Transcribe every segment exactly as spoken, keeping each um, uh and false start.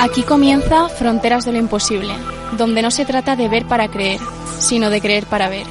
Aquí comienza Fronteras de lo Imposible, donde no se trata de ver para creer, sino de creer para ver.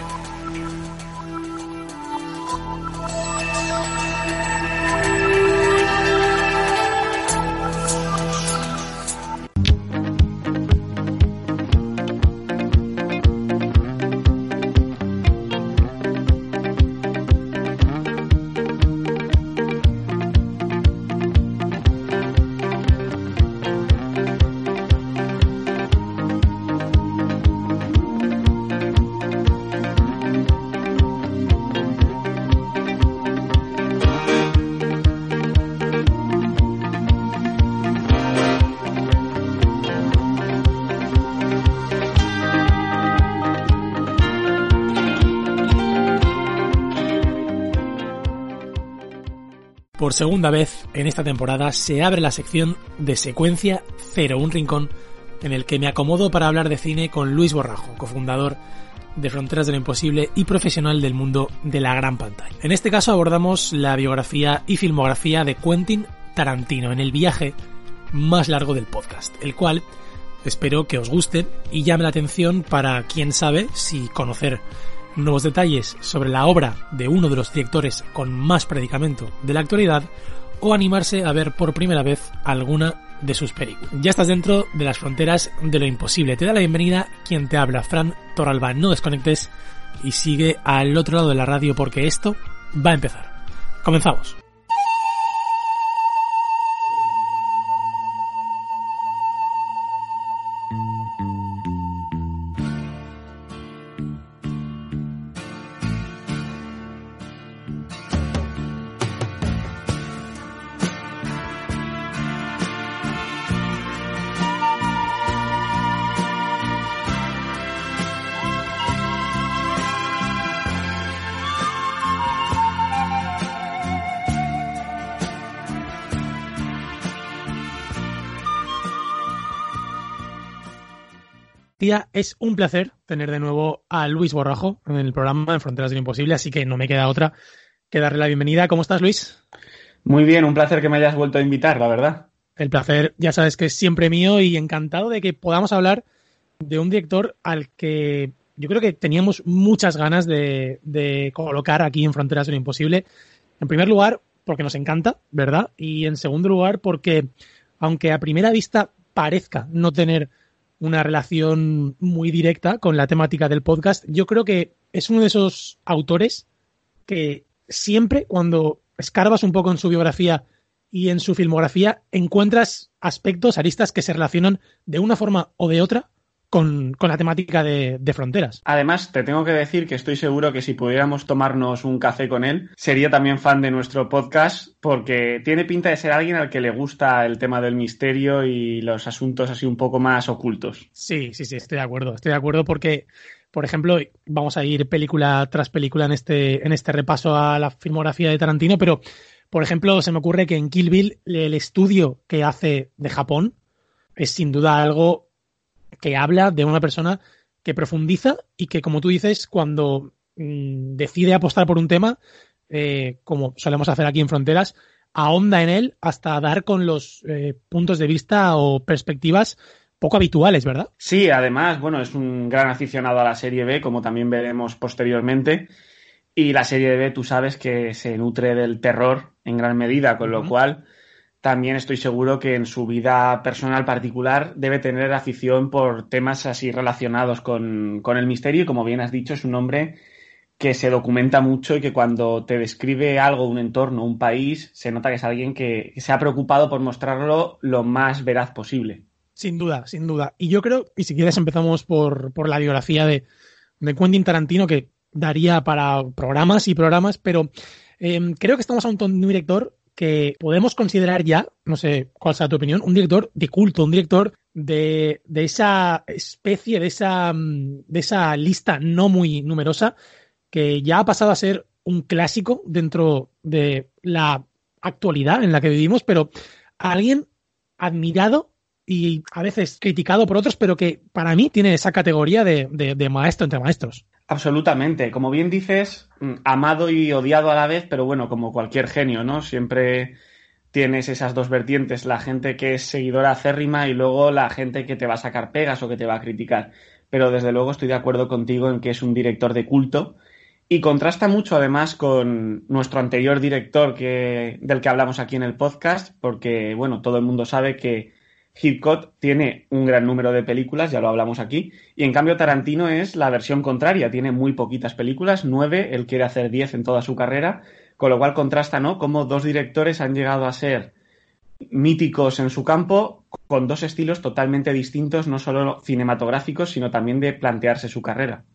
Por segunda vez en esta temporada se abre la sección de Secuencia Cero, un rincón en el que me acomodo para hablar de cine con Luis Borrajo, cofundador de Fronteras de lo Imposible y profesional del mundo de la gran pantalla. En este caso abordamos la biografía y filmografía de Quentin Tarantino en el viaje más largo del podcast, el cual espero que os guste y llame la atención para, quién sabe, si conocer nuevos detalles sobre la obra de uno de los directores con más predicamento de la actualidad o animarse a ver por primera vez alguna de sus películas. Ya estás dentro de las fronteras de lo imposible. Te da la bienvenida quien te habla, Fran Torralba. No desconectes y sigue al otro lado de la radio porque esto va a empezar. Comenzamos. Es un placer tener de nuevo a Luis Borrajo en el programa de Fronteras de lo Imposible, así que no me queda otra que darle la bienvenida. ¿Cómo estás, Luis? Muy bien, un placer que me hayas vuelto a invitar, la verdad. El placer, ya sabes que es siempre mío y encantado de que podamos hablar de un director al que yo creo que teníamos muchas ganas de, de colocar aquí en Fronteras de lo Imposible. En primer lugar, porque nos encanta, ¿verdad? Y en segundo lugar, porque aunque a primera vista parezca no tener una relación muy directa con la temática del podcast, yo creo que es uno de esos autores que siempre, cuando escarbas un poco en su biografía y en su filmografía, encuentras aspectos, aristas que se relacionan de una forma o de otra con, con la temática de, de Fronteras. Además, te tengo que decir que estoy seguro que si pudiéramos tomarnos un café con él, sería también fan de nuestro podcast, porque tiene pinta de ser alguien al que le gusta el tema del misterio y los asuntos así un poco más ocultos. Sí, sí, sí, estoy de acuerdo. Estoy de acuerdo porque, por ejemplo, vamos a ir película tras película en este, en este repaso a la filmografía de Tarantino, pero, por ejemplo, se me ocurre que en Kill Bill el estudio que hace de Japón es sin duda algo que habla de una persona que profundiza y que, como tú dices, cuando mmm, decide apostar por un tema, eh, como solemos hacer aquí en Fronteras, ahonda en él hasta dar con los eh, puntos de vista o perspectivas poco habituales, ¿verdad? Sí, además, bueno, es un gran aficionado a la serie B, como también veremos posteriormente, y la serie B, tú sabes que se nutre del terror en gran medida, con lo uh-huh. cual también estoy seguro que en su vida personal particular debe tener afición por temas así relacionados con, con el misterio y, como bien has dicho, es un hombre que se documenta mucho y que cuando te describe algo, un entorno, un país, se nota que es alguien que, que se ha preocupado por mostrarlo lo más veraz posible. Sin duda, sin duda. Y yo creo, y si quieres empezamos por, por la biografía de, de Quentin Tarantino, que daría para programas y programas, pero eh, creo que estamos ante un director que podemos considerar ya, no sé cuál sea tu opinión, un director de culto, un director de, de esa especie, de esa, de esa lista no muy numerosa, que ya ha pasado a ser un clásico dentro de la actualidad en la que vivimos, pero alguien admirado y a veces criticado por otros, pero que para mí tiene esa categoría de, de, de maestro entre maestros. Absolutamente. Como bien dices, amado y odiado a la vez, pero bueno, como cualquier genio, ¿no? Siempre tienes esas dos vertientes, la gente que es seguidora acérrima y luego la gente que te va a sacar pegas o que te va a criticar. Pero desde luego estoy de acuerdo contigo en que es un director de culto y contrasta mucho además con nuestro anterior director que, del que hablamos aquí en el podcast, porque bueno, todo el mundo sabe que Hitchcock tiene un gran número de películas, ya lo hablamos aquí, y en cambio Tarantino es la versión contraria, tiene muy poquitas películas, nueve, él quiere hacer diez en toda su carrera, con lo cual contrasta, ¿no?, cómo dos directores han llegado a ser míticos en su campo con dos estilos totalmente distintos, no solo cinematográficos, sino también de plantearse su carrera.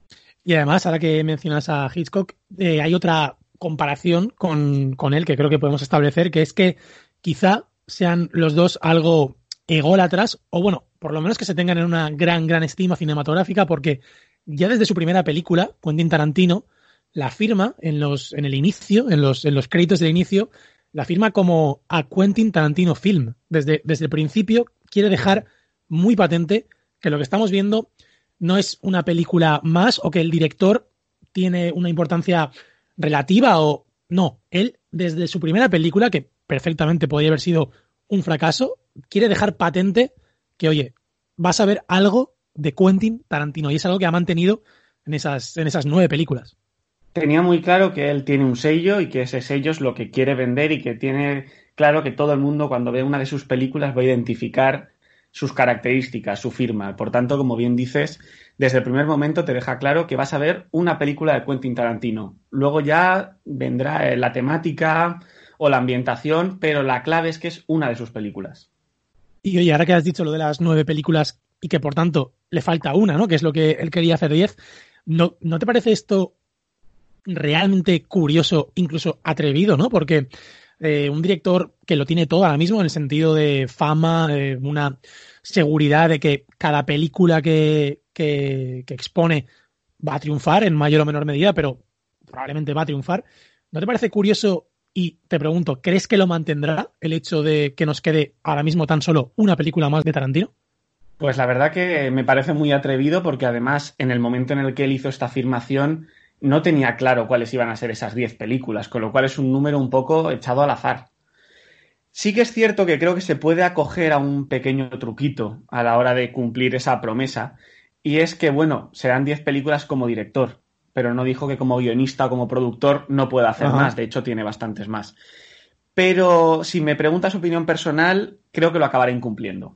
Y además, ahora que mencionas a Hitchcock, eh, hay otra comparación con, con él que creo que podemos establecer, que es que quizá sean los dos algo ególatras, o bueno, por lo menos que se tengan en una gran, gran estima cinematográfica, porque ya desde su primera película, Quentin Tarantino, la firma en los en el inicio, en los, en los créditos del inicio, la firma como a Quentin Tarantino Film. Desde, desde el principio quiere dejar muy patente que lo que estamos viendo no es una película más o que el director tiene una importancia relativa o no. Él, desde su primera película, que perfectamente podría haber sido un fracaso, quiere dejar patente que, oye, vas a ver algo de Quentin Tarantino y es algo que ha mantenido en esas, en esas nueve películas. Tenía muy claro que él tiene un sello y que ese sello es lo que quiere vender y que tiene claro que todo el mundo cuando ve una de sus películas va a identificar sus características, su firma. Por tanto, como bien dices, desde el primer momento te deja claro que vas a ver una película de Quentin Tarantino. Luego ya vendrá la temática o la ambientación, pero la clave es que es una de sus películas. Y oye, ahora que has dicho lo de las nueve películas y que por tanto le falta una, ¿no?, que es lo que él quería hacer diez, ¿no, ¿no te parece esto realmente curioso, incluso atrevido, ¿no? Porque eh, un director que lo tiene todo ahora mismo en el sentido de fama, eh, una seguridad de que cada película que, que, que expone va a triunfar en mayor o menor medida, pero probablemente va a triunfar. ¿No te parece curioso? Y te pregunto, ¿crees que lo mantendrá el hecho de que nos quede ahora mismo tan solo una película más de Tarantino? Pues la verdad que me parece muy atrevido porque además en el momento en el que él hizo esta afirmación no tenía claro cuáles iban a ser esas diez películas, con lo cual es un número un poco echado al azar. Sí que es cierto que creo que se puede acoger a un pequeño truquito a la hora de cumplir esa promesa, y es que, bueno, serán diez películas como director, pero no dijo que como guionista o como productor no puede hacer Ajá. más, de hecho tiene bastantes más. Pero si me preguntas opinión personal, creo que lo acabaré incumpliendo.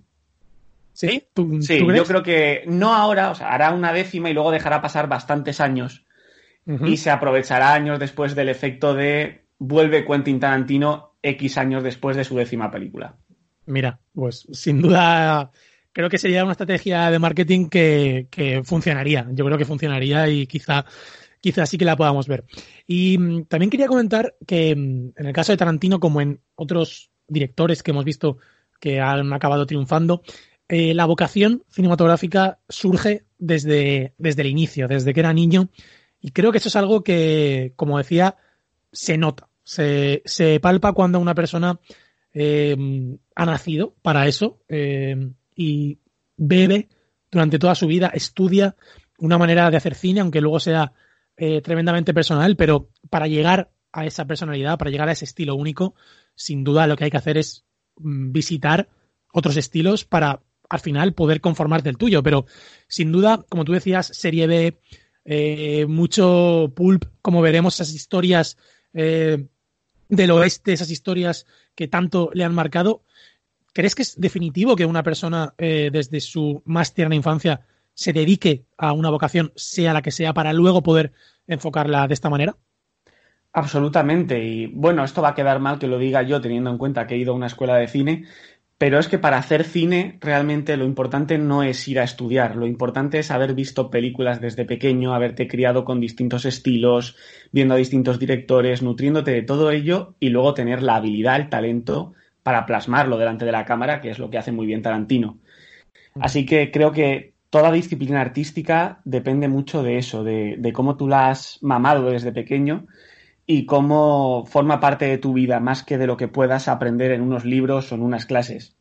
¿Sí? ¿Tú, sí, ¿tú crees? Yo creo que no ahora, o sea, hará una décima y luego dejará pasar bastantes años uh-huh. y se aprovechará años después del efecto de vuelve Quentin Tarantino X años después de su décima película. Mira, pues sin duda creo que sería una estrategia de marketing que, que funcionaría. Yo creo que funcionaría y quizá, quizá sí que la podamos ver. Y mmm, también quería comentar que mmm, en el caso de Tarantino, como en otros directores que hemos visto que han acabado triunfando, Eh, la vocación cinematográfica surge desde, desde el inicio, desde que era niño, y creo que eso es algo que, como decía, se nota, se, se palpa cuando una persona eh, ha nacido para eso eh, y bebe durante toda su vida, estudia una manera de hacer cine, aunque luego sea eh, tremendamente personal, pero para llegar a esa personalidad, para llegar a ese estilo único, sin duda lo que hay que hacer es mm, visitar otros estilos para al final poder conformarte el tuyo, pero sin duda, como tú decías, serie B, eh, mucho pulp, como veremos esas historias eh, del oeste, esas historias que tanto le han marcado. ¿Crees que es definitivo que una persona eh, desde su más tierna infancia se dedique a una vocación, sea la que sea, para luego poder enfocarla de esta manera? Absolutamente, y bueno, esto va a quedar mal que lo diga yo teniendo en cuenta que he ido a una escuela de cine, pero es que para hacer cine realmente lo importante no es ir a estudiar, lo importante es haber visto películas desde pequeño, haberte criado con distintos estilos, viendo a distintos directores, nutriéndote de todo ello y luego tener la habilidad, el talento para plasmarlo delante de la cámara, que es lo que hace muy bien Tarantino. Así que creo que toda disciplina artística depende mucho de eso, de, de cómo tú la has mamado desde pequeño y cómo forma parte de tu vida más que de lo que puedas aprender en unos libros o en unas clases.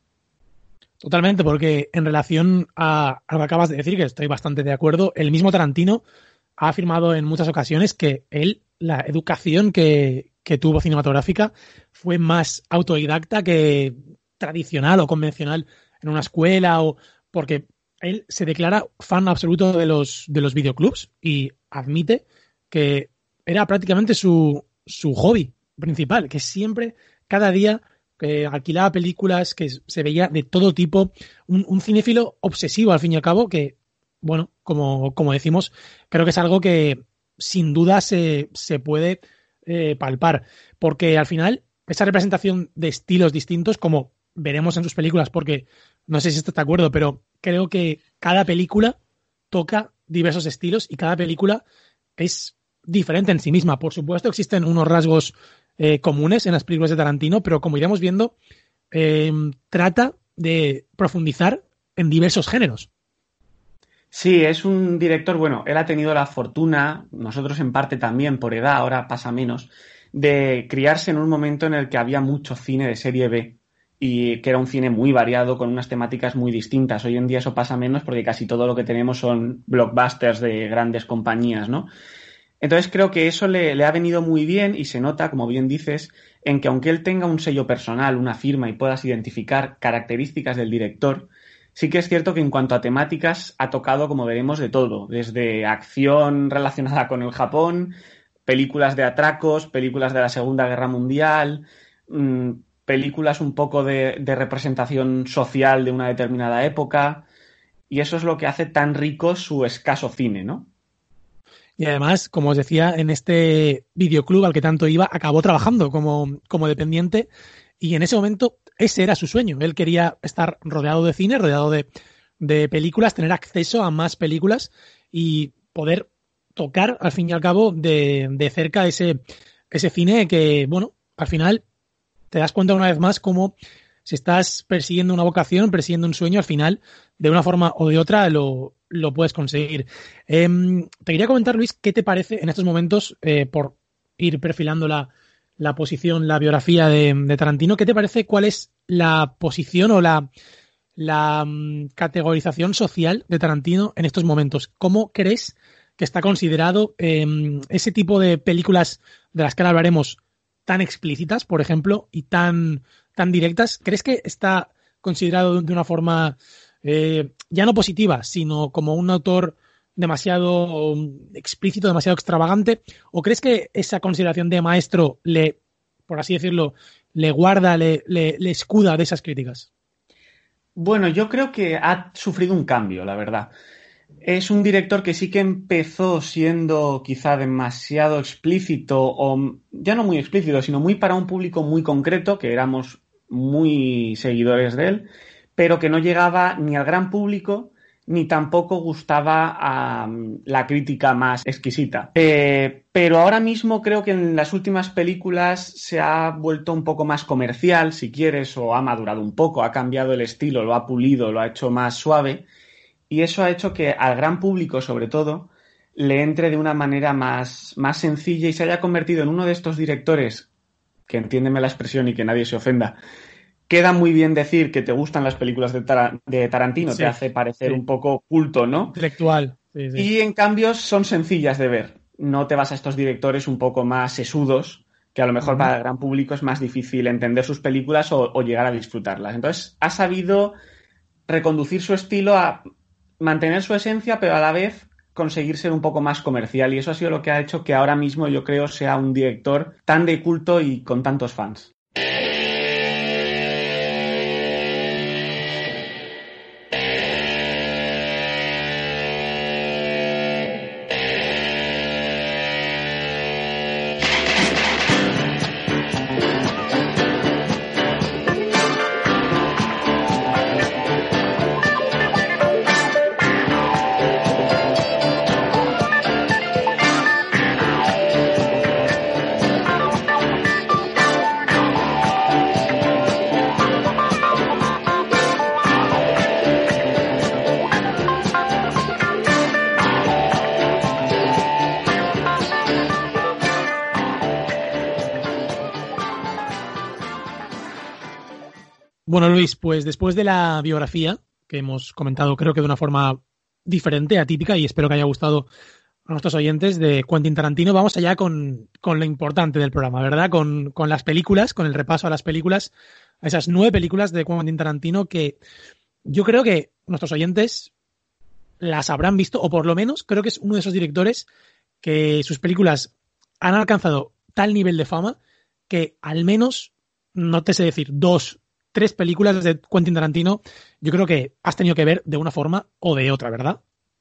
Totalmente, porque en relación a, a lo que acabas de decir, que estoy bastante de acuerdo, el mismo Tarantino ha afirmado en muchas ocasiones que él, la educación que, que tuvo cinematográfica fue más autodidacta que tradicional o convencional en una escuela, o porque él se declara fan absoluto de los, de los videoclubs y admite que era prácticamente su, su hobby principal, que siempre, cada día, que alquilaba películas, que se veía de todo tipo, un, un cinéfilo obsesivo al fin y al cabo, que, bueno, como, como decimos, creo que es algo que sin duda se, se puede eh, palpar, porque al final esa representación de estilos distintos, como veremos en sus películas, porque no sé si estás de acuerdo, pero creo que cada película toca diversos estilos y cada película es diferente en sí misma. Por supuesto, existen unos rasgos eh, comunes en las películas de Tarantino, pero como iremos viendo, eh, trata de profundizar en diversos géneros. Sí, es un director, bueno, él ha tenido la fortuna, nosotros en parte también por edad, ahora pasa menos, de criarse en un momento en el que había mucho cine de serie B y que era un cine muy variado con unas temáticas muy distintas. Hoy en día eso pasa menos porque casi todo lo que tenemos son blockbusters de grandes compañías, ¿no? Entonces creo que eso le, le ha venido muy bien y se nota, como bien dices, en que aunque él tenga un sello personal, una firma y puedas identificar características del director, sí que es cierto que en cuanto a temáticas ha tocado, como veremos, de todo, desde acción relacionada con el Japón, películas de atracos, películas de la Segunda Guerra Mundial, mmm, películas un poco de, de representación social de una determinada época, y eso es lo que hace tan rico su escaso cine, ¿no? Y además, como os decía, en este videoclub al que tanto iba, acabó trabajando como, como dependiente y en ese momento ese era su sueño. Él quería estar rodeado de cine, rodeado de, de películas, tener acceso a más películas y poder tocar, al fin y al cabo, de, de cerca ese, ese cine que, bueno, al final te das cuenta una vez más cómo si estás persiguiendo una vocación, persiguiendo un sueño, al final, de una forma o de otra, lo, lo puedes conseguir. Eh, te quería comentar, Luis, ¿qué te parece en estos momentos, eh, por ir perfilando la, la posición, la biografía de, de Tarantino, ¿qué te parece cuál es la posición o la, la um, categorización social de Tarantino en estos momentos? ¿Cómo crees que está considerado eh, ese tipo de películas de las que ahora hablaremos tan explícitas, por ejemplo, y tan, tan directas? ¿Crees que está considerado de una forma eh, ya no positiva, sino como un autor demasiado explícito, demasiado extravagante? ¿O crees que esa consideración de maestro le, por así decirlo, le guarda, le, le, le escuda de esas críticas? Bueno, yo creo que ha sufrido un cambio, la verdad. Es un director que sí que empezó siendo quizá demasiado explícito, o ya no muy explícito, sino muy para un público muy concreto, que éramos muy seguidores de él, pero que no llegaba ni al gran público, ni tampoco gustaba a la crítica más exquisita. Eh, pero ahora mismo creo que en las últimas películas se ha vuelto un poco más comercial, si quieres, o ha madurado un poco, ha cambiado el estilo, lo ha pulido, lo ha hecho más suave. Y eso ha hecho que al gran público, sobre todo, le entre de una manera más, más sencilla y se haya convertido en uno de estos directores, que entiéndeme la expresión y que nadie se ofenda, queda muy bien decir que te gustan las películas de, Tar- de Tarantino, sí, te hace parecer sí. un poco culto, ¿no? Intelectual. Sí, sí. Y en cambio son sencillas de ver. No te vas a estos directores un poco más sesudos, que a lo mejor uh-huh. para el gran público es más difícil entender sus películas o, o llegar a disfrutarlas. Entonces ha sabido reconducir su estilo a mantener su esencia, pero a la vez conseguir ser un poco más comercial, y eso ha sido lo que ha hecho que ahora mismo yo creo sea un director tan de culto y con tantos fans. Bueno, Luis, pues después de la biografía que hemos comentado, creo que de una forma diferente, atípica, y espero que haya gustado a nuestros oyentes de Quentin Tarantino. Vamos allá con, con lo importante del programa, ¿verdad? Con, con las películas, con el repaso a las películas, a esas nueve películas de Quentin Tarantino que yo creo que nuestros oyentes las habrán visto, o por lo menos creo que es uno de esos directores que sus películas han alcanzado tal nivel de fama que al menos, no te sé decir, dos, tres películas de Quentin Tarantino, yo creo que has tenido que ver de una forma o de otra, ¿verdad?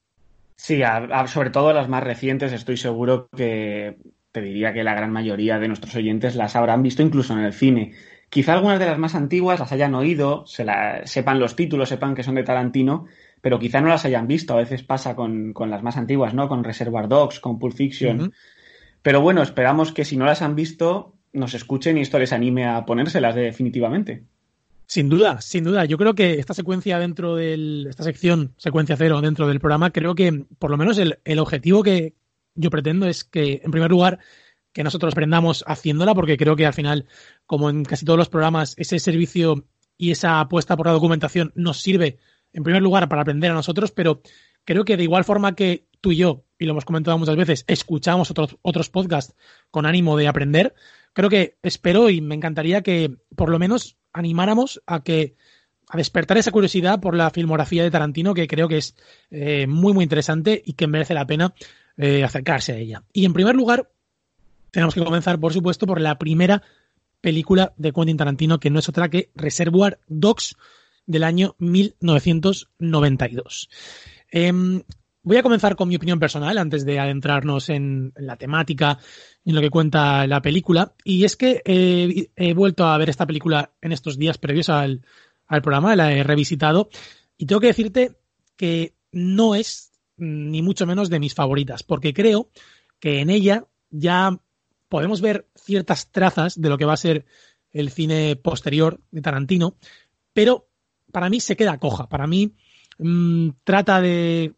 Sí, a, a, sobre todo las más recientes, estoy seguro que te diría que la gran mayoría de nuestros oyentes las habrán visto incluso en el cine. Quizá algunas de las más antiguas las hayan oído, se la, sepan los títulos, sepan que son de Tarantino, pero quizá no las hayan visto. A veces pasa con, con las más antiguas, ¿no? Con Reservoir Dogs, con Pulp Fiction. Uh-huh. Pero bueno, esperamos que si no las han visto, nos escuchen y esto les anime a ponérselas definitivamente. Sin duda, sin duda. Yo creo que esta secuencia dentro de esta sección, secuencia cero dentro del programa, creo que por lo menos el, el objetivo que yo pretendo es que, en primer lugar, que nosotros aprendamos haciéndola, porque creo que al final, como en casi todos los programas, ese servicio y esa apuesta por la documentación nos sirve, en primer lugar, para aprender a nosotros, pero creo que de igual forma que tú y yo, y lo hemos comentado muchas veces, escuchamos otros, otros podcasts con ánimo de aprender, creo que espero y me encantaría que por lo menos animáramos a que a despertar esa curiosidad por la filmografía de Tarantino, que creo que es eh, muy muy interesante y que merece la pena eh, acercarse a ella. Y en primer lugar, tenemos que comenzar, por supuesto, por la primera película de Quentin Tarantino, que no es otra que Reservoir Dogs, del año mil novecientos noventa y dos. Eh, voy a comenzar con mi opinión personal antes de adentrarnos en, en la temática, en lo que cuenta la película. Y es que eh, he vuelto a ver esta película en estos días previos al, al programa, la he revisitado y tengo que decirte que no es ni mucho menos de mis favoritas, porque creo que en ella ya podemos ver ciertas trazas de lo que va a ser el cine posterior de Tarantino, pero para mí se queda coja. Para mí mmm, trata de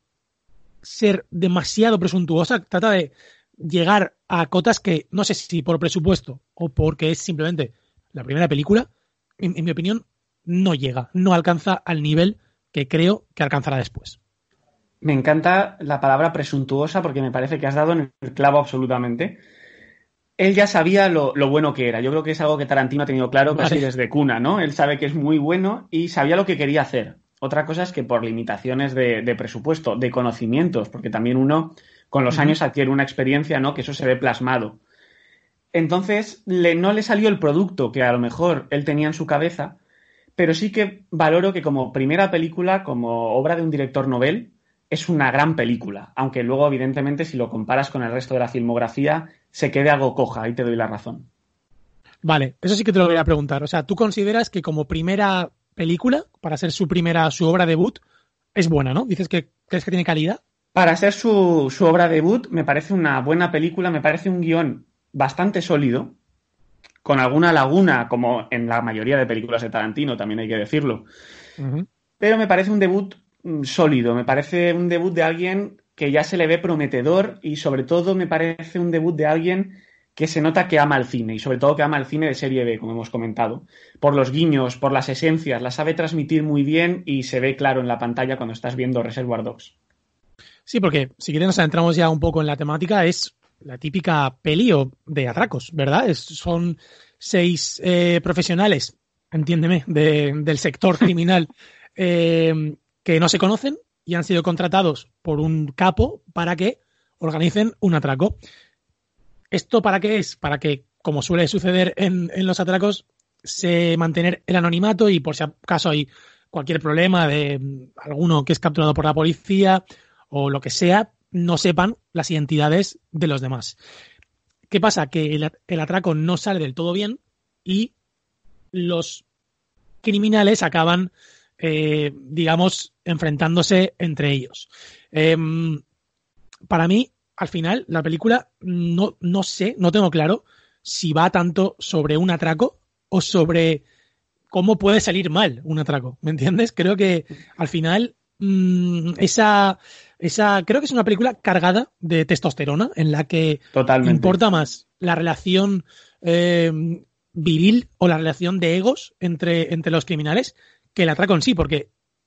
ser demasiado presuntuosa, trata de llegar a cotas que no sé si por presupuesto o porque es simplemente la primera película, en, en mi opinión, no llega, no alcanza al nivel que creo que alcanzará después. Me encanta la palabra presuntuosa porque me parece que has dado en el clavo absolutamente. Él ya sabía lo, lo bueno que era. Yo creo que es algo que Tarantino ha tenido claro casi vale. desde cuna, ¿no? Él sabe que es muy bueno y sabía lo que quería hacer. Otra cosa es que por limitaciones de, de presupuesto, de conocimientos, porque también uno con los uh-huh. años adquiere una experiencia, ¿no? Que eso se ve plasmado. Entonces, le, no le salió el producto que a lo mejor él tenía en su cabeza, pero sí que valoro que como primera película, como obra de un director novel, es una gran película, aunque luego, evidentemente, si lo comparas con el resto de la filmografía, se quede algo coja, ahí te doy la razón. Vale, eso sí que te lo voy a preguntar. O sea, ¿tú consideras que como primera película, para ser su primera, su obra debut, es buena, ¿no? ¿Dices que crees que tiene calidad? Para ser su, su obra debut, me parece una buena película, me parece un guión bastante sólido, con alguna laguna, como en la mayoría de películas de Tarantino, también hay que decirlo. Uh-huh. Pero me parece un debut sólido, me parece un debut de alguien que ya se le ve prometedor y sobre todo me parece un debut de alguien que se nota que ama el cine y sobre todo que ama el cine de serie B, como hemos comentado. Por los guiños, por las esencias, las sabe transmitir muy bien y se ve claro en la pantalla cuando estás viendo Reservoir Dogs. Sí, porque si quieres nos adentramos ya un poco en la temática, es la típica peli de atracos, ¿verdad? Es, son seis eh, profesionales, entiéndeme, de, del sector criminal eh, que no se conocen y han sido contratados por un capo para que organicen un atraco. ¿Esto para qué es? Para que, como suele suceder en, en los atracos, se mantener el anonimato y por si acaso hay cualquier problema de alguno que es capturado por la policía o lo que sea, no sepan las identidades de los demás. ¿Qué pasa? Que el, el atraco no sale del todo bien y los criminales acaban, eh, digamos, enfrentándose entre ellos. Eh, para mí, al final, la película no, no sé, no tengo claro si va tanto sobre un atraco o sobre cómo puede salir mal un atraco, ¿me entiendes? Creo que al final mmm, esa, esa, creo que es una película cargada de testosterona en la que Totalmente. Importa más la relación eh, viril o la relación de egos entre, entre los criminales que el atraco en sí, porque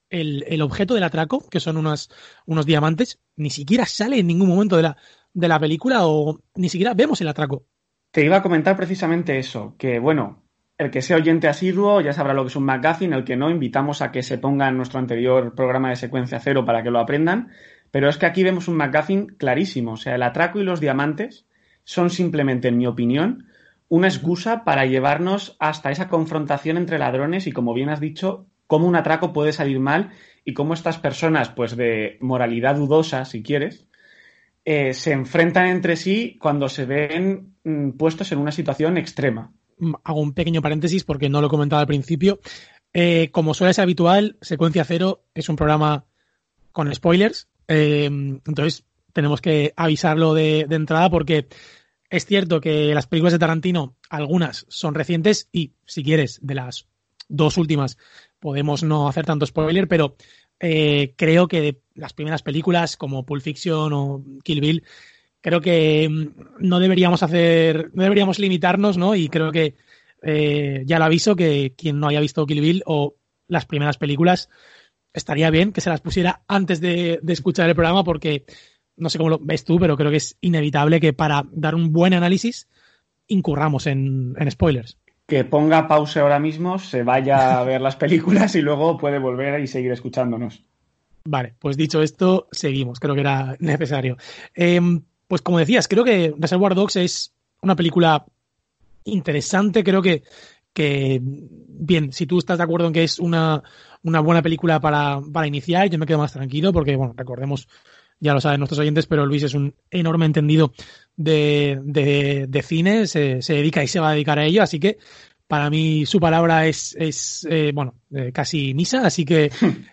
el, el objeto del atraco, que son unos, unos diamantes, ni siquiera sale en ningún momento de la, de la película o ni siquiera vemos el atraco. Te iba a comentar precisamente eso, que bueno, el que sea oyente asiduo ya sabrá lo que es un MacGuffin, el que no, invitamos a que se ponga en nuestro anterior programa de Secuencia Cero para que lo aprendan, pero es que aquí vemos un MacGuffin clarísimo, o sea, el atraco y los diamantes son simplemente, en mi opinión, una excusa para llevarnos hasta esa confrontación entre ladrones y, como bien has dicho, cómo un atraco puede salir mal y cómo estas personas, pues de moralidad dudosa, si quieres, eh, se enfrentan entre sí cuando se ven mm, puestos en una situación extrema. Hago un pequeño paréntesis porque no lo he comentado al principio. Eh, como suele ser habitual, Secuencia Cero es un programa con spoilers, eh, entonces tenemos que avisarlo de, de entrada porque es cierto que las películas de Tarantino, algunas son recientes y, si quieres, de las dos últimas podemos no hacer tanto spoiler, pero eh, creo que de las primeras películas como Pulp Fiction o Kill Bill, creo que no deberíamos hacer, no deberíamos limitarnos, ¿no? Y creo que eh, ya lo aviso que quien no haya visto Kill Bill o las primeras películas, estaría bien que se las pusiera antes de, de escuchar el programa porque no sé cómo lo ves tú, pero creo que es inevitable que para dar un buen análisis incurramos en, en spoilers. Que ponga pausa ahora mismo, se vaya a ver las películas y luego puede volver y seguir escuchándonos. Vale, pues dicho esto, seguimos. Creo que era necesario. Eh, pues como decías, creo que Reservoir Dogs es una película interesante. Creo que, que bien, si tú estás de acuerdo en que es una, una buena película para, para iniciar, yo me quedo más tranquilo porque, bueno, recordemos, ya lo saben nuestros oyentes, pero Luis es un enorme entendido de, de, de cine, se, se dedica y se va a dedicar a ello, así que para mí su palabra es, es eh, bueno, eh, casi misa, así que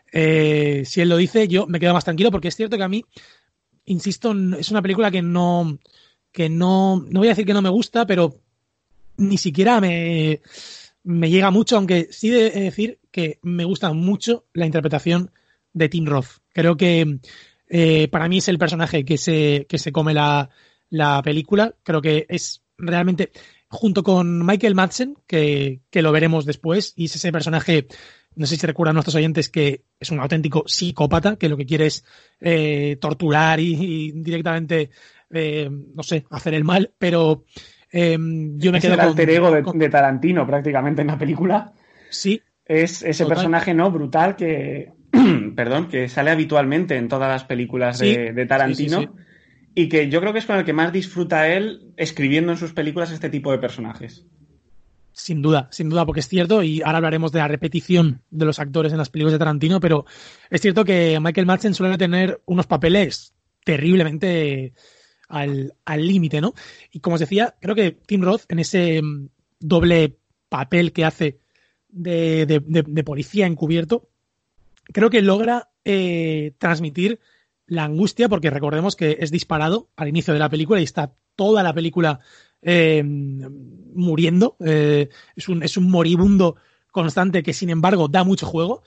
eh, si él lo dice, yo me quedo más tranquilo porque es cierto que a mí, insisto, es una película que no, que no, no voy a decir que no me gusta, pero ni siquiera me, me llega mucho, aunque sí de decir que me gusta mucho la interpretación de Tim Roth. Creo que Eh, para mí es el personaje que se, que se come la, la película. Creo que es realmente, junto con Michael Madsen, que, que lo veremos después, y es ese personaje, no sé si recuerdan nuestros oyentes, que es un auténtico psicópata, que lo que quiere es eh, torturar y, y directamente, eh, no sé, hacer el mal, pero eh, yo me es quedo el con... alter ego de, con... de Tarantino prácticamente en la película. Sí. Es ese total. personaje, ¿no? Brutal que... perdón, que sale habitualmente en todas las películas sí, de, de Tarantino sí, sí, sí. Y que yo creo que es con el que más disfruta él escribiendo en sus películas este tipo de personajes. Sin duda, sin duda, porque es cierto, y ahora hablaremos de la repetición de los actores en las películas de Tarantino, pero es cierto que Michael Madsen suele tener unos papeles terriblemente al al límite, ¿no? Y como os decía, creo que Tim Roth, en ese doble papel que hace de, de, de, de policía encubierto, creo que logra eh, transmitir la angustia, porque recordemos que es disparado al inicio de la película y está toda la película eh, muriendo. Eh, es, un, es un moribundo constante que, sin embargo, da mucho juego.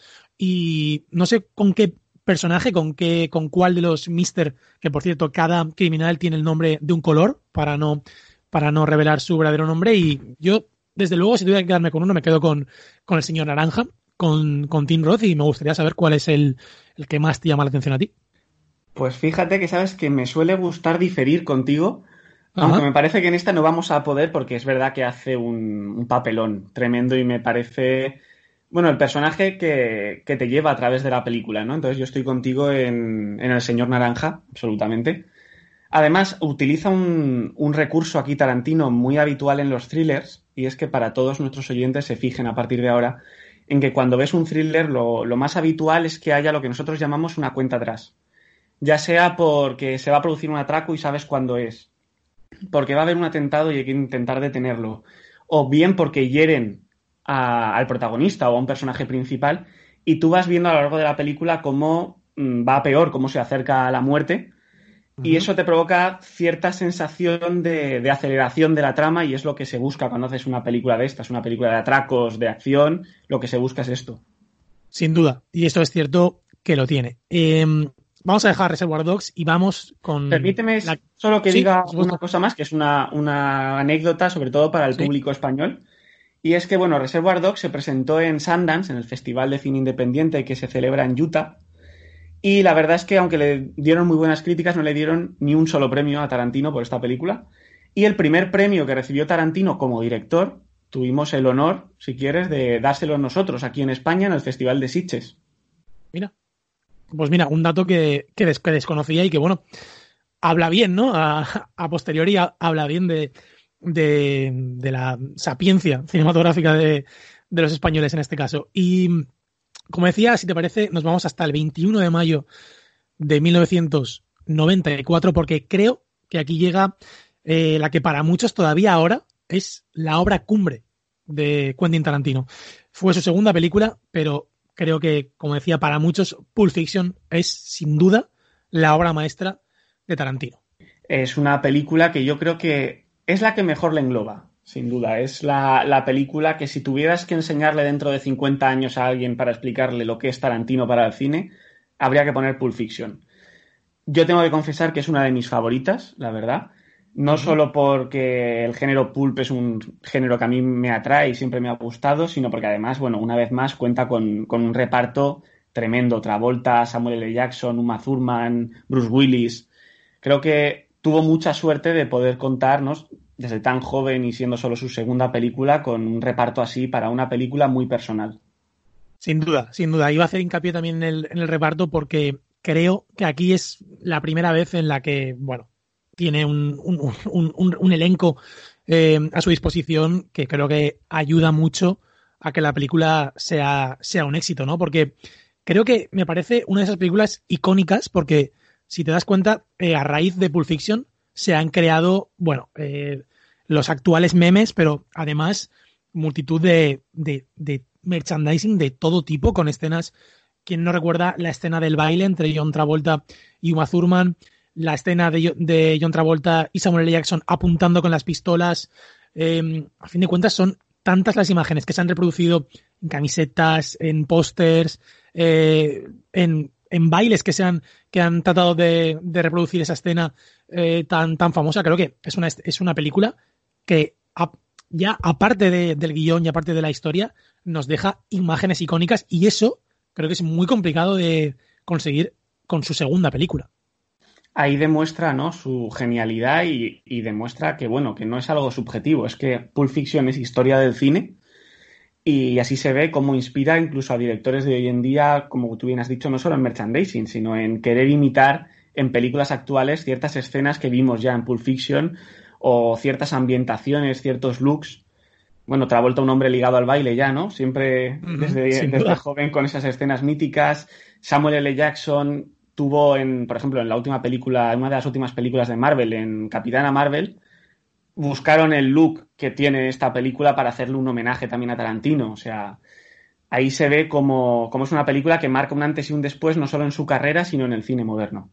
Y no sé con qué personaje, con qué, con cuál de los Mister, que por cierto, cada criminal tiene el nombre de un color para no, para no revelar su verdadero nombre. Y yo, desde luego, si tuviera que quedarme con uno, me quedo con, con el señor Naranja, con, con Tim Roth, y me gustaría saber cuál es el, el que más te llama la atención a ti. Pues fíjate que sabes que me suele gustar diferir contigo, aunque Ajá. me parece que en esta no vamos a poder porque es verdad que hace un, un papelón tremendo y me parece, bueno, el personaje que, que te lleva a través de la película, ¿no? Entonces yo estoy contigo en, en el señor Naranja, absolutamente. Además, utiliza un, un recurso aquí Tarantino muy habitual en los thrillers, y es que para todos nuestros oyentes se fijen a partir de ahora en que cuando ves un thriller lo, lo más habitual es que haya lo que nosotros llamamos una cuenta atrás. Ya sea porque se va a producir un atraco y sabes cuándo es, porque va a haber un atentado y hay que intentar detenerlo, o bien porque hieren a, al protagonista o a un personaje principal y tú vas viendo a lo largo de la película cómo mmm, va peor, cómo se acerca a la muerte, uh-huh. Y eso te provoca cierta sensación de, de aceleración de la trama, y es lo que se busca cuando haces una película de estas, una película de atracos, de acción, lo que se busca es esto. Sin duda, y esto es cierto que lo tiene. Eh... Vamos a dejar Reservoir Dogs y vamos con... Permíteme la... solo que sí, diga una cosa más, que es una, una anécdota, sobre todo para el sí. público español, Y es que, bueno, Reservoir Dogs se presentó en Sundance, en el Festival de Cine Independiente que se celebra en Utah. Y la verdad es que, aunque le dieron muy buenas críticas, no le dieron ni un solo premio a Tarantino por esta película. Y el primer premio que recibió Tarantino como director, tuvimos el honor, si quieres, de dárselo nosotros aquí en España en el Festival de Sitges. Mira. Pues mira, un dato que, que, des, que desconocía y que, bueno, habla bien, ¿no? A, a posteriori a, habla bien de, de, de la sapiencia cinematográfica de, de los españoles en este caso. Y, como decía, si te parece, nos vamos hasta el veintiuno de mayo de mil novecientos noventa y cuatro, porque creo que aquí llega eh, la que para muchos todavía ahora es la obra cumbre de Quentin Tarantino. Fue su segunda película, pero creo que, como decía, para muchos Pulp Fiction es, sin duda, la obra maestra de Tarantino. Es una película que yo creo que es la que mejor le engloba, sin duda. Es la, la película que si tuvieras que enseñarle dentro de cincuenta años a alguien para explicarle lo que es Tarantino para el cine, habría que poner Pulp Fiction. Yo tengo que confesar que es una de mis favoritas, la verdad. No uh-huh. solo porque el género pulp es un género que a mí me atrae y siempre me ha gustado, sino porque además, bueno, una vez más cuenta con, con un reparto tremendo. Travolta, Samuel L. Jackson, Uma Thurman, Bruce Willis. Creo que tuvo mucha suerte de poder contarnos desde tan joven y siendo solo su segunda película con un reparto así para una película muy personal. Sin duda, sin duda. Iba a hacer hincapié también en el, en el reparto porque creo que aquí es la primera vez en la que, bueno, tiene un, un, un, un, un elenco eh, a su disposición que creo que ayuda mucho a que la película sea, sea un éxito, ¿no? Porque creo que me parece una de esas películas icónicas porque, si te das cuenta, eh, a raíz de Pulp Fiction se han creado, bueno, eh, los actuales memes, pero además multitud de, de, de merchandising de todo tipo, con escenas. ¿Quién no recuerda la escena del baile entre John Travolta y Uma Thurman? La escena de, de John Travolta y Samuel L. Jackson apuntando con las pistolas. Eh, a fin de cuentas, son tantas las imágenes que se han reproducido en camisetas, en pósters, eh, en, en bailes que se han, que han tratado de, de reproducir esa escena eh, tan, tan famosa. Creo que es una, es una película que a, ya aparte de, del guión y aparte de la historia, nos deja imágenes icónicas y eso creo que es muy complicado de conseguir con su segunda película. Ahí demuestra, ¿no?, su genialidad y, y demuestra que, bueno, que no es algo subjetivo, es que Pulp Fiction es historia del cine y así se ve cómo inspira incluso a directores de hoy en día, como tú bien has dicho, no solo en merchandising, sino en querer imitar en películas actuales ciertas escenas que vimos ya en Pulp Fiction o ciertas ambientaciones, ciertos looks. Bueno, Travolta, un hombre ligado al baile ya, ¿no? Siempre uh-huh, desde, desde joven con esas escenas míticas. Samuel L. Jackson tuvo, en, por ejemplo, en la última película, en una de las últimas películas de Marvel, en Capitana Marvel, buscaron el look que tiene esta película para hacerle un homenaje también a Tarantino. O sea, ahí se ve como, como es una película que marca un antes y un después, no solo en su carrera, sino en el cine moderno.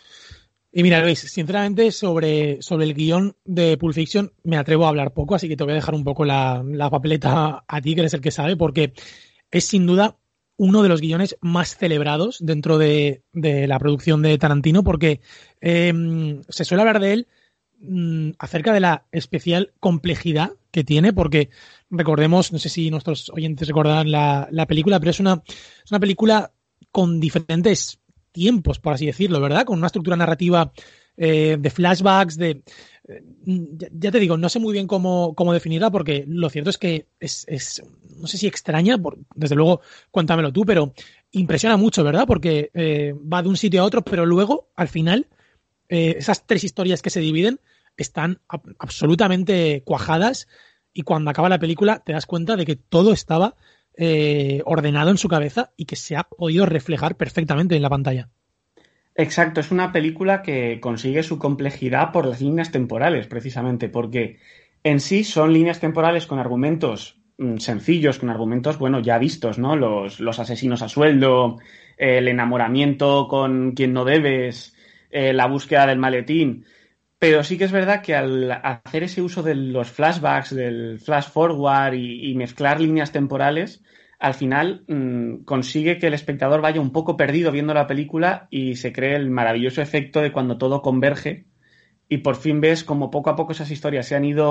Y mira, Luis, sinceramente, sobre, sobre el guión de Pulp Fiction me atrevo a hablar poco, así que te voy a dejar un poco la, la papeleta a ti, que eres el que sabe, porque es sin duda uno de los guiones más celebrados dentro de, de la producción de Tarantino, porque eh, se suele hablar de él mmm, acerca de la especial complejidad que tiene, porque recordemos, no sé si nuestros oyentes recordarán la, la película, pero es una, es una película con diferentes tiempos, por así decirlo, ¿verdad? Con una estructura narrativa eh, de flashbacks, de... Eh, ya, ya te digo, no sé muy bien cómo, cómo definirla, porque lo cierto es que es, es no sé si extraña, por, desde luego cuéntamelo tú, pero impresiona mucho, ¿verdad? Porque eh, va de un sitio a otro, pero luego, al final, eh, esas tres historias que se dividen están a, absolutamente cuajadas y cuando acaba la película te das cuenta de que todo estaba Eh, ordenado en su cabeza y que se ha podido reflejar perfectamente en la pantalla. Exacto, es una película que consigue su complejidad por las líneas temporales, precisamente, porque en sí son líneas temporales con argumentos mmm, sencillos, con argumentos, bueno, ya vistos, ¿no? Los, los asesinos a sueldo, eh, el enamoramiento con quien no debes, eh, la búsqueda del maletín. Pero sí que es verdad que al hacer ese uso de los flashbacks, del flash forward y, y mezclar líneas temporales, al final mmm, consigue que el espectador vaya un poco perdido viendo la película y se cree el maravilloso efecto de cuando todo converge y por fin ves como poco a poco esas historias se han ido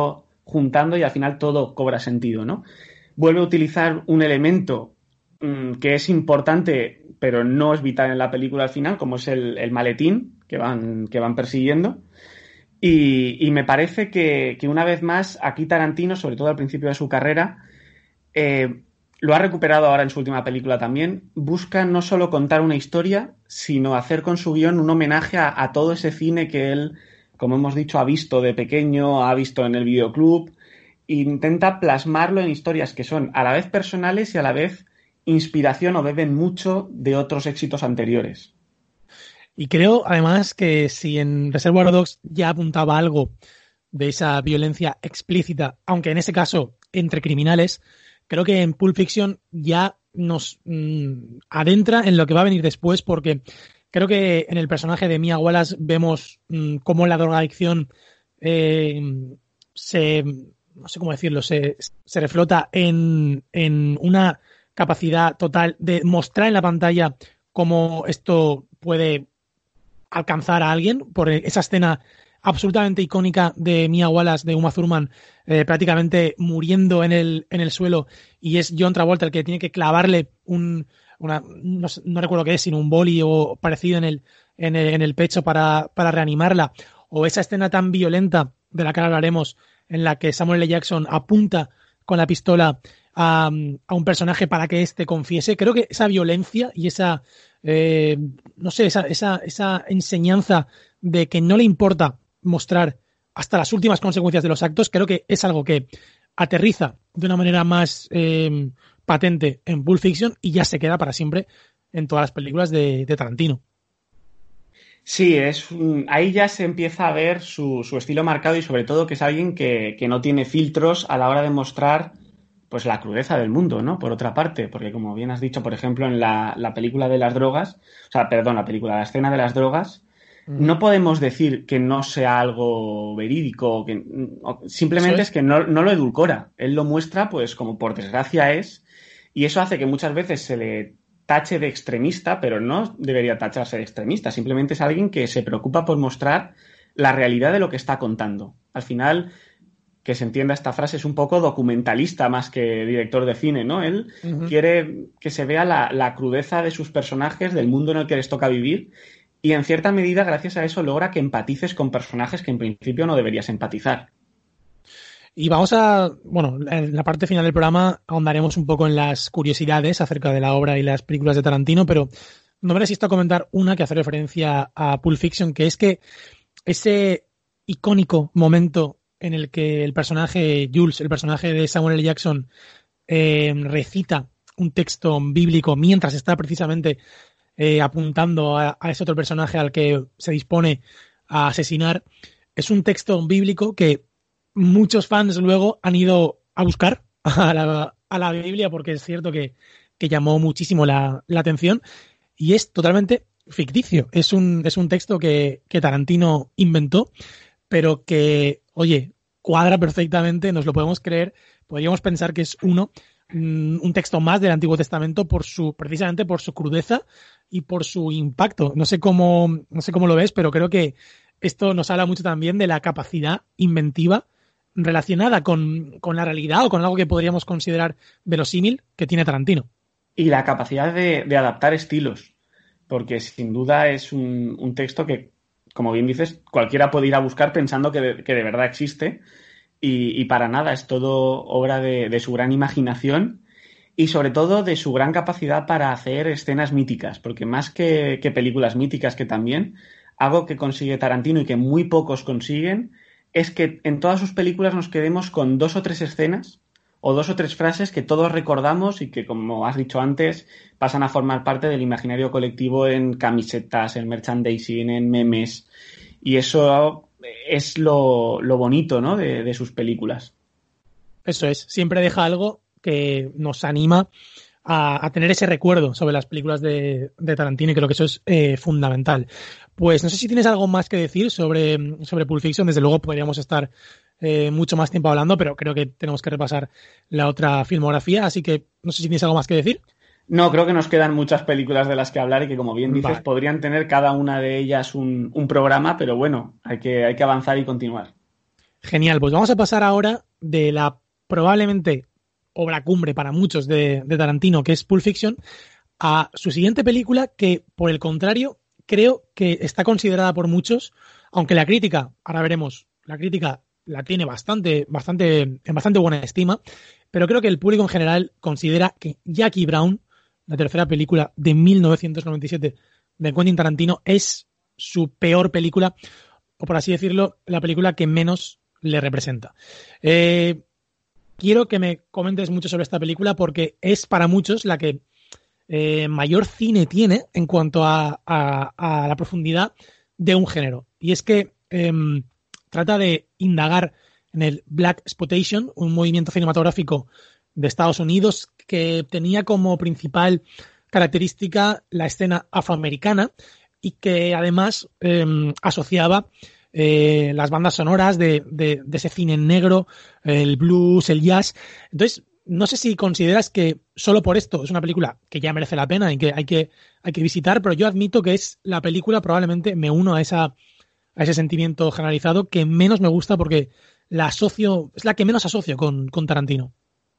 juntando y al final todo cobra sentido, ¿no? Vuelve a utilizar un elemento mmm, que es importante, pero no es vital en la película al final, como es el, el maletín que van, que van persiguiendo. Y, y me parece que, que una vez más aquí Tarantino, sobre todo al principio de su carrera, eh, lo ha recuperado ahora en su última película también, busca no solo contar una historia, sino hacer con su guión un homenaje a, a todo ese cine que él, como hemos dicho, ha visto de pequeño, ha visto en el videoclub, e intenta plasmarlo en historias que son a la vez personales y a la vez inspiración o beben mucho de otros éxitos anteriores. Y creo, además, que si en Reservoir Dogs ya apuntaba algo de esa violencia explícita, aunque en ese caso entre criminales, creo que en Pulp Fiction ya nos mmm, adentra en lo que va a venir después, porque creo que en el personaje de Mia Wallace vemos mmm, cómo la drogadicción eh, se, no sé cómo decirlo, se, se reflota en, en una capacidad total de mostrar en la pantalla cómo esto puede alcanzar a alguien, por esa escena absolutamente icónica de Mia Wallace, de Uma Thurman, eh, prácticamente muriendo en el, en el suelo, y es John Travolta el que tiene que clavarle un, una, no, no recuerdo qué es, sino un boli o parecido en el, en el, en el pecho para, para reanimarla, o esa escena tan violenta de la que hablaremos, en la que Samuel L. Jackson apunta con la pistola a, a un personaje para que éste confiese. Creo que esa violencia y esa eh, no sé, esa, esa, esa enseñanza de que no le importa mostrar hasta las últimas consecuencias de los actos, creo que es algo que aterriza de una manera más eh, patente en Pulp Fiction y ya se queda para siempre en todas las películas de, de Tarantino. Sí, es un, ahí ya se empieza a ver su, su estilo marcado y sobre todo que es alguien que, que no tiene filtros a la hora de mostrar pues la crudeza del mundo, ¿no? Por otra parte, porque como bien has dicho, por ejemplo, en la, la película de las drogas, o sea, perdón, la película, la escena de las drogas, mm. no podemos decir que no sea algo verídico, que simplemente es, es que no, no lo edulcora. Él lo muestra, pues, como por desgracia es, y eso hace que muchas veces se le tache de extremista, pero no debería tacharse de extremista, simplemente es alguien que se preocupa por mostrar la realidad de lo que está contando. Al final, que se entienda esta frase, es un poco documentalista más que director de cine, ¿no? Él uh-huh. quiere que se vea la, la crudeza de sus personajes, del mundo en el que les toca vivir, y en cierta medida, gracias a eso, logra que empatices con personajes que en principio no deberías empatizar. Y vamos a, bueno, en la parte final del programa ahondaremos un poco en las curiosidades acerca de la obra y las películas de Tarantino, pero no me resisto a comentar una que hace referencia a Pulp Fiction, que es que ese icónico momento en el que el personaje Jules, el personaje de Samuel L. Jackson, eh, recita un texto bíblico mientras está precisamente eh, apuntando a, a ese otro personaje al que se dispone a asesinar, es un texto bíblico que muchos fans luego han ido a buscar a la, a la Biblia, porque es cierto que, que llamó muchísimo la, la atención, y es totalmente ficticio. Es un, es un texto que, que Tarantino inventó, pero que, oye, cuadra perfectamente, nos lo podemos creer, podríamos pensar que es uno, un texto más del Antiguo Testamento por su, precisamente por su crudeza y por su impacto. No sé cómo, no sé cómo lo ves, pero creo que esto nos habla mucho también de la capacidad inventiva relacionada con, con la realidad o con algo que podríamos considerar verosímil que tiene Tarantino. Y la capacidad de, de adaptar estilos, porque sin duda es un, un texto que, como bien dices, cualquiera puede ir a buscar pensando que de, que de verdad existe y, y para nada, es todo obra de, de su gran imaginación y sobre todo de su gran capacidad para hacer escenas míticas, porque más que, que películas míticas, que también, algo que consigue Tarantino y que muy pocos consiguen es que en todas sus películas nos quedemos con dos o tres escenas o dos o tres frases que todos recordamos y que, como has dicho antes, pasan a formar parte del imaginario colectivo en camisetas, en merchandising, en memes. Y eso es lo, lo bonito, ¿no?, de, de sus películas. Eso es, siempre deja algo que nos anima a, a tener ese recuerdo sobre las películas de, de Tarantino, y creo que eso es eh, fundamental. Pues no sé si tienes algo más que decir sobre, sobre Pulp Fiction. Desde luego podríamos estar eh, mucho más tiempo hablando, pero creo que tenemos que repasar la otra filmografía, así que no sé si tienes algo más que decir. No, creo que nos quedan muchas películas de las que hablar y que, como bien dices, vale, podrían tener cada una de ellas un, un programa, pero bueno, hay que, hay que avanzar y continuar. Genial, pues vamos a pasar ahora de la probablemente obra cumbre para muchos de, de Tarantino, que es Pulp Fiction, a su siguiente película que, por el contrario, creo que está considerada por muchos, aunque la crítica, ahora veremos, la crítica la tiene bastante, bastante, en bastante buena estima, pero creo que el público en general considera que Jackie Brown, la tercera película de mil novecientos noventa y siete de Quentin Tarantino, es su peor película, o por así decirlo, la película que menos le representa. Eh, quiero que me comentes mucho sobre esta película porque es para muchos la que eh, mayor cine tiene en cuanto a, a, a la profundidad de un género. Y es que eh, trata de indagar en el Black Exploitation, un movimiento cinematográfico de Estados Unidos que tenía como principal característica la escena afroamericana y que además eh, asociaba eh, las bandas sonoras de, de, de ese cine negro, el blues, el jazz. Entonces, no sé si consideras que solo por esto es una película que ya merece la pena y que hay que, hay que visitar, pero yo admito que es la película, probablemente me uno a, esa, a ese sentimiento generalizado que menos me gusta porque la asocio, es la que menos asocio con, con Tarantino.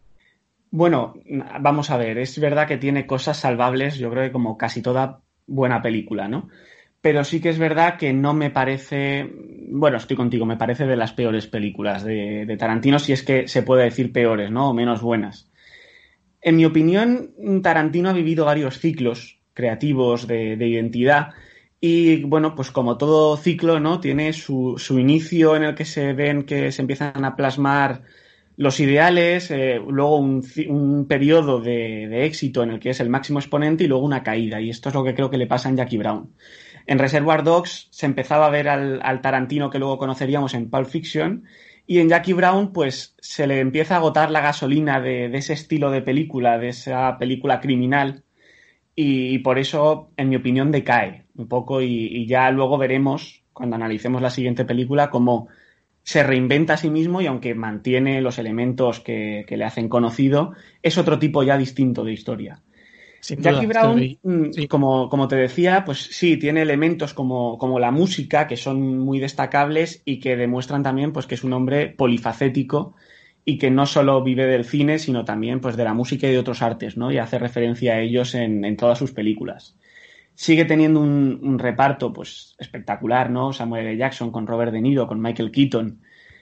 Bueno, vamos a ver, es verdad que tiene cosas salvables, yo creo que como casi toda buena película, ¿no? Pero sí que es verdad que no me parece, bueno, estoy contigo, me parece de las peores películas de, de Tarantino, si es que se puede decir peores, ¿no? O menos buenas. En mi opinión, Tarantino ha vivido varios ciclos creativos de, de identidad y, bueno, pues como todo ciclo, ¿no? Tiene su, su inicio en el que se ven que se empiezan a plasmar los ideales, eh, luego un, un periodo de, de éxito en el que es el máximo exponente y luego una caída. Y esto es lo que creo que le pasa en Jackie Brown. En Reservoir Dogs se empezaba a ver al, al Tarantino que luego conoceríamos en Pulp Fiction y en Jackie Brown pues se le empieza a agotar la gasolina de, de ese estilo de película, de esa película criminal y, y por eso, en mi opinión, decae un poco y, y ya luego veremos, cuando analicemos la siguiente película, cómo se reinventa a sí mismo y aunque mantiene los elementos que, que le hacen conocido, es otro tipo ya distinto de historia. Sin Jackie duda, Brown, estoy... sí. como, como te decía, pues sí, tiene elementos como, como la música que son muy destacables y que demuestran también pues, que es un hombre polifacético y que no solo vive del cine, sino también pues, de la música y de otros artes, ¿no? Y hace referencia a ellos en, en todas sus películas. Sigue teniendo un, un reparto pues espectacular, ¿no? Samuel L. Jackson con Robert De Niro, con Michael Keaton.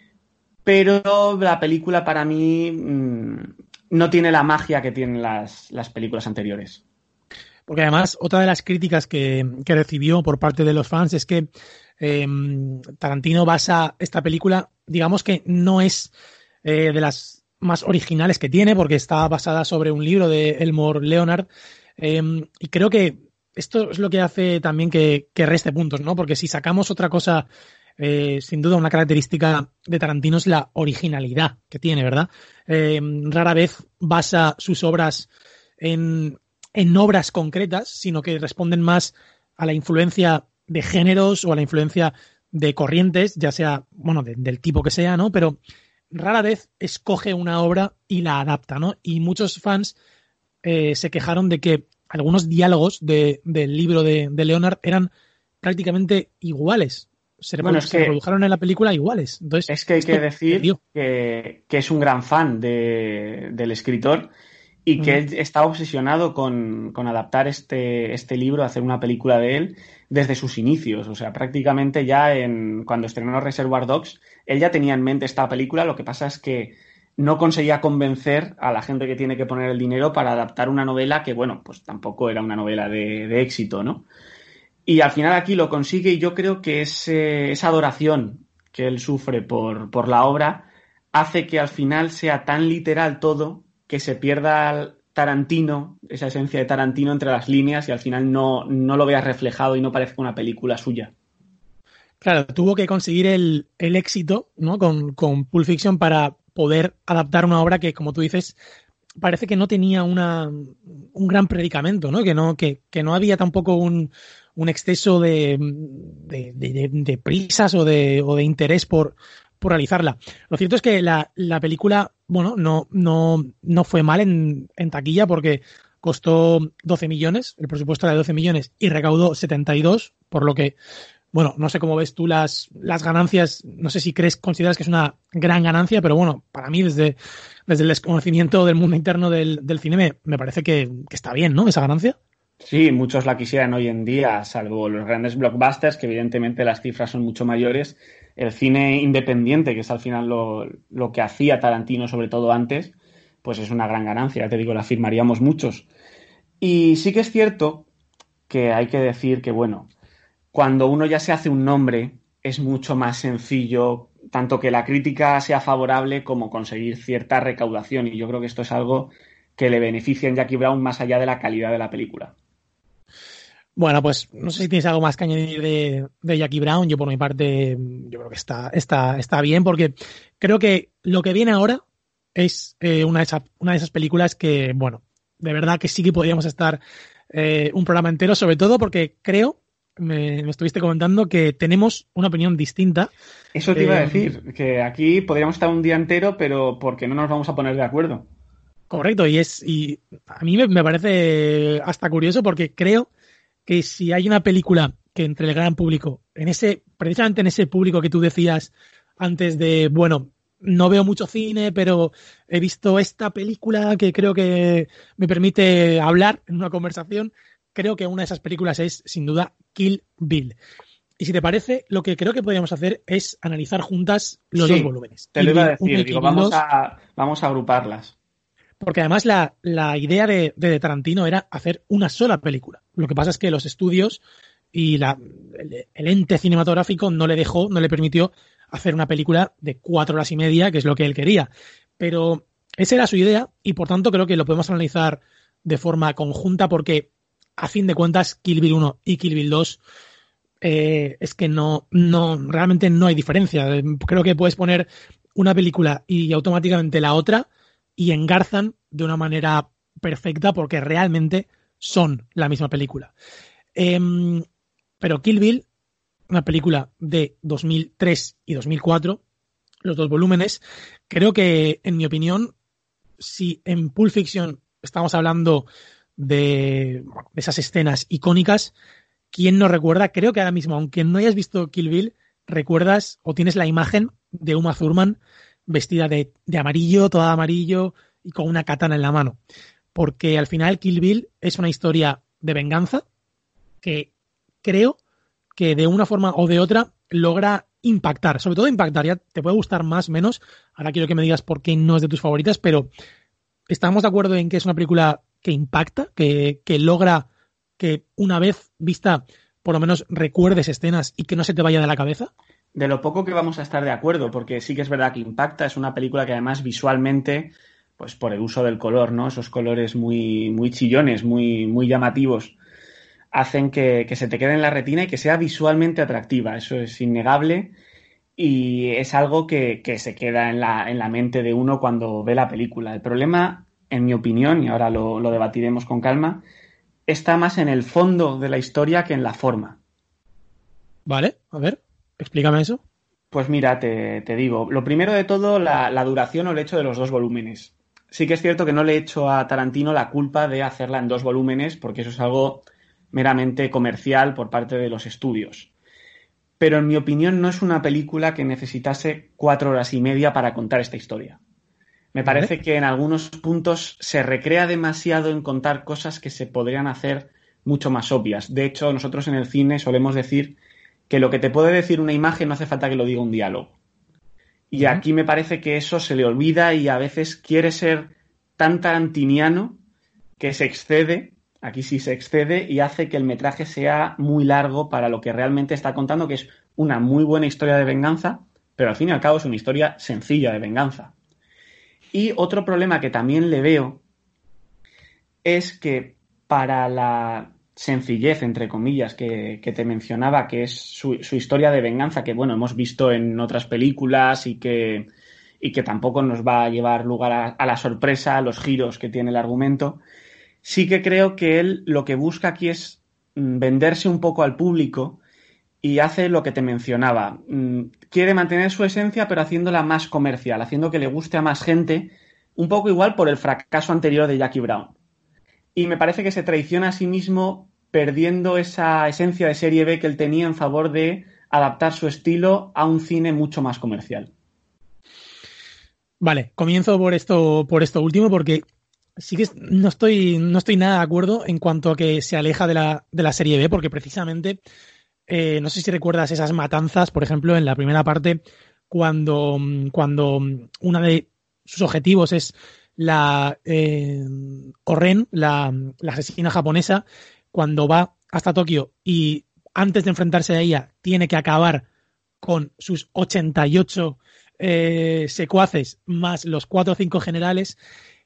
Pero la película para mí mmm, no tiene la magia que tienen las, las películas anteriores. Porque además, otra de las críticas que, que recibió por parte de los fans es que eh, Tarantino basa esta película, digamos que no es eh, de las más originales que tiene, porque está basada sobre un libro de Elmore Leonard. Eh, y creo que esto es lo que hace también que, que reste puntos, ¿no? Porque si sacamos otra cosa, eh, sin duda una característica de Tarantino es la originalidad que tiene, ¿verdad? Eh, rara vez basa sus obras en, en obras concretas, sino que responden más a la influencia de géneros o a la influencia de corrientes, ya sea, bueno, de, del tipo que sea, ¿no? Pero rara vez escoge una obra y la adapta, ¿no? Y muchos fans eh, se quejaron de que algunos diálogos de, del libro de, de Leonard eran prácticamente iguales. Se, bueno, reprodu- es se que, reprodujeron en la película iguales. Entonces, es que hay que decir que, que es un gran fan de, del escritor y que uh-huh. él está obsesionado con, con adaptar este, este libro, hacer una película de él desde sus inicios. O sea, prácticamente ya en, cuando estrenó Reservoir Dogs, él ya tenía en mente esta película. Lo que pasa es que no conseguía convencer a la gente que tiene que poner el dinero para adaptar una novela que, bueno, pues tampoco era una novela de, de éxito, ¿no? Y al final aquí lo consigue y yo creo que ese, esa adoración que él sufre por, por la obra hace que al final sea tan literal todo que se pierda Tarantino, esa esencia de Tarantino entre las líneas y al final no, no lo veas reflejado y no parezca una película suya. Claro, tuvo que conseguir el, el éxito, ¿no? Con, con Pulp Fiction para poder adaptar una obra que, como tú dices, parece que no tenía una, un gran predicamento, ¿no? Que no, que, que no había tampoco un, un exceso de, de, de, de prisas o de, o de interés por, por realizarla. Lo cierto es que la, la película, bueno, no, no, no fue mal en, en taquilla porque costó doce millones, el presupuesto era de doce millones y recaudó setenta y dos, por lo que bueno, no sé cómo ves tú las, las ganancias, no sé si crees, consideras que es una gran ganancia, pero bueno, para mí desde, desde el desconocimiento del mundo interno del, del cine me, me parece que, que está bien, ¿no? Esa ganancia. Sí, muchos la quisieran hoy en día, salvo los grandes blockbusters, que evidentemente las cifras son mucho mayores. El cine independiente, que es al final lo, lo que hacía Tarantino, sobre todo antes, pues es una gran ganancia, ya te digo, la firmaríamos muchos. Y sí que es cierto que hay que decir que, bueno, cuando uno ya se hace un nombre, es mucho más sencillo, tanto que la crítica sea favorable como conseguir cierta recaudación. Y yo creo que esto es algo que le beneficia en Jackie Brown más allá de la calidad de la película. Bueno, pues no sé si tienes algo más que añadir de, de Jackie Brown. Yo por mi parte, yo creo que está, está, está bien, porque creo que lo que viene ahora es eh, una, de esa, una de esas películas que, bueno, de verdad que sí que podríamos estar eh, un programa entero, sobre todo porque creo, me, me estuviste comentando, que tenemos una opinión distinta. Eso te iba a Eh, decir, que aquí podríamos estar un día entero, pero porque no nos vamos a poner de acuerdo. Correcto, y es y a mí me, me parece hasta curioso porque creo que si hay una película que entre el gran público, en ese, precisamente en ese público que tú decías antes de, bueno, no veo mucho cine, pero he visto esta película que creo que me permite hablar en una conversación, creo que una de esas películas es, sin duda, Kill Bill. Y si te parece, lo que creo que podríamos hacer es analizar juntas los Sí, dos volúmenes. te lo Kill iba a Bill uno decir, y digo, Kill Bill vamos dos. a, vamos a agruparlas. Porque además la, la idea de, de Tarantino era hacer una sola película. Lo que pasa es que los estudios y la, el, el ente cinematográfico no le dejó, no le permitió hacer una película de cuatro horas y media, que es lo que él quería. Pero esa era su idea y por tanto creo que lo podemos analizar de forma conjunta porque a fin de cuentas Kill Bill uno y Kill Bill dos eh, es que no, no, realmente no hay diferencia. Creo que puedes poner una película y automáticamente la otra y engarzan de una manera perfecta porque realmente son la misma película. Eh, pero Kill Bill, una película de dos mil tres y dos mil cuatro, los dos volúmenes, creo que, en mi opinión, si en Pulp Fiction estamos hablando de, de esas escenas icónicas, ¿quién no recuerda? Creo que ahora mismo, aunque no hayas visto Kill Bill, recuerdas o tienes la imagen de Uma Thurman vestida de, de amarillo, toda de amarillo y con una katana en la mano. Porque al final Kill Bill es una historia de venganza que creo que de una forma o de otra logra impactar. Sobre todo impactar, ya te puede gustar más, menos. Ahora quiero que me digas por qué no es de tus favoritas, pero ¿estamos de acuerdo en que es una película que impacta, que, que logra que una vez vista por lo menos recuerdes escenas y que no se te vaya de la cabeza? De lo poco que vamos a estar de acuerdo, porque sí que es verdad que impacta, es una película que además visualmente, pues por el uso del color, ¿no? Esos colores muy, muy chillones, muy, muy llamativos, hacen que, que se te quede en la retina y que sea visualmente atractiva. Eso es innegable y es algo que, que se queda en la, en la mente de uno cuando ve la película. El problema, en mi opinión, y ahora lo, lo debatiremos con calma, está más en el fondo de la historia que en la forma. Vale, a ver, explícame eso. Pues mira, te, te digo, lo primero de todo, la, la duración o el hecho de los dos volúmenes. Sí que es cierto que no le he hecho a Tarantino la culpa de hacerla en dos volúmenes, porque eso es algo meramente comercial por parte de los estudios. Pero en mi opinión no es una película que necesitase cuatro horas y media para contar esta historia. Me parece que en algunos puntos se recrea demasiado en contar cosas que se podrían hacer mucho más obvias. De hecho, nosotros en el cine solemos decir que lo que te puede decir una imagen no hace falta que lo diga un diálogo. Y uh-huh. Aquí me parece que eso se le olvida y a veces quiere ser tan tarantiniano que se excede, aquí sí se excede, y hace que el metraje sea muy largo para lo que realmente está contando, que es una muy buena historia de venganza, pero al fin y al cabo es una historia sencilla de venganza. Y otro problema que también le veo es que para la sencillez, entre comillas, que, que te mencionaba, que es su, su historia de venganza, que bueno, hemos visto en otras películas y que, y que tampoco nos va a llevar lugar a, a la sorpresa, a los giros que tiene el argumento, sí que creo que él lo que busca aquí es venderse un poco al público y hace lo que te mencionaba. Quiere mantener su esencia, pero haciéndola más comercial, haciendo que le guste a más gente, un poco igual por el fracaso anterior de Jackie Brown. Y me parece que se traiciona a sí mismo perdiendo esa esencia de serie B que él tenía en favor de adaptar su estilo a un cine mucho más comercial. Vale, comienzo por esto, por esto último, porque sí que no estoy, no estoy nada de acuerdo en cuanto a que se aleja de la, de la serie B, porque precisamente, eh, no sé si recuerdas esas matanzas, por ejemplo, en la primera parte, cuando, cuando uno de sus objetivos es la eh, O-Ren, la, la asesina japonesa, cuando va hasta Tokio y antes de enfrentarse a ella tiene que acabar con sus ochenta y ocho eh, secuaces más los cuatro o cinco generales,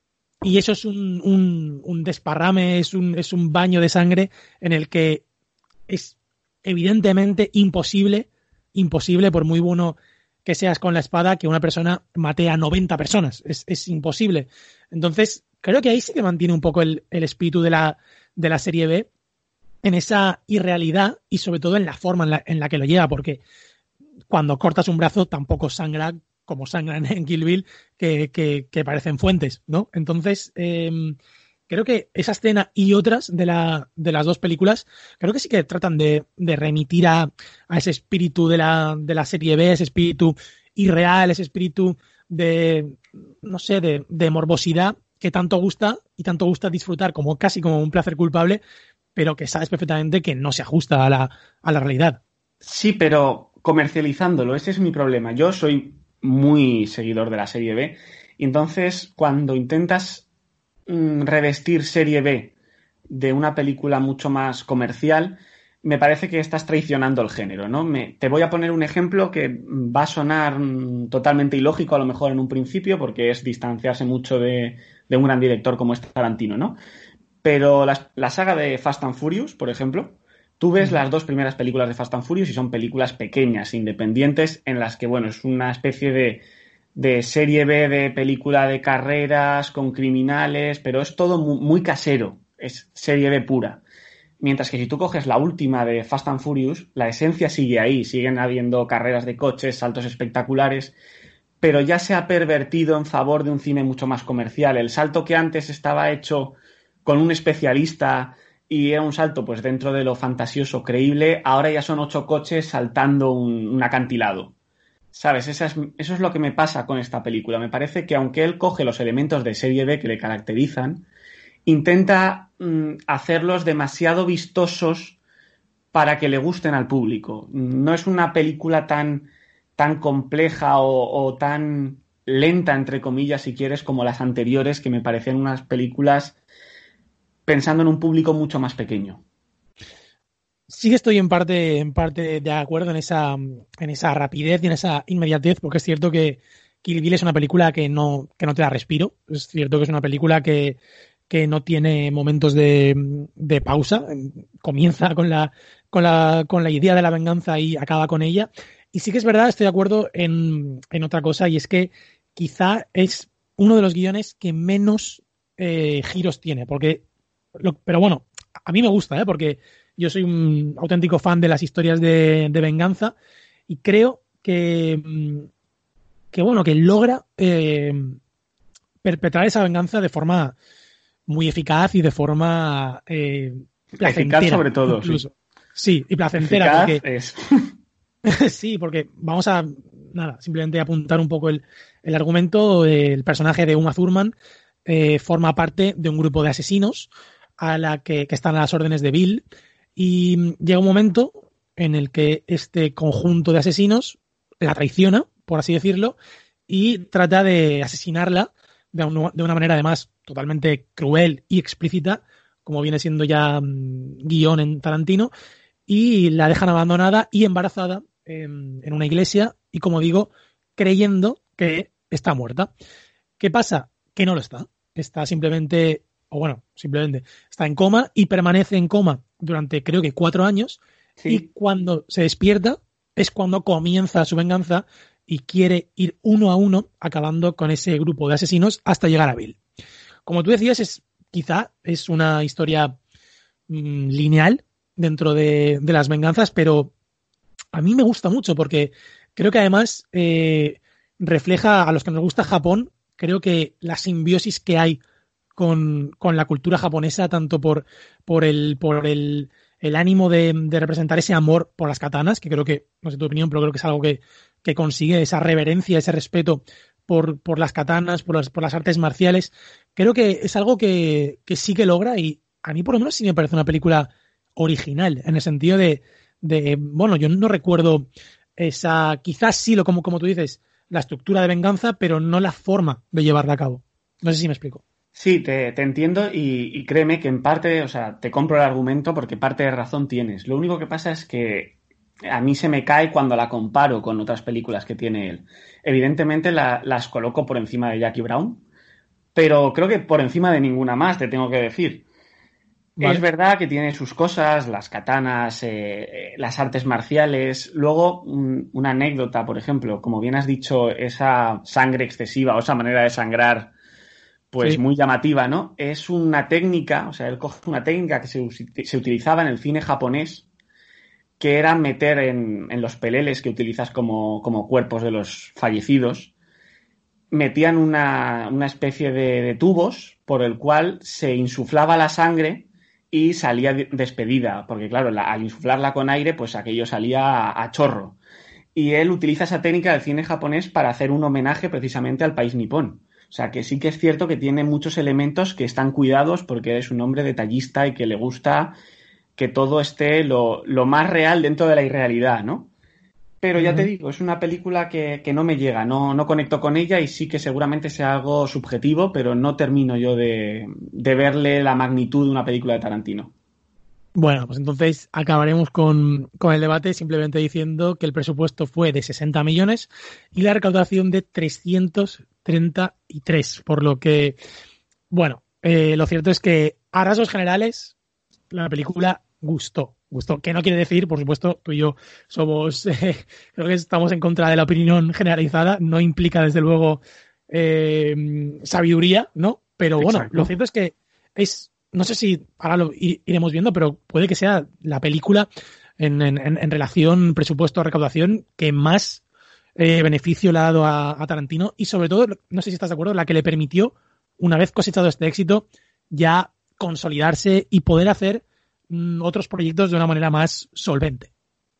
y eso es un, un, un desparrame, es un, es un baño de sangre en el que es evidentemente imposible, imposible por muy bueno que seas con la espada, que una persona mate a noventa personas. Es, es imposible. Entonces, creo que ahí sí que mantiene un poco el, el espíritu de la, de la serie B, en esa irrealidad y sobre todo en la forma en la, en la que lo lleva, porque cuando cortas un brazo tampoco sangra como sangran en Kill Bill, que, que, que parecen fuentes, ¿no? Entonces, eh, creo que esa escena y otras de, la, de las dos películas, creo que sí que tratan de, de remitir a, a ese espíritu de la, de la serie B, ese espíritu irreal, ese espíritu de, no sé, de, de morbosidad que tanto gusta y tanto gusta disfrutar como casi como un placer culpable, pero que sabes perfectamente que no se ajusta a la, a la realidad. Sí, pero comercializándolo, ese es mi problema. Yo soy muy seguidor de la serie B, y entonces cuando intentas mmm, revestir serie B de una película mucho más comercial, me parece que estás traicionando el género, ¿no? Me, te voy a poner un ejemplo que va a sonar mmm, totalmente ilógico a lo mejor en un principio, porque es distanciarse mucho de, de un gran director como es Tarantino, ¿no? Pero la, la saga de Fast and Furious, por ejemplo, tú ves las dos primeras películas de Fast and Furious y son películas pequeñas, independientes, en las que, bueno, es una especie de, de serie B de película de carreras con criminales, pero es todo muy, muy casero, es serie B pura. Mientras que si tú coges la última de Fast and Furious, la esencia sigue ahí, siguen habiendo carreras de coches, saltos espectaculares, pero ya se ha pervertido en favor de un cine mucho más comercial. El salto que antes estaba hecho con un especialista y era un salto pues dentro de lo fantasioso, creíble, ahora ya son ocho coches saltando un, un acantilado. ¿Sabes? Esa es, eso es lo que me pasa con esta película. Me parece que aunque él coge los elementos de serie B que le caracterizan, intenta mmm, hacerlos demasiado vistosos para que le gusten al público. No es una película tan, tan compleja o, o tan lenta, entre comillas, si quieres, como las anteriores, que me parecían unas películas pensando en un público mucho más pequeño. Sí que estoy en parte, en parte de acuerdo en esa, en esa rapidez y en esa inmediatez, porque es cierto que Kill Bill es una película que no, que no te da respiro. Es cierto que es una película que, que no tiene momentos de, de pausa. Comienza con la, con la, con la idea de la venganza y acaba con ella. Y sí que es verdad, estoy de acuerdo en, en otra cosa, y es que quizá es uno de los guiones que menos eh, giros tiene, porque Lo, pero bueno, a mí me gusta, ¿eh? Porque yo soy un auténtico fan de las historias de, de venganza y creo que, que bueno, que logra eh, perpetrar esa venganza de forma muy eficaz y de forma eh, placentera. Eficaz sobre todo, incluso. Sí. Sí, y placentera. Eficaz porque es... Sí, porque vamos a, nada, simplemente apuntar un poco el, el argumento. El personaje de Uma Thurman eh, forma parte de un grupo de asesinos a la que, que están a las órdenes de Bill, y llega un momento en el que este conjunto de asesinos la traiciona, por así decirlo, y trata de asesinarla de, un, de una manera además totalmente cruel y explícita, como viene siendo ya um, guión en Tarantino, y la dejan abandonada y embarazada en, en una iglesia, y como digo, creyendo que está muerta. ¿Qué pasa? Que no lo está. Está simplemente... o bueno, simplemente está en coma y permanece en coma durante creo que cuatro años, sí. Y cuando se despierta es cuando comienza su venganza y quiere ir uno a uno acabando con ese grupo de asesinos hasta llegar a Bill. Como tú decías, es quizá es una historia mmm, lineal dentro de, de las venganzas, pero a mí me gusta mucho porque creo que además eh, refleja a los que nos gusta Japón, creo que la simbiosis que hay con, con la cultura japonesa, tanto por, por el, por el, el ánimo de, de representar ese amor por las katanas, que creo que, no sé tu opinión, pero creo que es algo que, que consigue, esa reverencia, ese respeto por, por las katanas, por las, por las artes marciales. Creo que es algo que, que sí que logra, y a mí por lo menos sí me parece una película original, en el sentido de, de bueno, yo no recuerdo esa, quizás sí, lo como, como tú dices, la estructura de venganza, pero no la forma de llevarla a cabo. No sé si me explico. Sí, te, te entiendo y, y créeme que en parte, o sea, te compro el argumento porque parte de razón tienes. Lo único que pasa es que a mí se me cae cuando la comparo con otras películas que tiene él. Evidentemente la, las coloco por encima de Jackie Brown, pero creo que por encima de ninguna más, te tengo que decir. Vale. Es verdad que tiene sus cosas, las katanas, eh, las artes marciales. Luego, un, una anécdota, por ejemplo, como bien has dicho, esa sangre excesiva o esa manera de sangrar, pues sí, muy llamativa, ¿no? Es una técnica, o sea, él coge una técnica que se, se utilizaba en el cine japonés, que era meter en, en los peleles que utilizas como, como cuerpos de los fallecidos, metían una, una especie de, de tubos por el cual se insuflaba la sangre y salía despedida, porque claro, la, al insuflarla con aire, pues aquello salía a, a chorro. Y él utiliza esa técnica del cine japonés para hacer un homenaje precisamente al país nipón. O sea, que sí que es cierto que tiene muchos elementos que están cuidados porque es un hombre detallista y que le gusta que todo esté lo, lo más real dentro de la irrealidad, ¿no? Pero ya uh-huh. te digo, es una película que, que no me llega, no, no conecto con ella y sí que seguramente sea algo subjetivo, pero no termino yo de, de verle la magnitud de una película de Tarantino. Bueno, pues entonces acabaremos con, con el debate simplemente diciendo que el presupuesto fue de sesenta millones y la recaudación de trescientos treinta y tres, por lo que, bueno, eh, lo cierto es que a rasgos generales la película gustó. Gustó, que no quiere decir, por supuesto, tú y yo somos, eh, creo que estamos en contra de la opinión generalizada, no implica desde luego eh, sabiduría, ¿no? Pero bueno, exacto, lo cierto es que es, no sé si ahora lo iremos viendo, pero puede que sea la película en, en, en relación presupuesto-recaudación que más eh, beneficio le ha dado a, a Tarantino y sobre todo, no sé si estás de acuerdo, la que le permitió, una vez cosechado este éxito, ya consolidarse y poder hacer otros proyectos de una manera más solvente.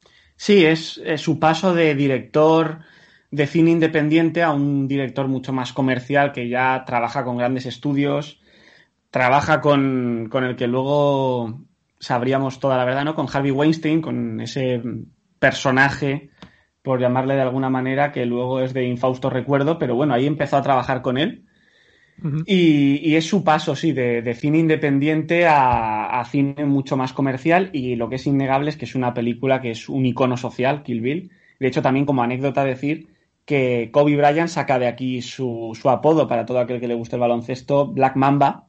Sí, es, es su paso de director de cine independiente a un director mucho más comercial que ya trabaja con grandes estudios, trabaja con, con el que luego sabríamos toda la verdad, ¿no? Con Harvey Weinstein, con ese personaje, por llamarle de alguna manera, que luego es de infausto recuerdo, pero bueno, ahí empezó a trabajar con él. Uh-huh. Y, y es su paso, sí, de, de cine independiente a, a cine mucho más comercial y lo que es innegable es que es una película que es un icono social, Kill Bill. De hecho, también como anécdota decir que Kobe Bryant saca de aquí su, su apodo para todo aquel que le guste el baloncesto, Black Mamba,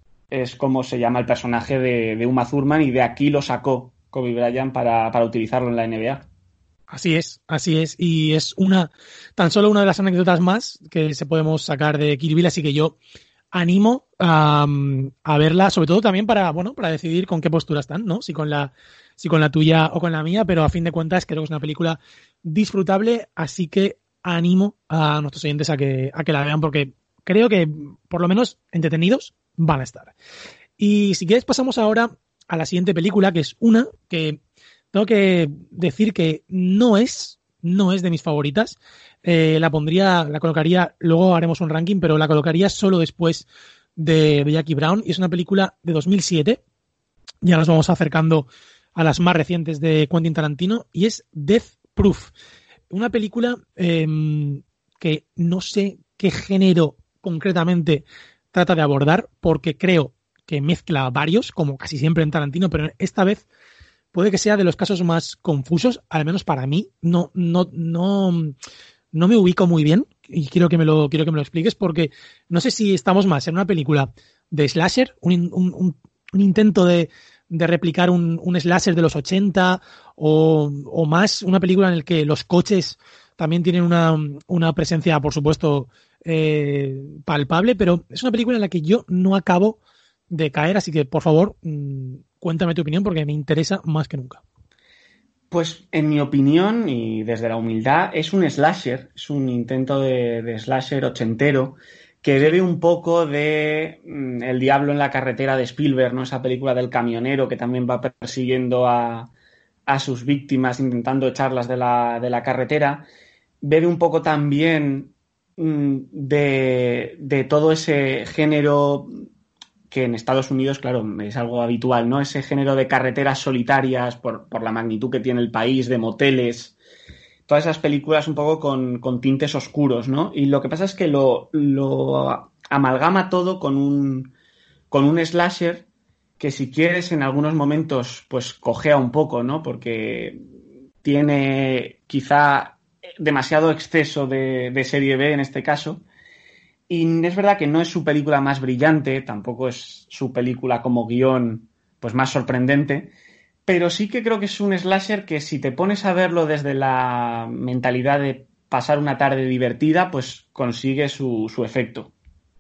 es como se llama el personaje de, de Uma Thurman y de aquí lo sacó Kobe Bryant para, para utilizarlo en la N B A. Así es, así es, y es una tan solo una de las anécdotas más que se podemos sacar de Kill Bill, así que yo animo a, a verla, sobre todo también para, bueno, para decidir con qué postura están, ¿no? Si con la, si con la tuya o con la mía, pero a fin de cuentas creo que es una película disfrutable, así que animo a nuestros oyentes a que, a que la vean porque creo que por lo menos entretenidos van a estar. Y si quieres pasamos ahora a la siguiente película, que es una que tengo que decir que no es, no es de mis favoritas. Eh, la pondría, la colocaría, luego haremos un ranking, pero la colocaría solo después de, de Jackie Brown. Y es una película de dos mil siete. Ya nos vamos acercando a las más recientes de Quentin Tarantino. Y es Death Proof. Una película eh, que no sé qué género concretamente trata de abordar, porque creo que mezcla varios, como casi siempre en Tarantino, pero esta vez puede que sea de los casos más confusos, al menos para mí. No, no, no, no me ubico muy bien y quiero que me lo, quiero que me lo expliques porque no sé si estamos más en una película de slasher, un, un, un, un intento de, de replicar un, un slasher de los ochenta o, o más una película en la que los coches también tienen una, una presencia, por supuesto, eh, palpable, pero es una película en la que yo no acabo de caer, así que por favor mmm, cuéntame tu opinión porque me interesa más que nunca. Pues en mi opinión y desde la humildad es un slasher, es un intento de, de slasher ochentero que bebe un poco de mm, El diablo en la carretera de Spielberg, ¿no? Esa película del camionero que también va persiguiendo a, a sus víctimas, intentando echarlas de la, de la carretera. Bebe un poco también mm, de, de todo ese género que en Estados Unidos, claro, es algo habitual, ¿no? Ese género de carreteras solitarias por, por la magnitud que tiene el país, de moteles, todas esas películas un poco con, con tintes oscuros, ¿no? Y lo que pasa es que lo, lo amalgama todo con un, con un slasher que, si quieres, en algunos momentos pues cojea un poco, ¿no? Porque tiene quizá demasiado exceso de, de serie B en este caso. Y es verdad que no es su película más brillante, tampoco es su película como guión pues más sorprendente, pero sí que creo que es un slasher que, si te pones a verlo desde la mentalidad de pasar una tarde divertida, pues consigue su, su efecto.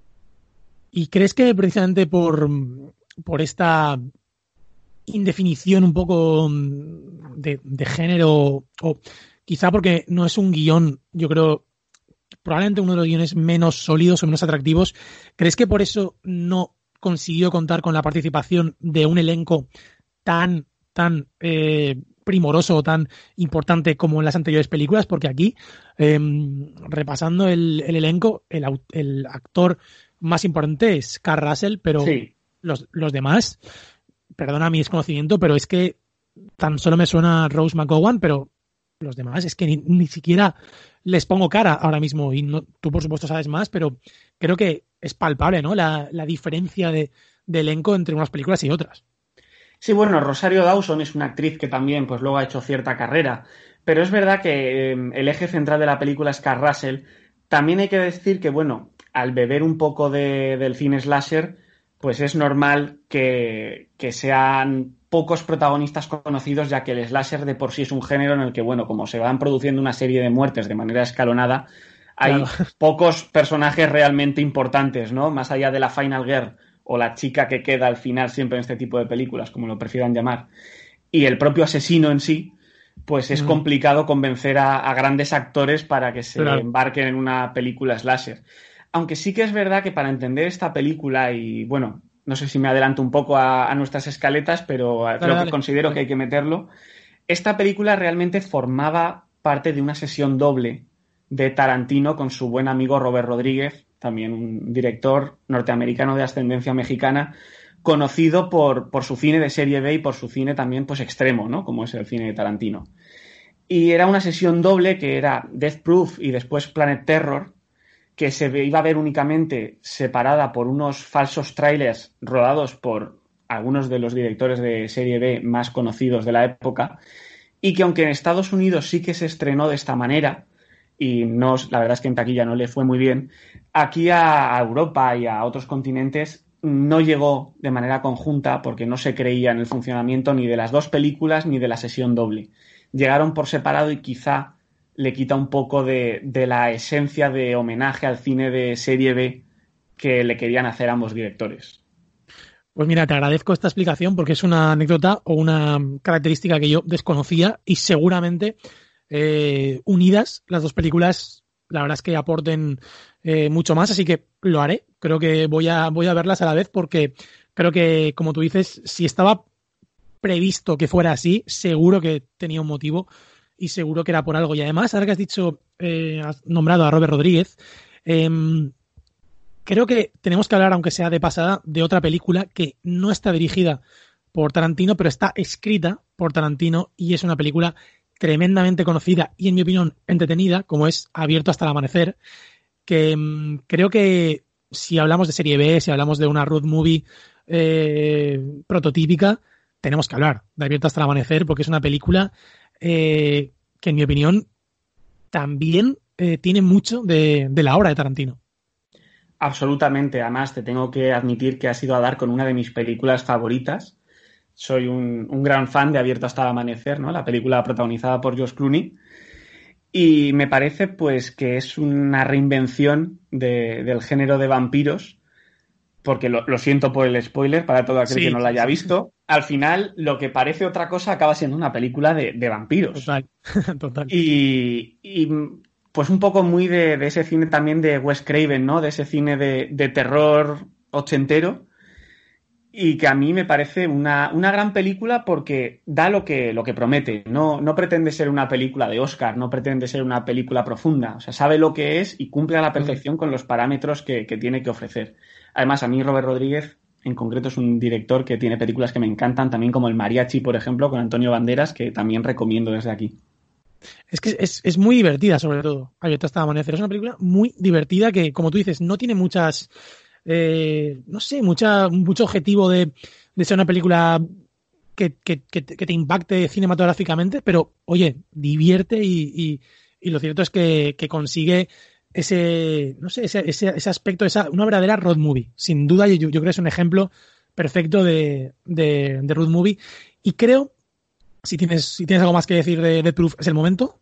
¿Y crees que precisamente por, por esta indefinición un poco de, de género, o quizá porque no es un guión, yo creo, probablemente uno de los guiones menos sólidos o menos atractivos, ¿crees que por eso no consiguió contar con la participación de un elenco tan, tan eh, primoroso o tan importante como en las anteriores películas? Porque aquí, eh, repasando el, el elenco, el, el actor más importante es Kurt Russell, pero sí. los, los demás, perdona mi desconocimiento, pero es que tan solo me suena Rose McGowan, pero los demás es que ni, ni siquiera les pongo cara ahora mismo, y no, tú por supuesto sabes más, pero creo que es palpable, ¿no? La, la diferencia de, de elenco entre unas películas y otras. Sí, bueno, Rosario Dawson es una actriz que también pues luego ha hecho cierta carrera, pero es verdad que eh, el eje central de la película es Kurt Russell. También hay que decir que, bueno, al beber un poco de, del cine slasher, pues es normal que, que sean pocos protagonistas conocidos, ya que el slasher de por sí es un género en el que, bueno, como se van produciendo una serie de muertes de manera escalonada, hay Claro. pocos personajes realmente importantes, ¿no? Más allá de la Final Girl o la chica que queda al final siempre en este tipo de películas, como lo prefieran llamar, y el propio asesino en sí, pues es mm. complicado convencer a, a grandes actores para que se claro. embarquen en una película slasher. Aunque sí que es verdad que para entender esta película, y bueno, no sé si me adelanto un poco a, a nuestras escaletas, pero dale, creo dale. que considero dale. que hay que meterlo. Esta película realmente formaba parte de una sesión doble de Tarantino con su buen amigo Robert Rodríguez, también un director norteamericano de ascendencia mexicana, conocido por, por su cine de serie B y por su cine también pues extremo, ¿no? Como es el cine de Tarantino. Y era una sesión doble que era Death Proof y después Planet Terror, que se iba a ver únicamente separada por unos falsos trailers rodados por algunos de los directores de serie B más conocidos de la época, y que aunque en Estados Unidos sí que se estrenó de esta manera, y no, la verdad es que en taquilla no le fue muy bien, aquí a Europa y a otros continentes no llegó de manera conjunta porque no se creía en el funcionamiento ni de las dos películas ni de la sesión doble. Llegaron por separado y quizá le quita un poco de, de la esencia de homenaje al cine de serie B que le querían hacer ambos directores. Pues mira, te agradezco esta explicación porque es una anécdota o una característica que yo desconocía, y seguramente eh, unidas las dos películas, la verdad es que aporten eh, mucho más, así que lo haré. Creo que voy a, voy a verlas a la vez porque creo que, como tú dices, si estaba previsto que fuera así, seguro que tenía un motivo y seguro que era por algo. Y además, ahora que has dicho, eh, has nombrado a Robert Rodríguez, eh, creo que tenemos que hablar, aunque sea de pasada, de otra película que no está dirigida por Tarantino, pero está escrita por Tarantino, y es una película tremendamente conocida y, en mi opinión, entretenida, como es Abierto hasta el amanecer, que mmm, creo que si hablamos de serie B, si hablamos de una road movie eh, prototípica, tenemos que hablar de Abierto hasta el amanecer, porque es una película eh, que, en mi opinión, también eh, tiene mucho de, de la obra de Tarantino. Absolutamente. Además, te tengo que admitir que has ido a dar con una de mis películas favoritas. Soy un, un gran fan de Abierto hasta el amanecer, ¿no? La película protagonizada por George Clooney. Y me parece pues que es una reinvención de, del género de vampiros, porque lo, lo siento por el spoiler para todo aquel sí, que no la haya sí, visto. Sí. Al final, lo que parece otra cosa acaba siendo una película de, de vampiros. Total, total. Y, y pues un poco muy de, de ese cine también de Wes Craven, ¿no? De ese cine de, de terror ochentero. Y que a mí me parece una, una gran película porque da lo que, lo que promete. No, no pretende ser una película de Oscar, no pretende ser una película profunda. O sea, sabe lo que es y cumple a la perfección con los parámetros que, que tiene que ofrecer. Además, a mí Robert Rodríguez, en concreto, es un director que tiene películas que me encantan, también como El Mariachi, por ejemplo, con Antonio Banderas, que también recomiendo desde aquí. Es que es, es muy divertida, sobre todo. Abierto hasta amanecer. Es una película muy divertida que, como tú dices, no tiene muchas... Eh, no sé, mucha, mucho objetivo de, de ser una película que, que, que, te, que te impacte cinematográficamente, pero oye, divierte y, y, y lo cierto es que, que consigue ese, no sé, ese, ese, ese aspecto, esa, una verdadera road movie. Sin duda, yo, yo creo que es un ejemplo perfecto de, de, de road movie. Y creo, si tienes, si tienes algo más que decir de Death Proof, ¿es el momento?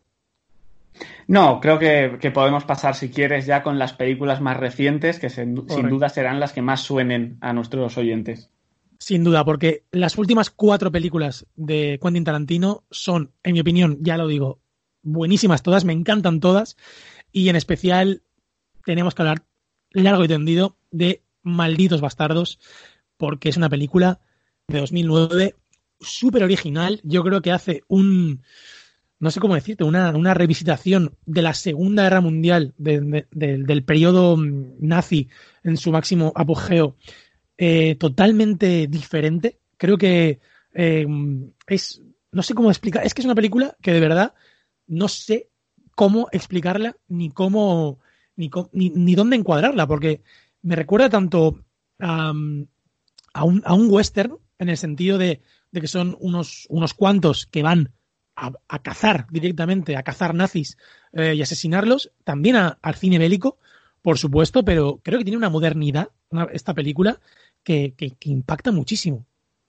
No, creo que, que podemos pasar, si quieres, ya con las películas más recientes, que se, sin duda serán las que más suenen a nuestros oyentes. Sin duda, porque las últimas cuatro películas de Quentin Tarantino son, en mi opinión, ya lo digo, buenísimas todas, me encantan todas, y en especial tenemos que hablar largo y tendido de Malditos Bastardos, porque es una película de dos mil nueve súper original. Yo creo que hace un... no sé cómo decirte, una, una revisitación de la Segunda Guerra Mundial, de, de, de, del periodo nazi en su máximo apogeo, eh, totalmente diferente. Creo que eh, es, no sé cómo explicar, es que es una película que de verdad no sé cómo explicarla ni cómo, ni, ni, ni dónde encuadrarla, porque me recuerda tanto um, a, un, a un western, en el sentido de, de que son unos, unos cuantos que van A, a cazar directamente, a cazar nazis eh, y asesinarlos, también a, al cine bélico, por supuesto, pero creo que tiene una modernidad una, esta película que, que, que impacta muchísimo.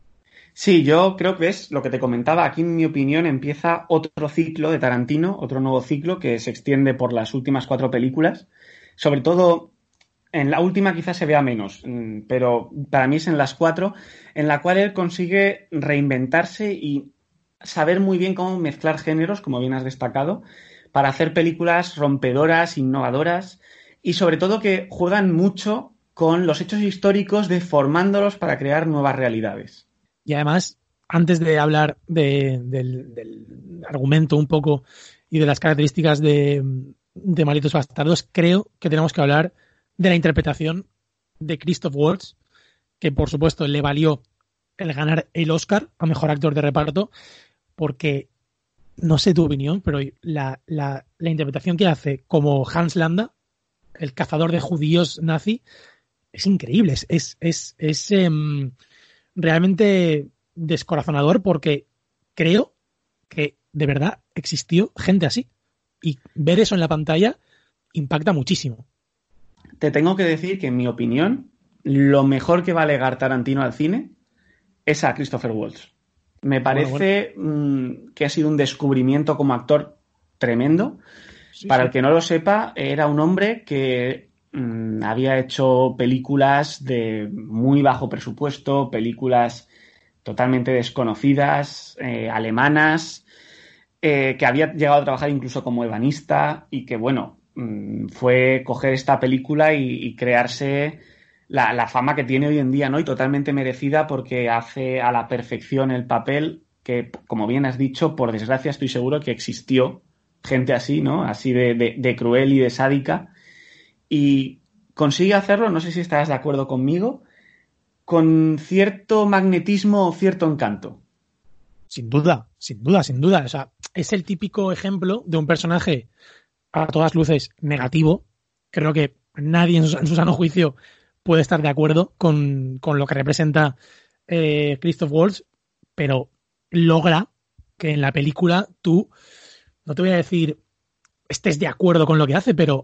Sí, yo creo que es lo que te comentaba. Aquí, en mi opinión, empieza otro ciclo de Tarantino, otro nuevo ciclo que se extiende por las últimas cuatro películas. Sobre todo, en la última quizás se vea menos, pero para mí es en las cuatro, en la cual él consigue reinventarse y saber muy bien cómo mezclar géneros, como bien has destacado, para hacer películas rompedoras, innovadoras y sobre todo que juegan mucho con los hechos históricos, deformándolos para crear nuevas realidades. Y además, antes de hablar de, del, del argumento un poco y de las características de, de Malditos Bastardos, creo que tenemos que hablar de la interpretación de Christoph Waltz, que por supuesto le valió el ganar el Oscar a Mejor Actor de Reparto, porque, no sé tu opinión, pero la, la, la interpretación que hace como Hans Landa, el cazador de judíos nazi, es increíble, es, es, es, es eh, realmente descorazonador, porque creo que de verdad existió gente así, y ver eso en la pantalla impacta muchísimo. Te tengo que decir que, en mi opinión, lo mejor que va a legar Tarantino al cine es a Christopher Waltz. Me parece bueno, bueno. Mmm, que ha sido un descubrimiento como actor tremendo. Sí, Para sí. el que no lo sepa, era un hombre que mmm, había hecho películas de muy bajo presupuesto, películas totalmente desconocidas, eh, alemanas, eh, que había llegado a trabajar incluso como ebanista y que, bueno, mmm, fue coger esta película y, y crearse La, la fama que tiene hoy en día, ¿no? Y totalmente merecida, porque hace a la perfección el papel que, como bien has dicho, por desgracia estoy seguro que existió gente así, ¿no? Así de, de, de cruel y de sádica. Y consigue hacerlo, no sé si estarás de acuerdo conmigo, con cierto magnetismo o cierto encanto. Sin duda, sin duda, sin duda. O sea, es el típico ejemplo de un personaje a todas luces negativo. Creo que nadie en su, en su sano juicio puede estar de acuerdo con, con lo que representa eh, Christoph Waltz, pero logra que en la película tú, no te voy a decir estés de acuerdo con lo que hace, pero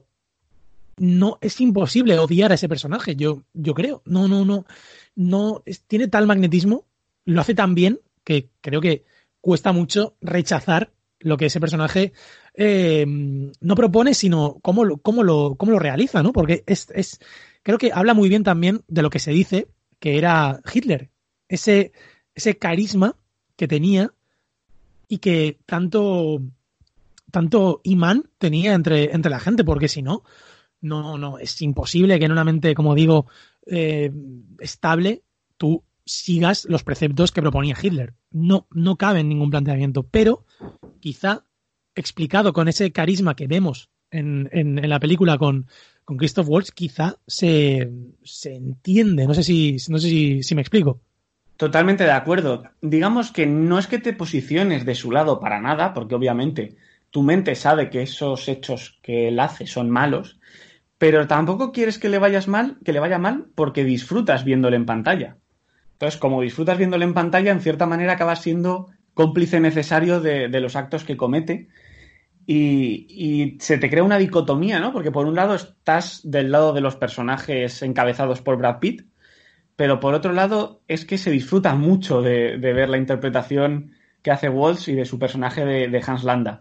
no es imposible odiar a ese personaje, yo, yo creo. No, no, no. no es, tiene tal magnetismo, lo hace tan bien, que creo que cuesta mucho rechazar lo que ese personaje eh, no propone, sino cómo lo, cómo lo, cómo lo realiza, ¿no? Porque es, es creo que habla muy bien también de lo que se dice que era Hitler. Ese, ese carisma que tenía y que tanto tanto imán tenía entre, entre la gente, porque si no, no, no, es imposible que en una mente, como digo, eh, estable, tú sigas los preceptos que proponía Hitler. No, no cabe en ningún planteamiento, pero quizá explicado con ese carisma que vemos en, en, en la película con, con Christoph Waltz, quizá se, se entiende. No sé si, no sé si, si me explico. Totalmente de acuerdo. Digamos que no es que te posiciones de su lado para nada, porque obviamente tu mente sabe que esos hechos que él hace son malos, pero tampoco quieres que le vayas mal, que le vaya mal porque disfrutas viéndole en pantalla. Entonces, como disfrutas viéndole en pantalla, en cierta manera acabas siendo cómplice necesario de, de los actos que comete y, y se te crea una dicotomía, ¿no? Porque por un lado estás del lado de los personajes encabezados por Brad Pitt, pero por otro lado es que se disfruta mucho de, de ver la interpretación que hace Waltz y de su personaje de, de Hans Landa.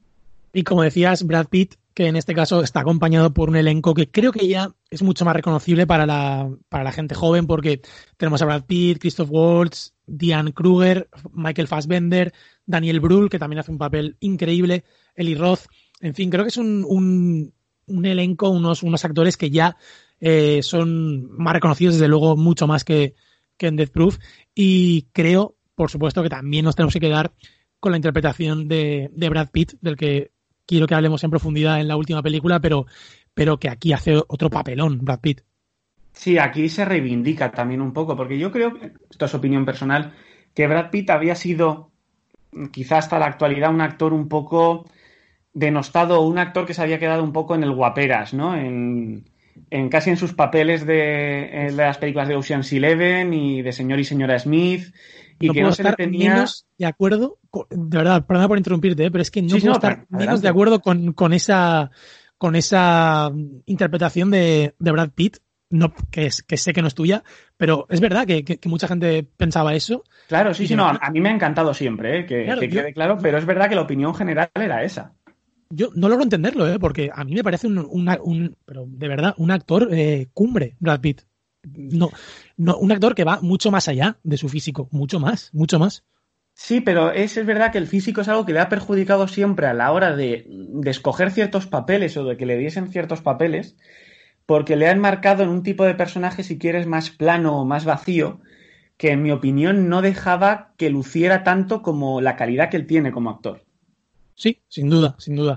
Y como decías, Brad Pitt, que en este caso está acompañado por un elenco que creo que ya es mucho más reconocible para la, para la gente joven, porque tenemos a Brad Pitt, Christoph Waltz, Diane Kruger, Michael Fassbender, Daniel Brühl, que también hace un papel increíble, Eli Roth. En fin, creo que es un, un, un elenco, unos, unos actores que ya eh, son más reconocidos, desde luego, mucho más que, que en Death Proof. Y creo, por supuesto, que también nos tenemos que quedar con la interpretación de, de Brad Pitt, del que quiero que hablemos en profundidad en la última película, pero, pero que aquí hace otro papelón, Brad Pitt. Sí, aquí se reivindica también un poco, porque yo creo, esto es opinión personal, que Brad Pitt había sido, quizá hasta la actualidad, un actor un poco denostado, un actor que se había quedado un poco en el guaperas, ¿no? En, en casi en sus papeles de, de las películas de Ocean's Eleven y de Señor y Señora Smith. Y no que puedo no se estar le tenía... menos de acuerdo, con, de verdad, perdona por interrumpirte, ¿eh? Pero es que no sí, puedo no, estar adelante. menos de acuerdo con, con esa con esa interpretación de, de Brad Pitt, no, que, es, que sé que no es tuya, pero es verdad que, que, que mucha gente pensaba eso. Claro, sí, sí, no, no, a mí me ha encantado siempre, ¿eh? que, claro, que yo, quede claro, pero es verdad que la opinión general era esa. Yo no logro entenderlo, ¿eh? Porque a mí me parece un, un, un pero de verdad, un actor eh, cumbre, Brad Pitt. No, no, un actor que va mucho más allá de su físico, mucho más, mucho más. Sí, pero es, es verdad que el físico es algo que le ha perjudicado siempre a la hora de, de escoger ciertos papeles o de que le diesen ciertos papeles, porque le han marcado en un tipo de personaje, si quieres, más plano o más vacío, que en mi opinión no dejaba que luciera tanto como la calidad que él tiene como actor. Sí, sin duda, sin duda.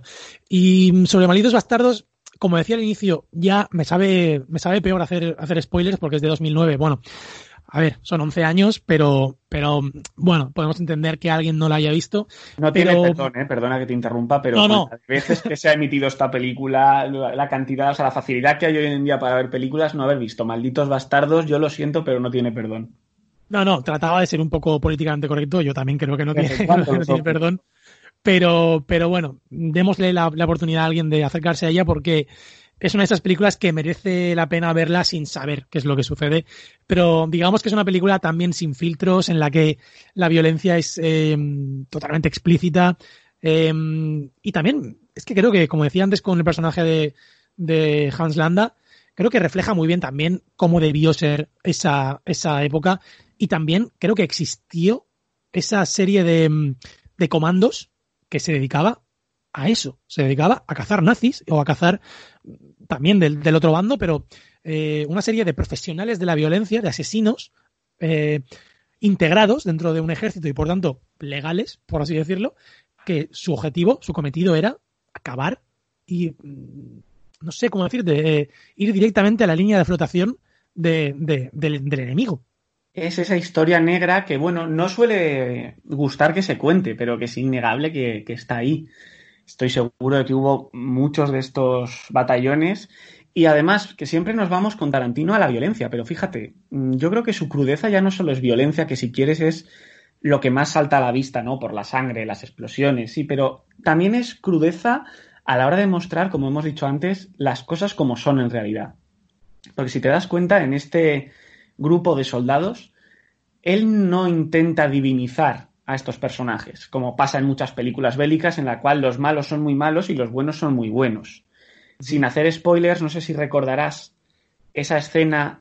Y sobre Malditos Bastardos, como decía al inicio, ya me sabe, me sabe peor hacer, hacer spoilers porque es de dos mil nueve. Bueno, a ver, son once años, pero, pero bueno, podemos entender que alguien no la haya visto. No pero... tiene perdón, ¿eh? Perdona que te interrumpa, pero no, no. las veces que se ha emitido esta película, la cantidad, o sea, la facilidad que hay hoy en día para ver películas, no haber visto Malditos Bastardos, yo lo siento, pero no tiene perdón. No, no, trataba de ser un poco políticamente correcto, yo también creo que no tiene, no, no tiene perdón. Pero, pero bueno, démosle la, la oportunidad a alguien de acercarse a ella porque es una de esas películas que merece la pena verla sin saber qué es lo que sucede. Pero digamos que es una película también sin filtros, en la que la violencia es eh, totalmente explícita. Eh, y también, es que creo que, como decía antes con el personaje de, de Hans Landa, creo que refleja muy bien también cómo debió ser esa, esa época. Y también creo que existió esa serie de, de comandos que se dedicaba a eso, se dedicaba a cazar nazis o a cazar también del, del otro bando, pero eh, una serie de profesionales de la violencia, de asesinos eh, integrados dentro de un ejército y por tanto legales, por así decirlo, que su objetivo, su cometido era acabar y no sé cómo decirte, eh, ir directamente a la línea de flotación de, de, del, del enemigo. Es esa historia negra que, bueno, no suele gustar que se cuente, pero que es innegable que, que está ahí. Estoy seguro de que hubo muchos de estos batallones y además que siempre nos vamos con Tarantino a la violencia, pero fíjate, yo creo que su crudeza ya no solo es violencia, que si quieres es lo que más salta a la vista, ¿no? Por la sangre, las explosiones, sí, pero también es crudeza a la hora de mostrar, como hemos dicho antes, las cosas como son en realidad. Porque si te das cuenta, en este grupo de soldados, él no intenta divinizar a estos personajes, como pasa en muchas películas bélicas en la cual los malos son muy malos y los buenos son muy buenos. Sin hacer spoilers, no sé si recordarás esa escena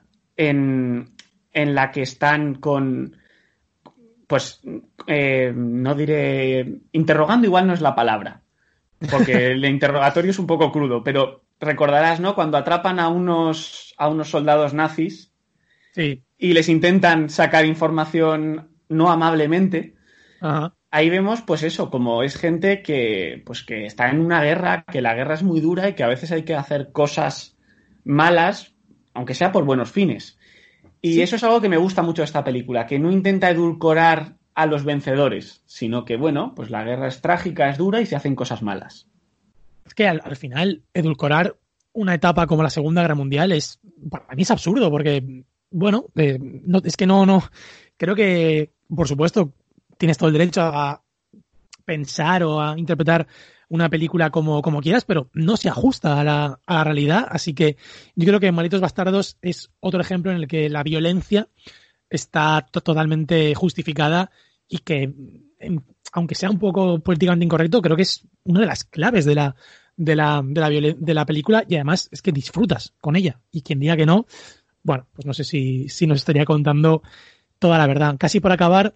en, en la que están con, pues, eh, no diré, interrogando igual no es la palabra, porque el interrogatorio es un poco crudo, pero recordarás, ¿no? Cuando atrapan a unos, a unos soldados nazis sí. y les intentan sacar información no amablemente, Ajá. ahí vemos, pues eso, como es gente que, pues que está en una guerra, que la guerra es muy dura y que a veces hay que hacer cosas malas, aunque sea por buenos fines. Y sí. Eso es algo que me gusta mucho de esta película, que no intenta edulcorar a los vencedores, sino que, bueno, pues la guerra es trágica, es dura y se hacen cosas malas. Es que al, al final, edulcorar una etapa como la Segunda Guerra Mundial es, para mí es absurdo, porque, bueno, eh, no, es que no, no, creo que, por supuesto, tienes todo el derecho a pensar o a interpretar una película como, como quieras, pero no se ajusta a la, a la realidad, así que yo creo que Malditos Bastardos es otro ejemplo en el que la violencia está to- totalmente justificada y que, en, aunque sea un poco políticamente incorrecto, creo que es una de las claves de la, de la, de la, violen- de la película, y además es que disfrutas con ella, y quien diga que no, bueno, pues no sé si, si nos estaría contando toda la verdad. Casi por acabar,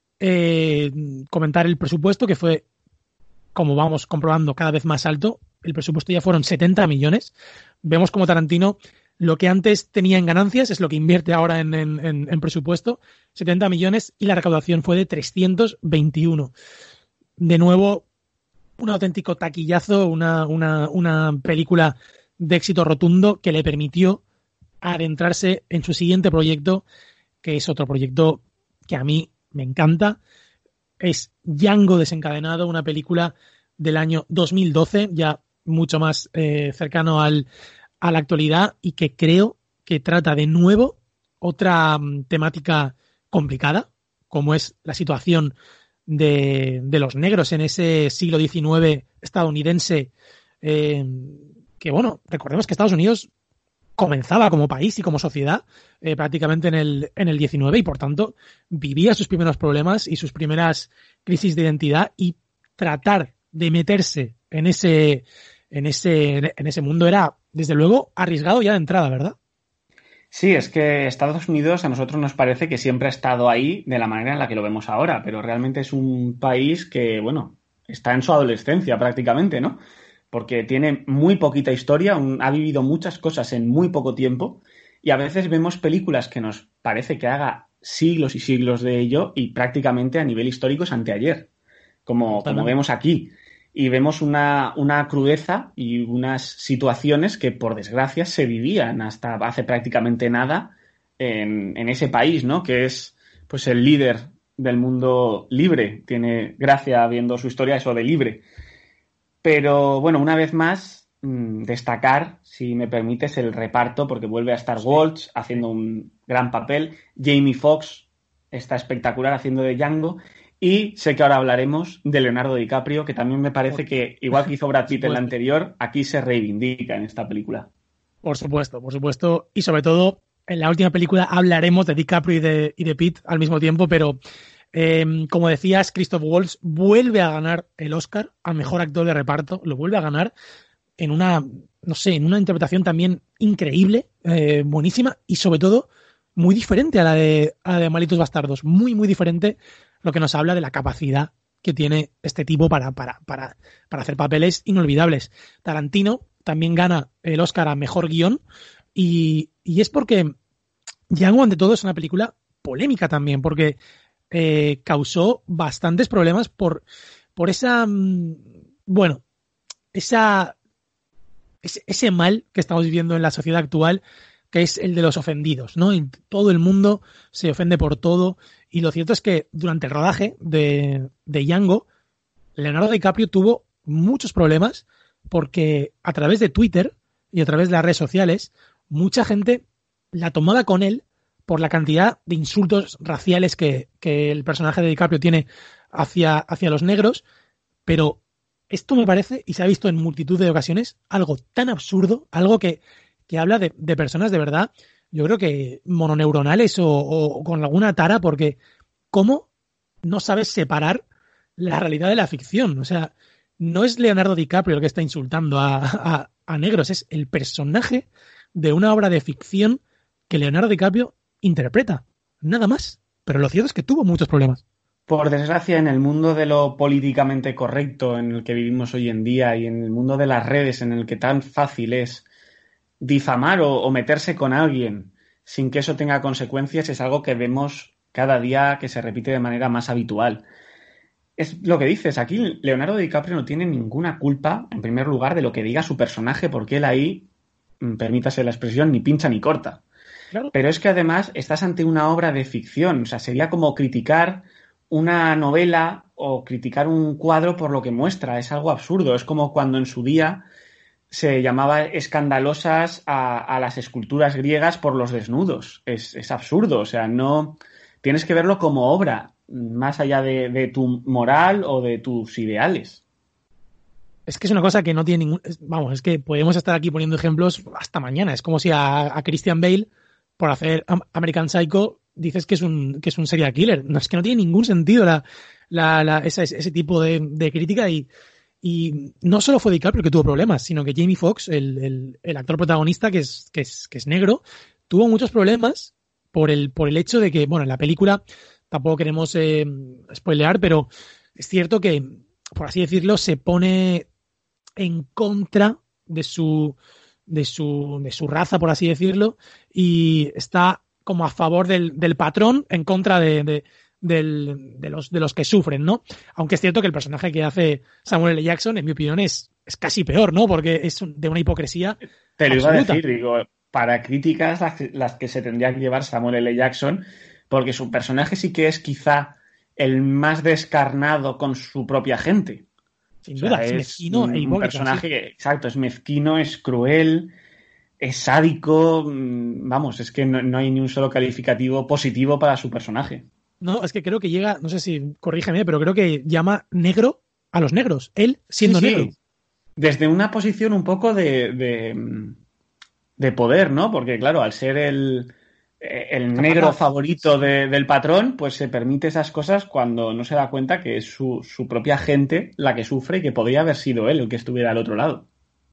eh, comentar el presupuesto, que fue, como vamos comprobando, cada vez más alto. El presupuesto ya fueron setenta millones. Vemos como Tarantino, lo que antes tenía en ganancias es lo que invierte ahora en, en, en presupuesto, setenta millones, y la recaudación fue de trescientos veintiuno. De nuevo, un auténtico taquillazo, una, una, una película de éxito rotundo que le permitió adentrarse en su siguiente proyecto, que es otro proyecto que a mí me encanta. Es Django desencadenado, una película del año dos mil doce, ya mucho más eh, cercano al, a la actualidad, y que creo que trata de nuevo otra um, temática complicada, como es la situación de, de los negros en ese siglo diecinueve estadounidense, eh, que bueno, recordemos que Estados Unidos comenzaba como país y como sociedad eh, prácticamente en el, en el diecinueve, y por tanto vivía sus primeros problemas y sus primeras crisis de identidad, y tratar de meterse en ese, en ese, en ese mundo era, desde luego, arriesgado ya de entrada, ¿verdad? Sí, es que Estados Unidos a nosotros nos parece que siempre ha estado ahí de la manera en la que lo vemos ahora, pero realmente es un país que, bueno, está en su adolescencia prácticamente, ¿no? Porque tiene muy poquita historia, un, ha vivido muchas cosas en muy poco tiempo, y a veces vemos películas que nos parece que haga siglos y siglos de ello, y prácticamente a nivel histórico es anteayer, como, como vemos aquí. Y vemos una, una crudeza y unas situaciones que, por desgracia, se vivían hasta hace prácticamente nada en, en ese país, ¿no? Que es, pues, el líder del mundo libre. Tiene gracia, viendo su historia, eso de libre. Pero, bueno, una vez más, mmm, destacar, si me permites, el reparto, porque vuelve a estar Walsh haciendo un gran papel. Jamie Foxx está espectacular haciendo de Django. Y sé que ahora hablaremos de Leonardo DiCaprio, que también me parece que, igual que hizo Brad Pitt en la anterior, aquí se reivindica en esta película. Por supuesto, por supuesto. Y sobre todo, en la última película hablaremos de DiCaprio y de, y de Pitt al mismo tiempo, pero eh, como decías, Christoph Waltz vuelve a ganar el Oscar al mejor actor de reparto, lo vuelve a ganar en una, no sé, en una interpretación también increíble, eh, buenísima, y sobre todo muy diferente a la de, a la de Malditos Bastardos, muy, muy diferente, lo que nos habla de la capacidad que tiene este tipo para, para, para, para hacer papeles inolvidables. Tarantino también gana el Oscar a Mejor Guión, y, y es porque Django, ante todo, es una película polémica también, porque eh, causó bastantes problemas por, por esa, bueno, esa, ese, ese mal que estamos viviendo en la sociedad actual, que es el de los ofendidos, ¿no? Y todo el mundo se ofende por todo, y lo cierto es que durante el rodaje de, de Django, Leonardo DiCaprio tuvo muchos problemas, porque a través de Twitter y a través de las redes sociales, mucha gente la tomaba con él por la cantidad de insultos raciales que, que el personaje de DiCaprio tiene hacia, hacia los negros, pero esto me parece, y se ha visto en multitud de ocasiones, algo tan absurdo, algo que que habla de, de personas de verdad, yo creo que mononeuronales o, o con alguna tara, porque ¿cómo no sabes separar la realidad de la ficción? O sea, no es Leonardo DiCaprio el que está insultando a, a, a negros, es el personaje de una obra de ficción que Leonardo DiCaprio interpreta, nada más. Pero lo cierto es que tuvo muchos problemas. por desgracia, en el mundo de lo políticamente correcto en el que vivimos hoy en día y en el mundo de las redes en el que tan fácil es difamar o, o meterse con alguien sin que eso tenga consecuencias, es algo que vemos cada día que se repite de manera más habitual. Es lo que dices, aquí Leonardo DiCaprio no tiene ninguna culpa, en primer lugar, de lo que diga su personaje, porque él ahí, permítase la expresión, ni pincha ni corta. Claro. Pero es que además estás ante una obra de ficción, o sea, sería como criticar una novela o criticar un cuadro por lo que muestra, es algo absurdo, es como cuando en su día se llamaba escandalosas a, a las esculturas griegas por los desnudos, es, es absurdo, o sea, no tienes que verlo como obra, más allá de, de tu moral o de tus ideales. Es que es una cosa que no tiene ningún... Vamos, es que podemos estar aquí poniendo ejemplos hasta mañana, es como si a, a Christian Bale, por hacer American Psycho, dices que es un que es un serial killer. No, es que no tiene ningún sentido la, la, la, esa, ese tipo de, de crítica y, y no solo fue DiCaprio que tuvo problemas, sino que Jamie Foxx, el, el, el actor protagonista que es, que es que es negro, tuvo muchos problemas por el por el hecho de que, bueno, en la película tampoco queremos eh, spoilear, pero es cierto que, por así decirlo, se pone en contra de su de su de su raza, por así decirlo, y está como a favor del, del patrón en contra de, de, del, de, los, de los que sufren, ¿no? Aunque es cierto que el personaje que hace Samuel L. Jackson, en mi opinión, es, es casi peor, ¿no? Porque es de una hipocresía Te lo absoluta. Iba a decir, digo, para críticas las, las que se tendría que llevar Samuel L. Jackson, porque su personaje sí que es quizá el más descarnado con su propia gente. Sin duda, o sea, es, es mezquino un, e hipócrita. Un personaje sí. que, exacto, es mezquino, es cruel, es sádico, vamos, es que no, no hay ni un solo calificativo positivo para su personaje. No, es que creo que llega, no sé si, corrígeme, pero creo que llama negro a los negros, él siendo sí, sí. negro. Desde una posición un poco de, de, de poder, ¿no? Porque claro, al ser el, el negro favorito de, del patrón, pues se permite esas cosas cuando no se da cuenta que es su, su propia gente la que sufre y que podría haber sido él el que estuviera al otro lado.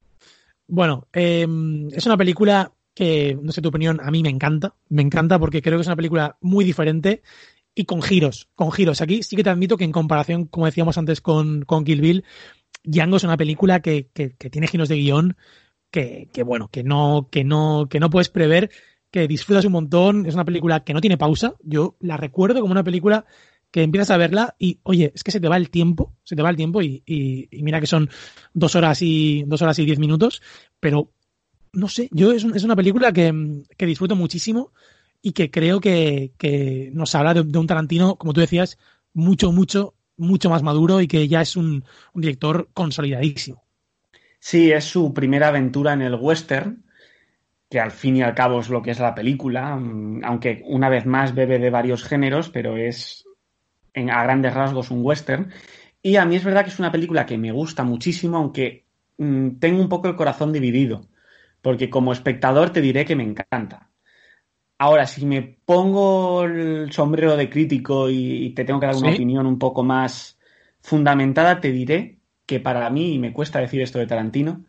Bueno, eh, es una película que, no sé tu opinión, a mí me encanta. Me encanta porque creo que es una película muy diferente y con giros, con giros. Aquí sí que te admito que en comparación, como decíamos antes con, con Kill Bill, Django es una película que, que, que tiene giros de guión que, que bueno, que no, que no, que no puedes prever, que disfrutas un montón. Es una película que no tiene pausa. Yo la recuerdo como una película que empiezas a verla y, oye, es que se te va el tiempo, se te va el tiempo y, y, y mira que son dos horas y dos horas y diez minutos, pero no sé, yo es, un, es una película que, que disfruto muchísimo y que creo que, que nos habla de, de un Tarantino, como tú decías, mucho, mucho, mucho más maduro y que ya es un, un director consolidadísimo. Sí, es su primera aventura en el western, que al fin y al cabo es lo que es la película, aunque una vez más bebe de varios géneros, pero es en, a grandes rasgos un western. Y a mí es verdad que es una película que me gusta muchísimo, aunque mmm, tengo un poco el corazón dividido, porque como espectador te diré que me encanta. Ahora, si me pongo el sombrero de crítico y, y te tengo que dar una ¿Sí? opinión un poco más fundamentada, te diré que para mí, y me cuesta decir esto de Tarantino,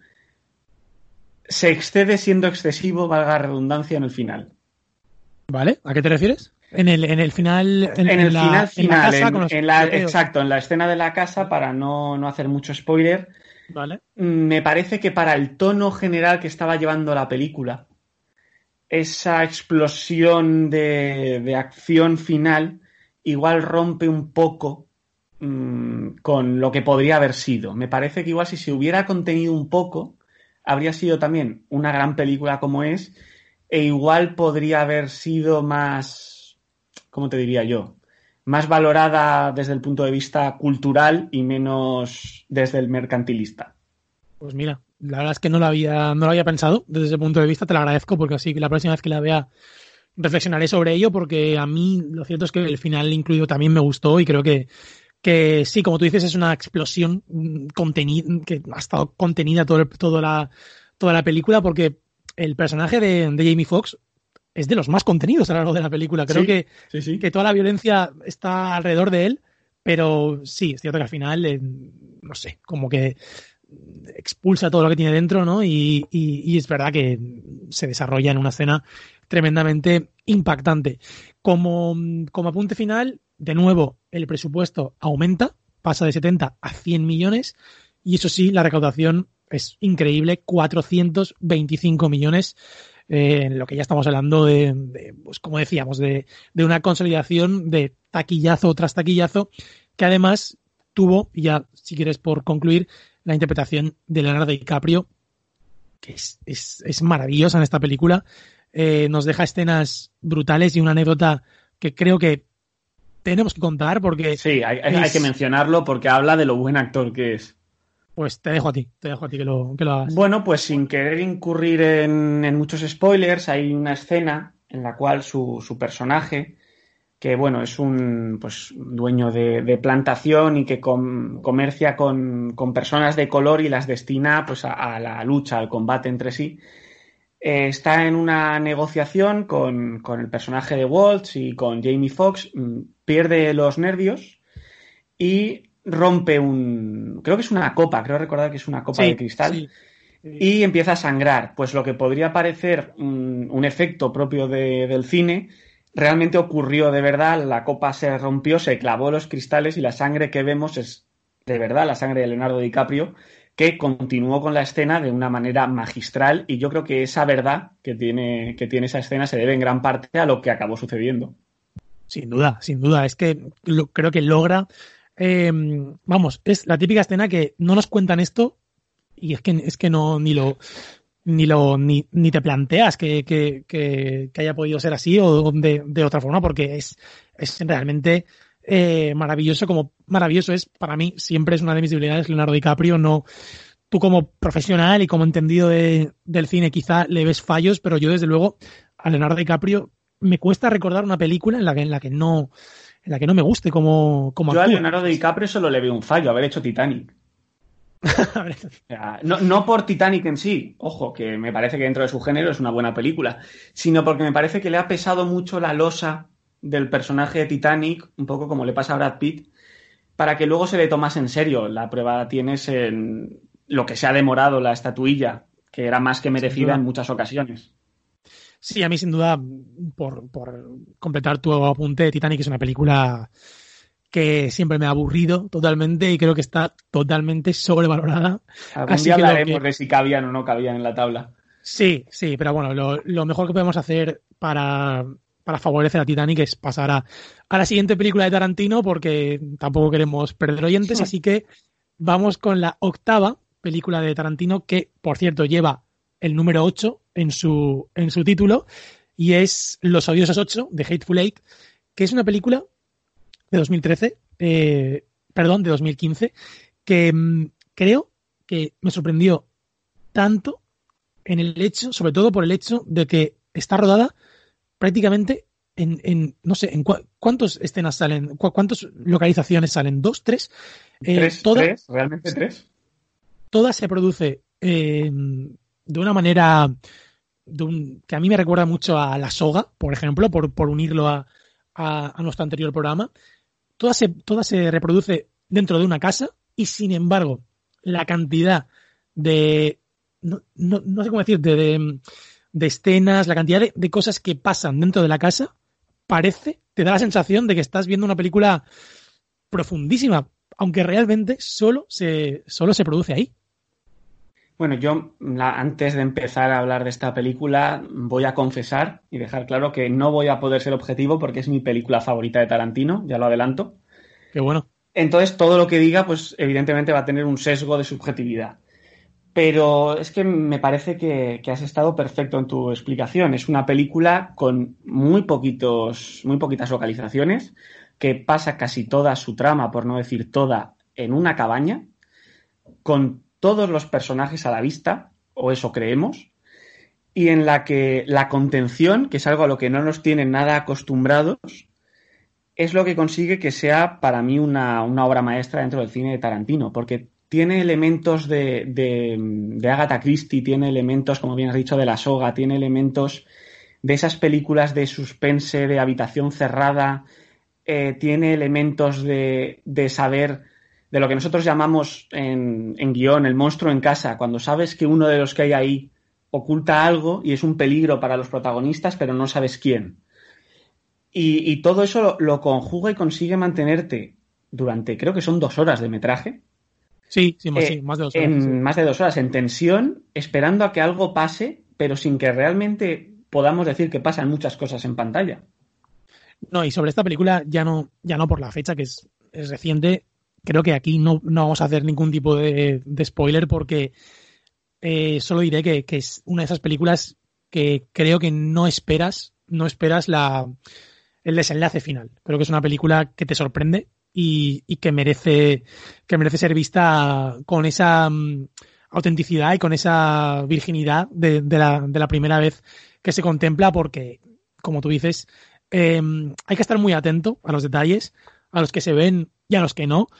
se excede siendo excesivo, valga la redundancia, en el final. ¿Vale? ¿A qué te refieres? En el, en el final... En, en el la, final, final. En la casa, en, con los en la, exacto, en la escena de la casa, para no, no hacer mucho spoiler, ¿vale? Me parece que para el tono general que estaba llevando la película, esa explosión de, de acción final igual rompe un poco mmm, con lo que podría haber sido. Me parece que igual si se hubiera contenido un poco, habría sido también una gran película como es, e igual podría haber sido más, ¿cómo te diría yo? Más valorada desde el punto de vista cultural y menos desde el mercantilista. Pues mira, la verdad es que no lo había, no lo había pensado desde ese punto de vista, te lo agradezco porque así que la próxima vez que la vea reflexionaré sobre ello porque a mí lo cierto es que el final incluido también me gustó y creo que, que sí, como tú dices, es una explosión contenida, que ha estado contenida todo, todo la, toda la película porque el personaje de, de Jamie Foxx es de los más contenidos a lo largo de la película. Creo sí, que, sí, sí. que toda la violencia está alrededor de él, pero sí, es cierto que al final, eh, no sé, como que expulsa todo lo que tiene dentro, ¿no? Y, y, y es verdad que se desarrolla en una escena tremendamente impactante. Como, como apunte final, de nuevo, el presupuesto aumenta, pasa de setenta a cien millones, y eso sí, la recaudación es increíble, cuatrocientos veinticinco millones, eh, en lo que ya estamos hablando de, de pues como decíamos, de, de una consolidación de taquillazo tras taquillazo, que además tuvo, y ya si quieres por concluir, la interpretación de Leonardo DiCaprio, que es, es, es maravillosa en esta película. Eh, nos deja escenas brutales y una anécdota que creo que tenemos que contar porque... Sí, hay, hay, es... hay que mencionarlo porque habla de lo buen actor que es. Pues te dejo a ti, te dejo a ti que lo, que lo hagas. Bueno, pues sin querer incurrir en, en muchos spoilers, hay una escena en la cual su, su personaje, que bueno, es un pues dueño de, de plantación y que com, comercia con, con personas de color y las destina pues a, a la lucha, al combate entre sí, eh, está en una negociación con, con el personaje de Waltz y con Jamie Foxx, pierde los nervios y rompe un... creo que es una copa, creo recordar que es una copa sí, de cristal, sí, sí. Y empieza a sangrar. Pues lo que podría parecer un, un efecto propio de, del cine, realmente ocurrió de verdad, la copa se rompió, se clavó los cristales y la sangre que vemos es de verdad la sangre de Leonardo DiCaprio, que continuó con la escena de una manera magistral, y yo creo que esa verdad que tiene, que tiene esa escena se debe en gran parte a lo que acabó sucediendo. Sin duda, sin duda. Es que lo, creo que logra... Eh, vamos, es la típica escena que no nos cuentan esto y es que es que no ni lo ni lo ni, ni te planteas que, que, que, que haya podido ser así o de, de otra forma, porque es, es realmente eh, maravilloso. Como maravilloso es para mí, siempre es una de mis debilidades Leonardo DiCaprio. No, tú como profesional y como entendido de, del cine quizá le ves fallos, pero yo desde luego a Leonardo DiCaprio me cuesta recordar una película en la que en la que no en la que no me guste como, como Yo actúa. a Leonardo DiCaprio solo le veo un fallo, haber hecho Titanic. O sea, no, no por Titanic en sí, ojo, que me parece que dentro de su género es una buena película, sino porque me parece que le ha pesado mucho la losa del personaje de Titanic, un poco como le pasa a Brad Pitt, para que luego se le tomase en serio. La prueba tienes en lo que se ha demorado la estatuilla, que era más que merecida en muchas ocasiones. Sí, a mí sin duda, por, por completar tu apunte, Titanic es una película que siempre me ha aburrido totalmente y creo que está totalmente sobrevalorada. Algún Así día que hablaremos que... de si cabían o no cabían en la tabla. Sí, sí, pero bueno, lo, lo mejor que podemos hacer para, para favorecer a Titanic es pasar a, a la siguiente película de Tarantino, porque tampoco queremos perder oyentes, sí. Así que vamos con la octava película de Tarantino, que por cierto lleva el número ocho en su, en su título, y es Los odiosos ocho, de Hateful Eight, que es una película de dos mil trece, eh, perdón, de dos mil quince, que mmm, creo que me sorprendió tanto en el hecho, sobre todo por el hecho de que está rodada prácticamente en, en no sé, en cu- cuántas escenas salen, cu- cuántas localizaciones salen, dos, tres, eh, tres, toda, tres, realmente tres. Toda se produce eh, de una manera de un, que a mí me recuerda mucho a La Soga, por ejemplo, por, por unirlo a, a, a nuestro anterior programa. Toda se, toda se reproduce dentro de una casa y, sin embargo, la cantidad de no, no, no sé cómo decir, de, de, de escenas, la cantidad de, de cosas que pasan dentro de la casa, parece, te da la sensación de que estás viendo una película profundísima, aunque realmente solo se, solo se produce ahí. Bueno, yo la, antes de empezar a hablar de esta película voy a confesar y dejar claro que no voy a poder ser objetivo porque es mi película favorita de Tarantino, ya lo adelanto. Qué bueno. Entonces todo lo que diga, pues evidentemente va a tener un sesgo de subjetividad. Pero es que me parece que, que has estado perfecto en tu explicación. Es una película con muy poquitos, muy poquitas localizaciones, que pasa casi toda su trama, por no decir toda, en una cabaña, con todos los personajes a la vista, o eso creemos, y en la que la contención, que es algo a lo que no nos tienen nada acostumbrados, es lo que consigue que sea para mí una, una obra maestra dentro del cine de Tarantino, porque tiene elementos de, de, de Agatha Christie, tiene elementos, como bien has dicho, de La Soga, tiene elementos de esas películas de suspense, de habitación cerrada, eh, tiene elementos de, de saber, de lo que nosotros llamamos en, en guión el monstruo en casa, cuando sabes que uno de los que hay ahí oculta algo y es un peligro para los protagonistas, pero no sabes quién. Y, y todo eso lo, lo conjuga y consigue mantenerte durante, creo que son dos horas de metraje. Sí, sí, más, eh, sí, más de dos horas. En Sí. más de dos horas, en tensión, esperando a que algo pase, pero sin que realmente podamos decir que pasan muchas cosas en pantalla. No, y sobre esta película, ya no, ya no por la fecha, que es, es reciente, creo que aquí no, no vamos a hacer ningún tipo de, de spoiler porque eh, solo diré que, que es una de esas películas que creo que no esperas, no esperas la, el desenlace final. Creo que es una película que te sorprende y, y que merece, que merece ser vista con esa um, autenticidad y con esa virginidad de, de, la, de la primera vez que se contempla porque, como tú dices, eh, hay que estar muy atento a los detalles, a los que se ven y a los que no.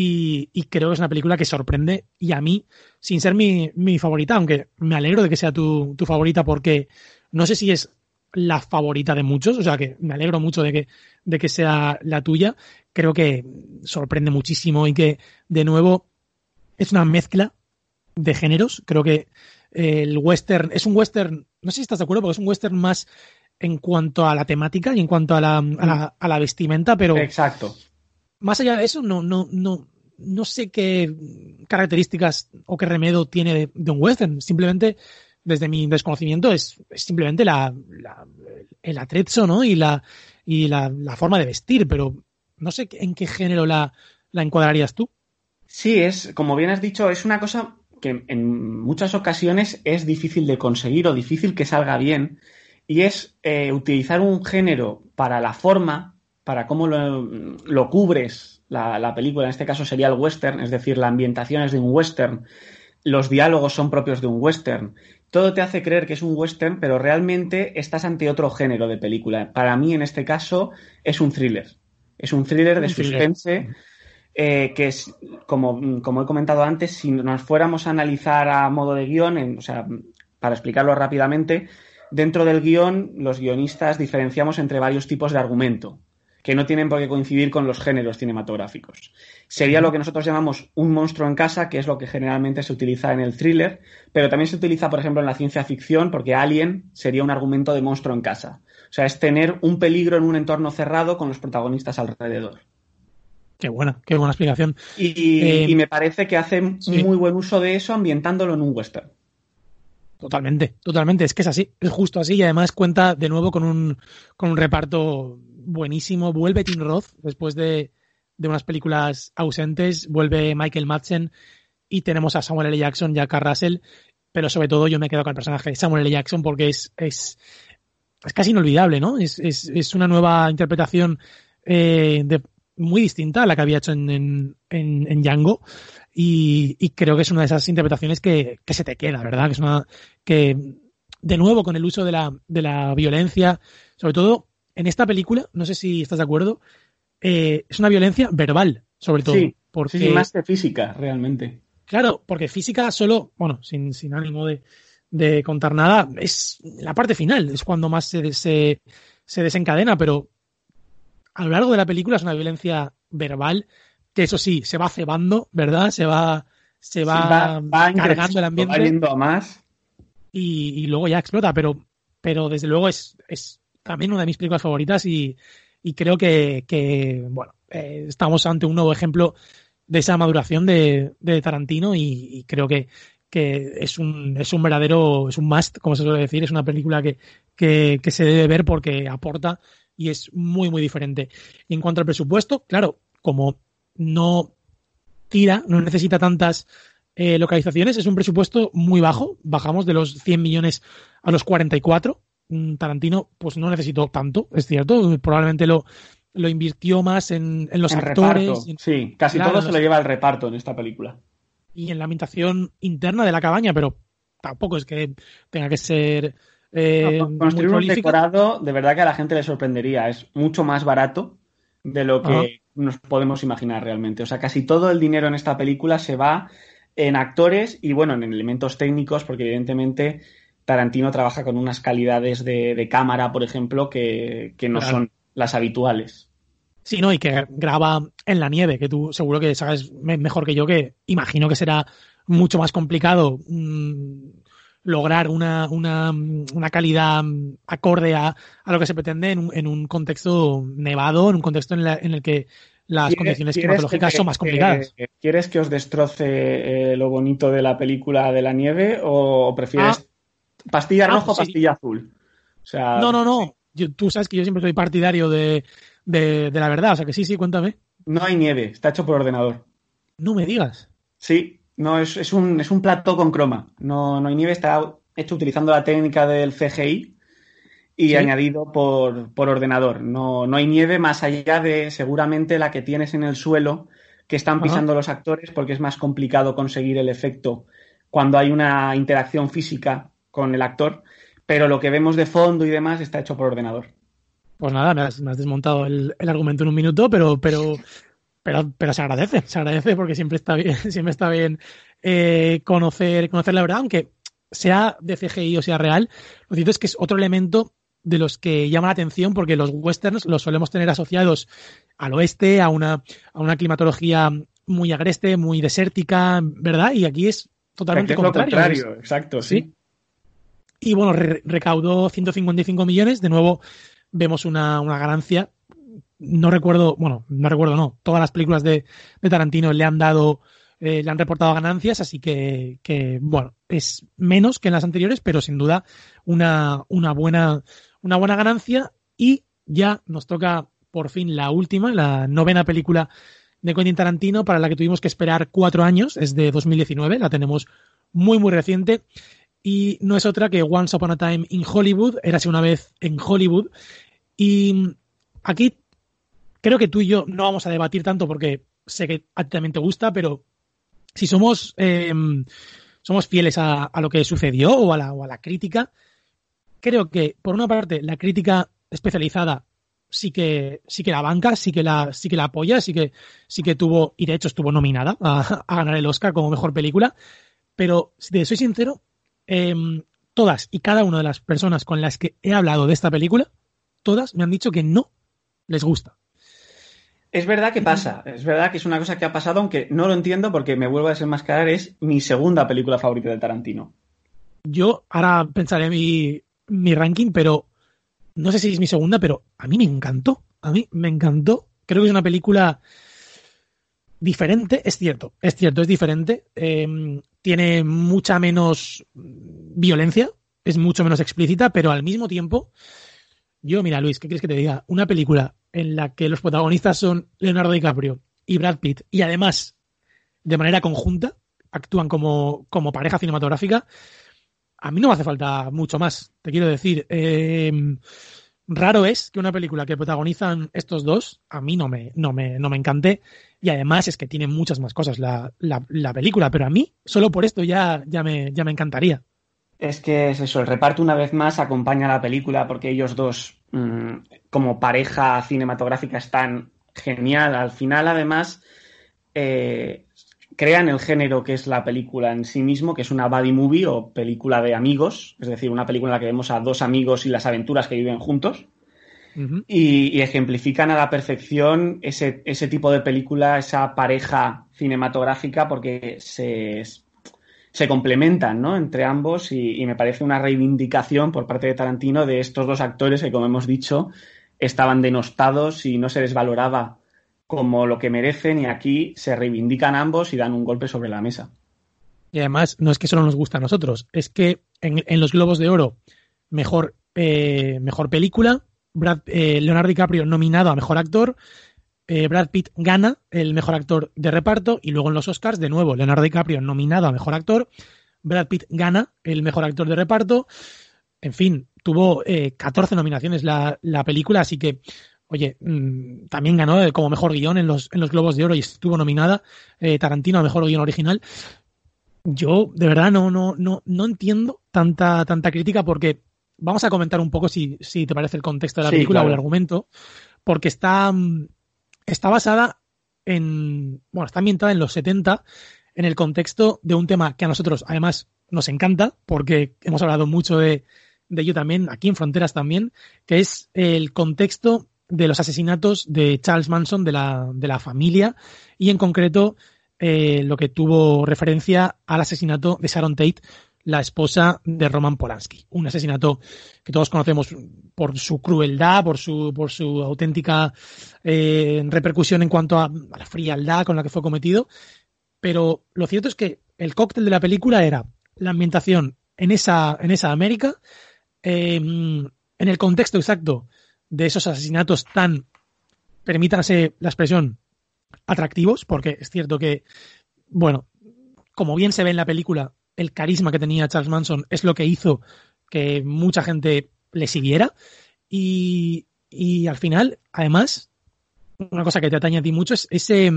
Y, y creo que es una película que sorprende y a mí, sin ser mi, mi favorita, aunque me alegro de que sea tu, tu favorita porque no sé si es la favorita de muchos, o sea que me alegro mucho de que, de que sea la tuya, creo que sorprende muchísimo y que de nuevo es una mezcla de géneros, creo que el western, es un western, no sé si estás de acuerdo, porque es un western más en cuanto a la temática y en cuanto a la, a la, a la vestimenta, pero Exacto. Más allá de eso, no, no, no, no sé qué características o qué remedio tiene de, de un western. Simplemente, desde mi desconocimiento, es, es simplemente la, la, el atrezzo, ¿no? Y la, y la, la forma de vestir, pero no sé en qué género la, la encuadrarías tú. Sí, es, como bien has dicho, es una cosa que en muchas ocasiones es difícil de conseguir o difícil que salga bien, y es eh, utilizar un género para la forma, para cómo lo, lo cubres la, la película, en este caso sería el western, es decir, la ambientación es de un western, los diálogos son propios de un western, todo te hace creer que es un western, pero realmente estás ante otro género de película. Para mí, en este caso, es un thriller. Es un thriller de Un thriller. suspense eh, que es, como, como he comentado antes, si nos fuéramos a analizar a modo de guión, en, o sea, para explicarlo rápidamente, dentro del guión los guionistas diferenciamos entre varios tipos de argumento que no tienen por qué coincidir con los géneros cinematográficos. Sería lo que nosotros llamamos un monstruo en casa, que es lo que generalmente se utiliza en el thriller, pero también se utiliza, por ejemplo, en la ciencia ficción, porque Alien sería un argumento de monstruo en casa. O sea, es tener un peligro en un entorno cerrado con los protagonistas alrededor. Qué buena, qué buena explicación. Y, Eh, y me parece que hace sí. muy buen uso de eso ambientándolo en un western. Totalmente, totalmente. Es que es así, es justo así. Y además cuenta de nuevo con un, con un reparto buenísimo. Vuelve Tim Roth después de, de unas películas ausentes. Vuelve Michael Madsen y tenemos a Samuel L. Jackson y a Kurt Russell. Pero sobre todo yo me quedo con el personaje de Samuel L. Jackson porque es, es, es casi inolvidable, ¿no? Es, es, es una nueva interpretación eh, de, muy distinta a la que había hecho en, en, en, en Django. Y, y creo que es una de esas interpretaciones que, que se te queda, ¿verdad? Que es una que, de nuevo, con el uso de la, de la violencia, sobre todo en esta película, no sé si estás de acuerdo, eh, es una violencia verbal, sobre todo. Sí, porque, sí, sí, más que física, realmente. Claro, porque física solo, bueno, sin, sin ánimo de, de contar nada, es la parte final, es cuando más se, se, se desencadena, pero a lo largo de la película es una violencia verbal que eso sí, se va cebando, ¿verdad? Se va, se va, sí, va, va cargando el ambiente. Va yendo a más. Y, y luego ya explota, pero, pero desde luego es, es también una de mis películas favoritas y, y creo que, que bueno, eh, estamos ante un nuevo ejemplo de esa maduración de, de Tarantino y, y creo que, que es un, es un verdadero, es un must, como se suele decir, es una película que, que, que se debe ver porque aporta y es muy, muy diferente. Y en cuanto al presupuesto, claro, como no tira, no necesita tantas eh, localizaciones, es un presupuesto muy bajo, bajamos de los cien millones a los cuarenta y cuatro. Tarantino pues no necesitó tanto, es cierto, probablemente lo, lo invirtió más en, en los en actores. Reparto. En, sí, casi claro, todo se los, lo lleva el reparto en esta película. Y en la ambientación interna de la cabaña, pero tampoco es que tenga que ser eh, no, construir muy un decorado, de verdad que a la gente le sorprendería, es mucho más barato de lo que Ajá. nos podemos imaginar realmente. O sea, casi todo el dinero en esta película se va en actores y, bueno, en elementos técnicos, porque evidentemente Tarantino trabaja con unas calidades de, de cámara, por ejemplo, que, que no claro. son las habituales. Sí, no, y que graba en la nieve, que tú seguro que sabes mejor que yo, que imagino que será mucho más complicado mmm, lograr una, una, una calidad acorde a, a lo que se pretende en un, en un contexto nevado, en un contexto en, la, en el que las condiciones climatológicas que, son más complicadas. Que, ¿Quieres que os destroce eh, lo bonito de la película de la nieve o prefieres ah, pastilla ah, roja o pues pastilla sí. azul? O sea, no, no, no. Yo, tú sabes que yo siempre soy partidario de, de, de la verdad. O sea que sí, sí, cuéntame. No hay nieve, está hecho por ordenador. No me digas. Sí. No, es, es, un, es un plató con croma. No, no hay nieve, está hecho utilizando la técnica del C G I y ¿sí? añadido por, por ordenador. No, no hay nieve más allá de seguramente la que tienes en el suelo que están pisando Ajá. los actores, porque es más complicado conseguir el efecto cuando hay una interacción física con el actor. Pero lo que vemos de fondo y demás está hecho por ordenador. Pues nada, me has, me has desmontado el, el argumento en un minuto, pero... pero... Pero, pero se agradece, se agradece porque siempre está bien, siempre está bien eh, conocer, conocer la verdad, aunque sea de C G I o sea real. Lo cierto es que es otro elemento de los que llama la atención porque los westerns los solemos tener asociados al oeste, a una, a una climatología muy agreste, muy desértica, ¿verdad? Y aquí es totalmente aquí es contrario. Lo contrario, exacto, sí. ¿sí? Y bueno, re- recaudó ciento cincuenta y cinco millones, de nuevo vemos una, una ganancia. No recuerdo, bueno, no recuerdo, no. Todas las películas de, de Tarantino le han dado, eh, le han reportado ganancias, así que, que, bueno, es menos que en las anteriores, pero sin duda una, una buena, una buena ganancia. Y ya nos toca por fin la última, la novena película de Quentin Tarantino, para la que tuvimos que esperar cuatro años, es de dos mil diecinueve, la tenemos muy, muy reciente. Y no es otra que Once Upon a Time in Hollywood, érase una vez en Hollywood. Y aquí creo que tú y yo no vamos a debatir tanto porque sé que a ti también te gusta, pero si somos, eh, somos fieles a, a lo que sucedió o a, la, o a la crítica, creo que, por una parte, la crítica especializada sí que, sí que la banca, sí que la, sí que la apoya, sí que, sí que tuvo, y de hecho estuvo nominada a, a ganar el Oscar como mejor película, pero si te soy sincero, eh, todas y cada una de las personas con las que he hablado de esta película, todas me han dicho que no les gusta. Es verdad que pasa, es verdad que es una cosa que ha pasado, aunque no lo entiendo porque me vuelvo a desenmascarar, es mi segunda película favorita de Tarantino. Yo ahora pensaré mi, mi ranking, pero no sé si es mi segunda, pero a mí me encantó, a mí me encantó. Creo que es una película diferente, es cierto, es cierto, es diferente. Eh, tiene mucha menos violencia, es mucho menos explícita, pero al mismo tiempo, yo, mira, Luis, ¿qué quieres que te diga? Una película en la que los protagonistas son Leonardo DiCaprio y Brad Pitt, y además, de manera conjunta, actúan como, como pareja cinematográfica, a mí no me hace falta mucho más, te quiero decir. Eh, raro es que una película que protagonizan estos dos, a mí no me, no me, no me encante, y además es que tiene muchas más cosas la, la, la película, pero a mí, solo por esto ya, ya, me, ya me encantaría. Es que es eso, el reparto una vez más acompaña a la película porque ellos dos, mmm, como pareja cinematográfica, están genial. Al final, además, eh, crean el género que es la película en sí mismo, que es una buddy movie o película de amigos, es decir, una película en la que vemos a dos amigos y las aventuras que viven juntos. Uh-huh. y, y ejemplifican a la perfección ese, ese tipo de película, esa pareja cinematográfica, porque se... se complementan, ¿no?, entre ambos y, y me parece una reivindicación por parte de Tarantino de estos dos actores que, como hemos dicho, estaban denostados y no se les valoraba como lo que merecen, y aquí se reivindican ambos y dan un golpe sobre la mesa. Y además no es que solo nos gusta a nosotros, es que en, en los Globos de Oro, mejor, eh, mejor película, Brad, eh, Leonardo DiCaprio nominado a mejor actor, Eh, Brad Pitt gana el mejor actor de reparto, y luego en los Oscars, de nuevo, Leonardo DiCaprio nominado a mejor actor, Brad Pitt gana el mejor actor de reparto. En fin, tuvo eh, catorce nominaciones la, la película, así que, oye, mmm, también ganó eh, como mejor guión en los, en los Globos de Oro y estuvo nominada eh, Tarantino a mejor guión original. Yo, de verdad, no, no, no, no entiendo tanta, tanta crítica, porque vamos a comentar un poco, si, si te parece, el contexto de la sí, película, claro, o el argumento, porque está... Está basada en... Bueno, está ambientada en los setenta, en el contexto de un tema que a nosotros, además, nos encanta, porque hemos hablado mucho de, de ello también, aquí en Fronteras también, que es el contexto de los asesinatos de Charles Manson, de la, de la familia, y en concreto eh, lo que tuvo referencia al asesinato de Sharon Tate, la esposa de Roman Polanski. Un asesinato que todos conocemos por su crueldad, por su, por su auténtica eh, repercusión en cuanto a, a la frialdad con la que fue cometido. Pero lo cierto es que el cóctel de la película era la ambientación en esa, en esa América, eh, en el contexto exacto de esos asesinatos tan, permítanse la expresión, atractivos, porque es cierto que, bueno, como bien se ve en la película, el carisma que tenía Charles Manson es lo que hizo que mucha gente le siguiera. Y, y al final, además, una cosa que te atañe a ti mucho es ese,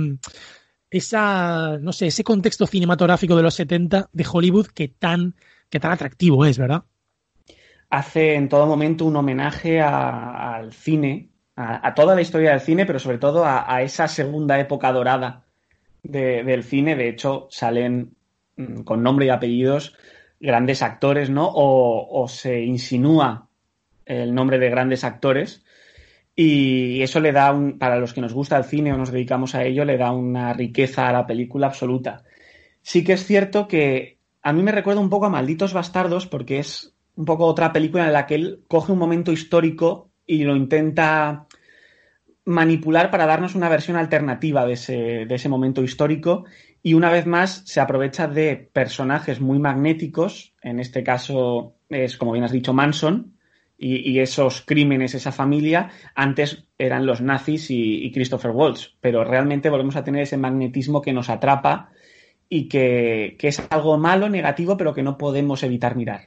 esa, no sé, ese contexto cinematográfico de los setenta de Hollywood que tan, que tan atractivo es, ¿verdad? Hace en todo momento un homenaje a, al cine, a, a toda la historia del cine, pero sobre todo a, a esa segunda época dorada de, del cine. De hecho, salen mmm, con nombre y apellidos grandes actores, ¿no? O, o se insinúa el nombre de grandes actores, y eso le da, un, para los que nos gusta el cine o nos dedicamos a ello, le da una riqueza a la película absoluta. Sí que es cierto que a mí me recuerda un poco a Malditos Bastardos, porque es un poco otra película en la que él coge un momento histórico y lo intenta manipular para darnos una versión alternativa de ese, de ese momento histórico, y una vez más se aprovecha de personajes muy magnéticos. En este caso es, como bien has dicho, Manson y, y esos crímenes, esa familia. Antes eran los nazis y, y Christopher Waltz, pero realmente volvemos a tener ese magnetismo que nos atrapa y que, que es algo malo, negativo, pero que no podemos evitar mirar.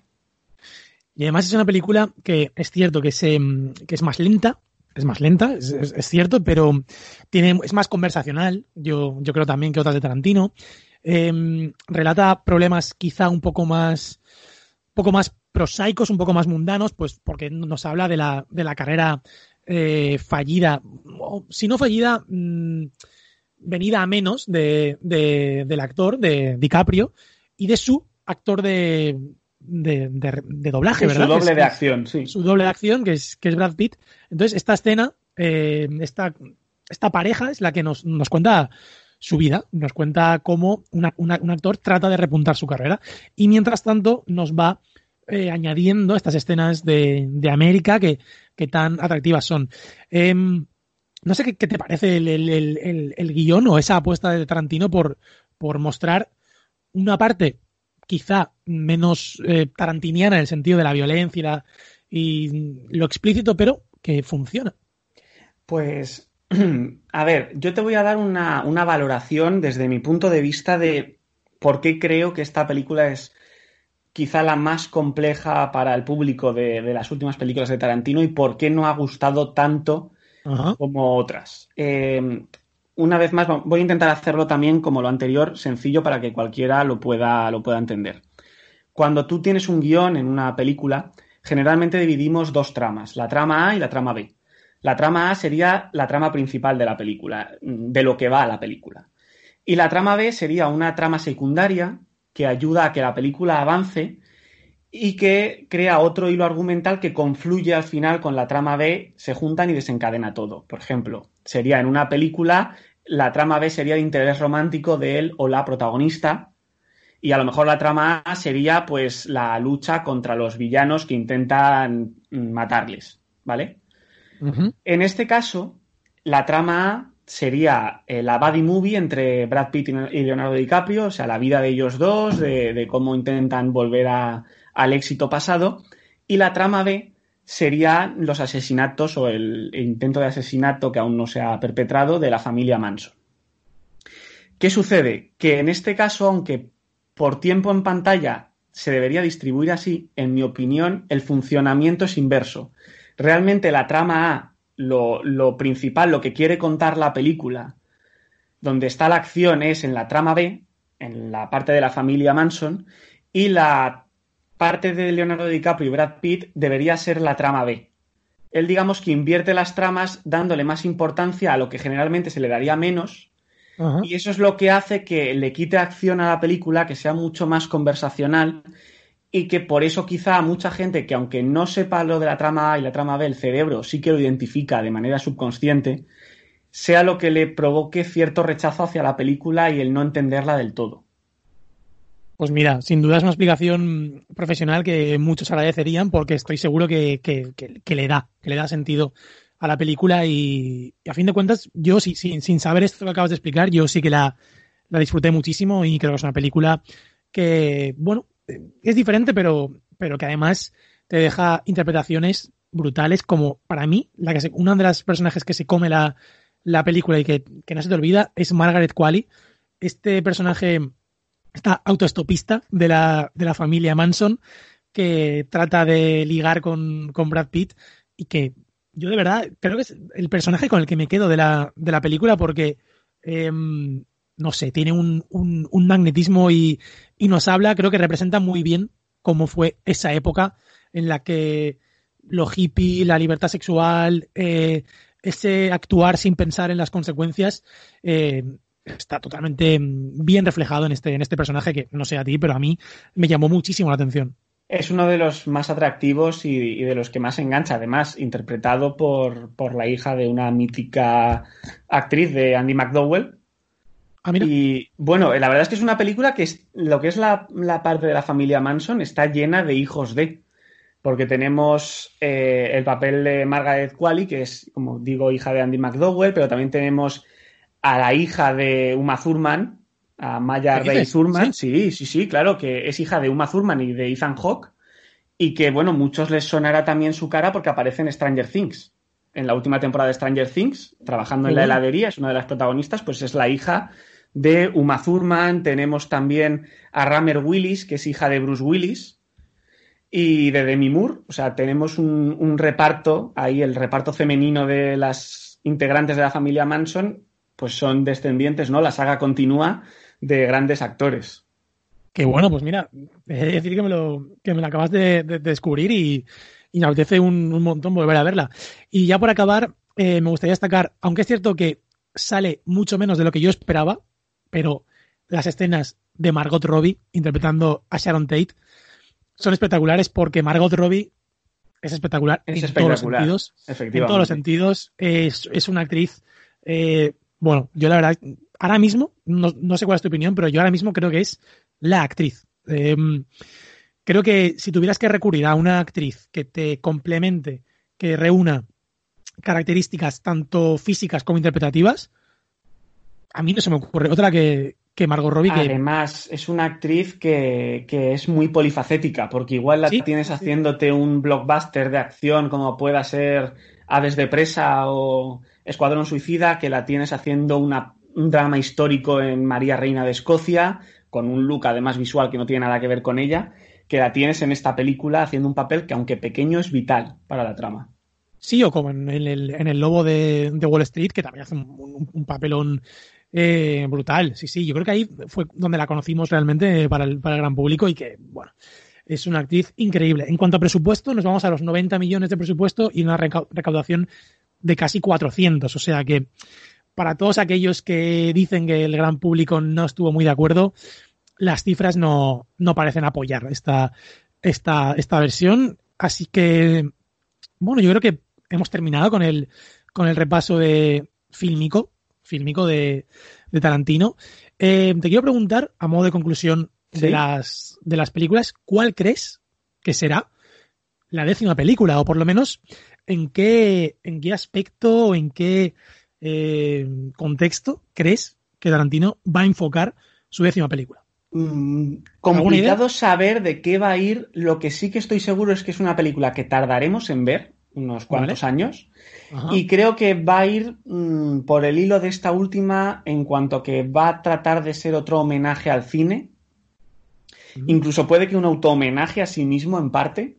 Y además es una película que es cierto que, se, que es más lenta, es más lenta, es, es, es cierto, pero tiene, es más conversacional, yo, yo creo también que otras de Tarantino. Eh, relata problemas quizá un poco más, poco más prosaicos, un poco más mundanos, pues porque nos habla de la, de la carrera eh, fallida, o, si no fallida, mmm, venida a menos de, de, del actor, de DiCaprio, y de su actor de... De, de, de doblaje, ¿verdad? Su doble es, de acción, sí. Su doble de acción, que es, que es Brad Pitt. Entonces, esta escena, eh, esta, esta pareja es la que nos, nos cuenta su vida, nos cuenta cómo una, una, un actor trata de repuntar su carrera. Y mientras tanto, nos va eh, añadiendo estas escenas de, de América que, que tan atractivas son. Eh, no sé qué, qué te parece el, el, el, el, el guión o esa apuesta de Tarantino por, por mostrar una parte quizá menos eh, tarantiniana en el sentido de la violencia y, la, y lo explícito, pero que funciona. Pues, a ver, yo te voy a dar una, una valoración desde mi punto de vista de por qué creo que esta película es quizá la más compleja para el público de, de las últimas películas de Tarantino y por qué no ha gustado tanto uh-huh. como otras. Eh, Una vez más, voy a intentar hacerlo también como lo anterior, sencillo para que cualquiera lo pueda, lo pueda entender. Cuando tú tienes un guión en una película, generalmente dividimos dos tramas, la trama A y la trama B. La trama A sería la trama principal de la película, de lo que va a la película. Y la trama B sería una trama secundaria que ayuda a que la película avance y que crea otro hilo argumental que confluye al final con la trama B, se juntan y desencadena todo. Por ejemplo, sería en una película, la trama B sería de interés romántico de él o la protagonista, y a lo mejor la trama A sería pues la lucha contra los villanos que intentan matarles, ¿vale? Uh-huh. En este caso, la trama A sería eh, la buddy movie entre Brad Pitt y Leonardo DiCaprio, o sea, la vida de ellos dos, de, de cómo intentan volver a al éxito pasado, y la trama B serían los asesinatos o el intento de asesinato que aún no se ha perpetrado de la familia Manson. ¿Qué sucede? Que en este caso, aunque por tiempo en pantalla se debería distribuir así, en mi opinión, el funcionamiento es inverso. Realmente la trama A, lo, lo principal, lo que quiere contar la película, donde está la acción es en la trama B, en la parte de la familia Manson, y la parte de Leonardo DiCaprio y Brad Pitt debería ser la trama B. Él, digamos, que invierte las tramas dándole más importancia a lo que generalmente se le daría menos, uh-huh. y eso es lo que hace que le quite acción a la película, que sea mucho más conversacional, y que por eso quizá a mucha gente que, aunque no sepa lo de la trama A y la trama B, el cerebro sí que lo identifica de manera subconsciente, sea lo que le provoque cierto rechazo hacia la película y el no entenderla del todo. Pues mira, sin duda es una explicación profesional que muchos agradecerían porque estoy seguro que, que, que, que le da, que le da sentido a la película y, y a fin de cuentas, yo sí, sí, sin saber esto que acabas de explicar, yo sí que la, la disfruté muchísimo y creo que es una película que, bueno, es diferente, pero, pero que además te deja interpretaciones brutales, como para mí, la que se, una de las personajes que se come la, la película y que, que no se te olvida es Margaret Qualley. Este personaje, esta autoestopista de la, de la familia Manson, que trata de ligar con, con Brad Pitt y que yo de verdad creo que es el personaje con el que me quedo de la, de la película porque, eh, no sé, tiene un, un, un magnetismo y, y nos habla, creo que representa muy bien cómo fue esa época en la que lo hippie, la libertad sexual, eh, ese actuar sin pensar en las consecuencias, eh, está totalmente bien reflejado en este, en este personaje que, no sé a ti, pero a mí me llamó muchísimo la atención. Es uno de los más atractivos y, y de los que más engancha, además, interpretado por, por la hija de una mítica actriz de Andie MacDowell. Ah, mira. Y bueno, la verdad es que es una película que es, lo que es la, la parte de la familia Manson está llena de hijos de, porque tenemos eh, el papel de Margaret Qualley, que es, como digo, hija de Andie MacDowell, pero también tenemos a la hija de Uma Thurman, a Maya Ray Thurman. ¿Sí? sí, sí, sí, claro, que es hija de Uma Thurman y de Ethan Hawke, y que, bueno, muchos les sonará también su cara porque aparece en Stranger Things. En la última temporada de Stranger Things, trabajando en la heladería, es una de las protagonistas, pues es la hija de Uma Thurman. Tenemos también a Ramer Willis, que es hija de Bruce Willis, y de Demi Moore. O sea, tenemos un, un reparto, ahí el reparto femenino de las integrantes de la familia Manson, pues son descendientes, ¿no? La saga continúa de grandes actores. Qué bueno, pues mira, he de decir que me lo, que me lo acabas de, de, de descubrir y, y me apetece un, un montón volver a verla. Y ya por acabar, eh, me gustaría destacar, aunque es cierto que sale mucho menos de lo que yo esperaba, pero las escenas de Margot Robbie interpretando a Sharon Tate son espectaculares porque Margot Robbie es espectacular es en espectacular, todos los sentidos. Efectivamente. En todos los sentidos. Es, es una actriz, eh, bueno, yo la verdad, ahora mismo, no, no sé cuál es tu opinión, pero yo ahora mismo creo que es la actriz. Eh, creo que si tuvieras que recurrir a una actriz que te complemente, que reúna características tanto físicas como interpretativas, a mí no se me ocurre otra que, que Margot Robbie. Que... Además, es una actriz que, que es muy polifacética, porque igual la ¿Sí? tienes haciéndote un blockbuster de acción como pueda ser Aves de presa o Escuadrón Suicida, que la tienes haciendo una, un drama histórico en María Reina de Escocia, con un look además visual que no tiene nada que ver con ella, que la tienes en esta película haciendo un papel que, aunque pequeño, es vital para la trama. Sí, o como en el, en el Lobo de, de Wall Street, que también hace un, un, un papelón eh, brutal. Sí, sí, yo creo que ahí fue donde la conocimos realmente para el, para el gran público y que, bueno, es una actriz increíble. En cuanto a presupuesto, nos vamos a los noventa millones de presupuesto y una recaudación de casi cuatrocientos. O sea que para todos aquellos que dicen que el gran público no estuvo muy de acuerdo, las cifras no, no parecen apoyar esta, esta, esta versión. Así que, bueno, yo creo que hemos terminado con el, con el repaso de fílmico, fílmico de, de Tarantino. Eh, te quiero preguntar, a modo de conclusión de, ¿Sí? las, de las películas, ¿cuál crees que será la décima película? O por lo menos, ¿en qué, en qué aspecto o en qué eh, contexto crees que Tarantino va a enfocar su décima película? Mm, complicado saber de qué va a ir. Lo que sí que estoy seguro es que es una película que tardaremos en ver unos cuantos ¿Vale? años. Ajá. Y creo que va a ir mmm, por el hilo de esta última, en cuanto que va a tratar de ser otro homenaje al cine. Uh-huh. Incluso puede que un auto-homenaje a sí mismo en parte.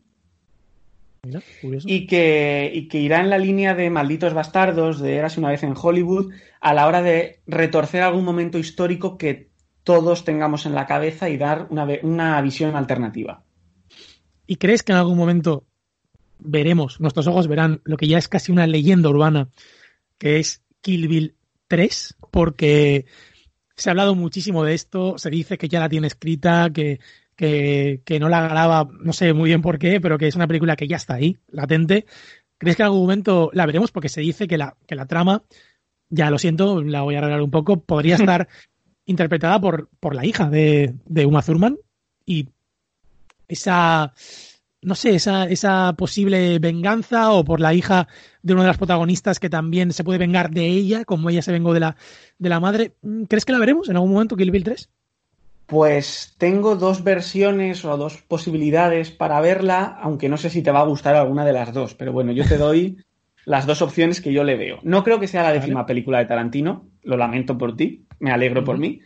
Mira, curioso. Y que, y que irá en la línea de Malditos Bastardos, de Érase una vez en Hollywood, a la hora de retorcer algún momento histórico que todos tengamos en la cabeza y dar una, una visión alternativa. ¿Y crees que en algún momento veremos, nuestros ojos verán lo que ya es casi una leyenda urbana, que es Kill Bill tres? Porque se ha hablado muchísimo de esto, se dice que ya la tiene escrita, que, que, que no la graba, no sé muy bien por qué, pero que es una película que ya está ahí, latente. ¿Crees que en algún momento la veremos? Porque se dice que la, que la trama, ya lo siento, la voy a arreglar un poco, podría estar interpretada por, por la hija de, de Uma Thurman, y esa, no sé, esa, esa posible venganza, o por la hija de una de las protagonistas que también se puede vengar de ella, como ella se vengó de la, de la madre. ¿Crees que la veremos en algún momento, Kill Bill tres? Pues tengo dos versiones o dos posibilidades para verla, aunque no sé si te va a gustar alguna de las dos, pero bueno, yo te doy las dos opciones que yo le veo. No creo que sea la décima vale. película de Tarantino, lo lamento por ti, me alegro uh-huh. por mí.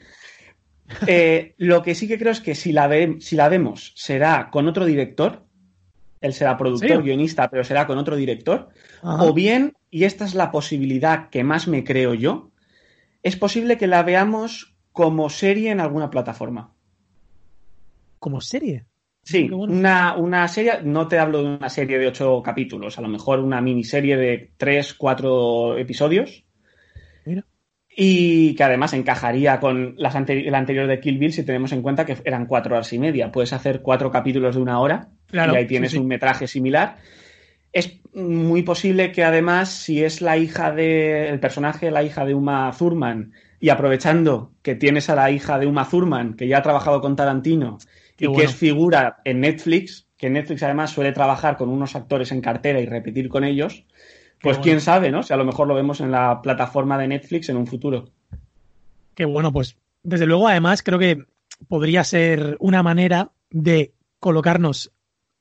Eh, lo que sí que creo es que si la, ve, si la vemos será con otro director, él será productor, ¿sí? guionista, pero será con otro director, uh-huh. o bien, y esta es la posibilidad que más me creo yo, es posible que la veamos como serie en alguna plataforma. ¿Como serie? Sí, bueno. una, una serie, no te hablo de una serie de ocho capítulos, a lo mejor una miniserie de tres, cuatro episodios. Mira. Y que además encajaría con las anteri- el anterior de Kill Bill si tenemos en cuenta que eran cuatro horas y media. Puedes hacer cuatro capítulos de una hora claro, y ahí tienes sí, sí. un metraje similar. Es muy posible que además, si es la hija de... el personaje, la hija de Uma Thurman, y aprovechando que tienes a la hija de Uma Thurman, que ya ha trabajado con Tarantino Qué y bueno. que es figura en Netflix, que Netflix además suele trabajar con unos actores en cartera y repetir con ellos... Pues bueno. quién sabe, ¿no? Si a lo mejor lo vemos en la plataforma de Netflix en un futuro. Qué bueno, pues desde luego además creo que podría ser una manera de colocarnos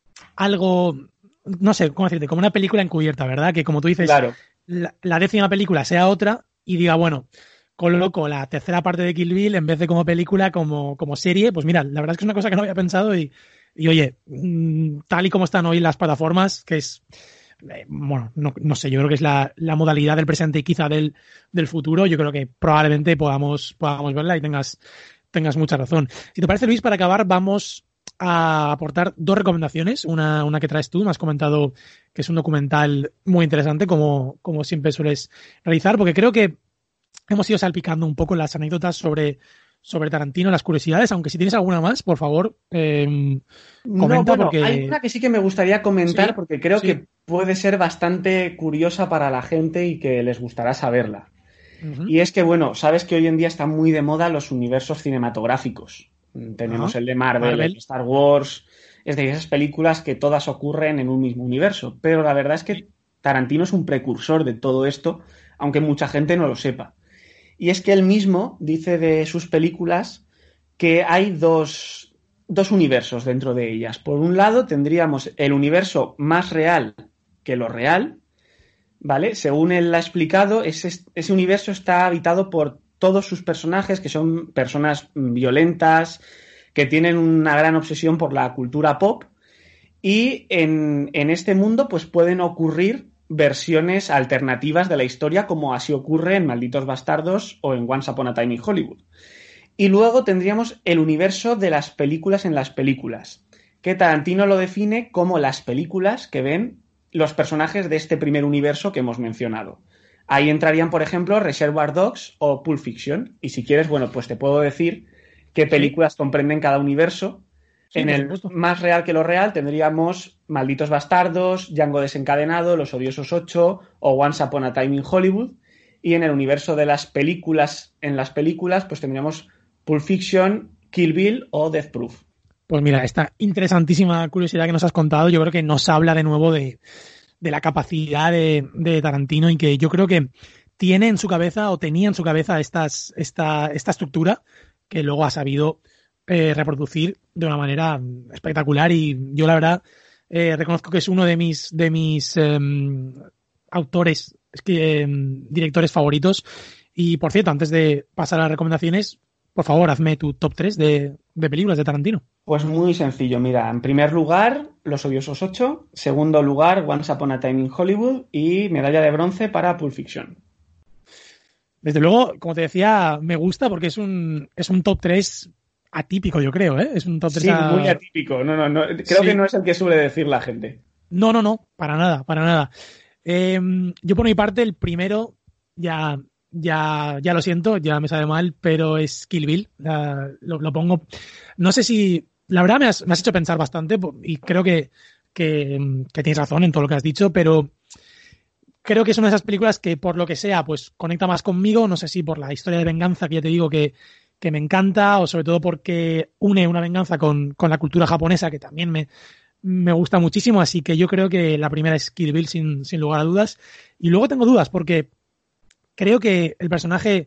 algo, no sé, ¿cómo decirte? Como una película encubierta, ¿verdad? Que como tú dices, claro. la, la décima película sea otra y diga, bueno, coloco la tercera parte de Kill Bill en vez de como película, como, como serie. Pues mira, la verdad es que es una cosa que no había pensado y, y oye, tal y como están hoy las plataformas, que es... bueno, no, no sé, yo creo que es la, la modalidad del presente y quizá del, del futuro. Yo creo que probablemente podamos, podamos verla y tengas, tengas mucha razón. Si te parece, Luis, para acabar vamos a aportar dos recomendaciones. Una, una que traes tú, me has comentado que es un documental muy interesante, como, como siempre sueles realizar, porque creo que hemos ido salpicando un poco las anécdotas sobre... sobre Tarantino, las curiosidades, aunque si tienes alguna más, por favor, eh, comenta. No, bueno, porque... hay una que sí que me gustaría comentar, sí, porque creo sí. que puede ser bastante curiosa para la gente y que les gustará saberla. Uh-huh. Y es que, bueno, sabes que hoy en día están muy de moda los universos cinematográficos. Tenemos uh-huh. el de Marvel, Marvel, el de Star Wars, es de esas películas que todas ocurren en un mismo universo. Pero la verdad es que Tarantino es un precursor de todo esto, aunque mucha gente no lo sepa. Y es que él mismo dice de sus películas que hay dos, dos universos dentro de ellas. Por un lado tendríamos el universo más real que lo real, ¿vale? Según él ha explicado, ese, ese universo está habitado por todos sus personajes, que son personas violentas, que tienen una gran obsesión por la cultura pop, y en, en este mundo pues pueden ocurrir versiones alternativas de la historia, como así ocurre en Malditos Bastardos o en Once Upon a Time in Hollywood. Y luego tendríamos el universo de las películas en las películas, que Tarantino lo define como las películas que ven los personajes de este primer universo que hemos mencionado. Ahí entrarían, por ejemplo, Reservoir Dogs o Pulp Fiction. Y si quieres, bueno, pues te puedo decir qué películas sí. comprenden cada universo. Sí, en el más real que lo real tendríamos Malditos Bastardos, Django Desencadenado, Los Odiosos ocho o Once Upon a Time in Hollywood. Y en el universo de las películas, en las películas, pues tendríamos Pulp Fiction, Kill Bill o Death Proof. Pues mira, esta interesantísima curiosidad que nos has contado, yo creo que nos habla de nuevo de, de la capacidad de, de Tarantino, y que yo creo que tiene en su cabeza o tenía en su cabeza estas, esta, esta estructura que luego ha sabido Eh, reproducir de una manera espectacular. Y yo la verdad eh, reconozco que es uno de mis de mis eh, autores, es que, eh, directores favoritos. Y por cierto, antes de pasar a las recomendaciones, por favor, hazme tu top tres de, de películas de Tarantino. Pues muy sencillo, mira, en primer lugar, Los Odiosos ocho, segundo lugar, Once Upon a Time in Hollywood, y medalla de bronce para Pulp Fiction. Desde luego, como te decía, me gusta porque es un es un top tres atípico, yo creo, ¿eh? Es un top tres. Sí, a... muy atípico. No, no, no. Creo sí. que no es el que suele decir la gente. No, no, no. Para nada, para nada. Eh, yo por mi parte, el primero, ya, ya, ya lo siento, ya me sabe mal, pero es Kill Bill. Uh, lo, lo pongo. No sé si. La verdad me has, me has hecho pensar bastante y creo que, que, que tienes razón en todo lo que has dicho, pero creo que es una de esas películas que, por lo que sea, pues conecta más conmigo. No sé si por la historia de venganza, que ya te digo que que me encanta, o sobre todo porque une una venganza con, con la cultura japonesa, que también me, me gusta muchísimo, así que yo creo que la primera es Kill Bill sin, sin lugar a dudas. Y luego tengo dudas porque creo que el personaje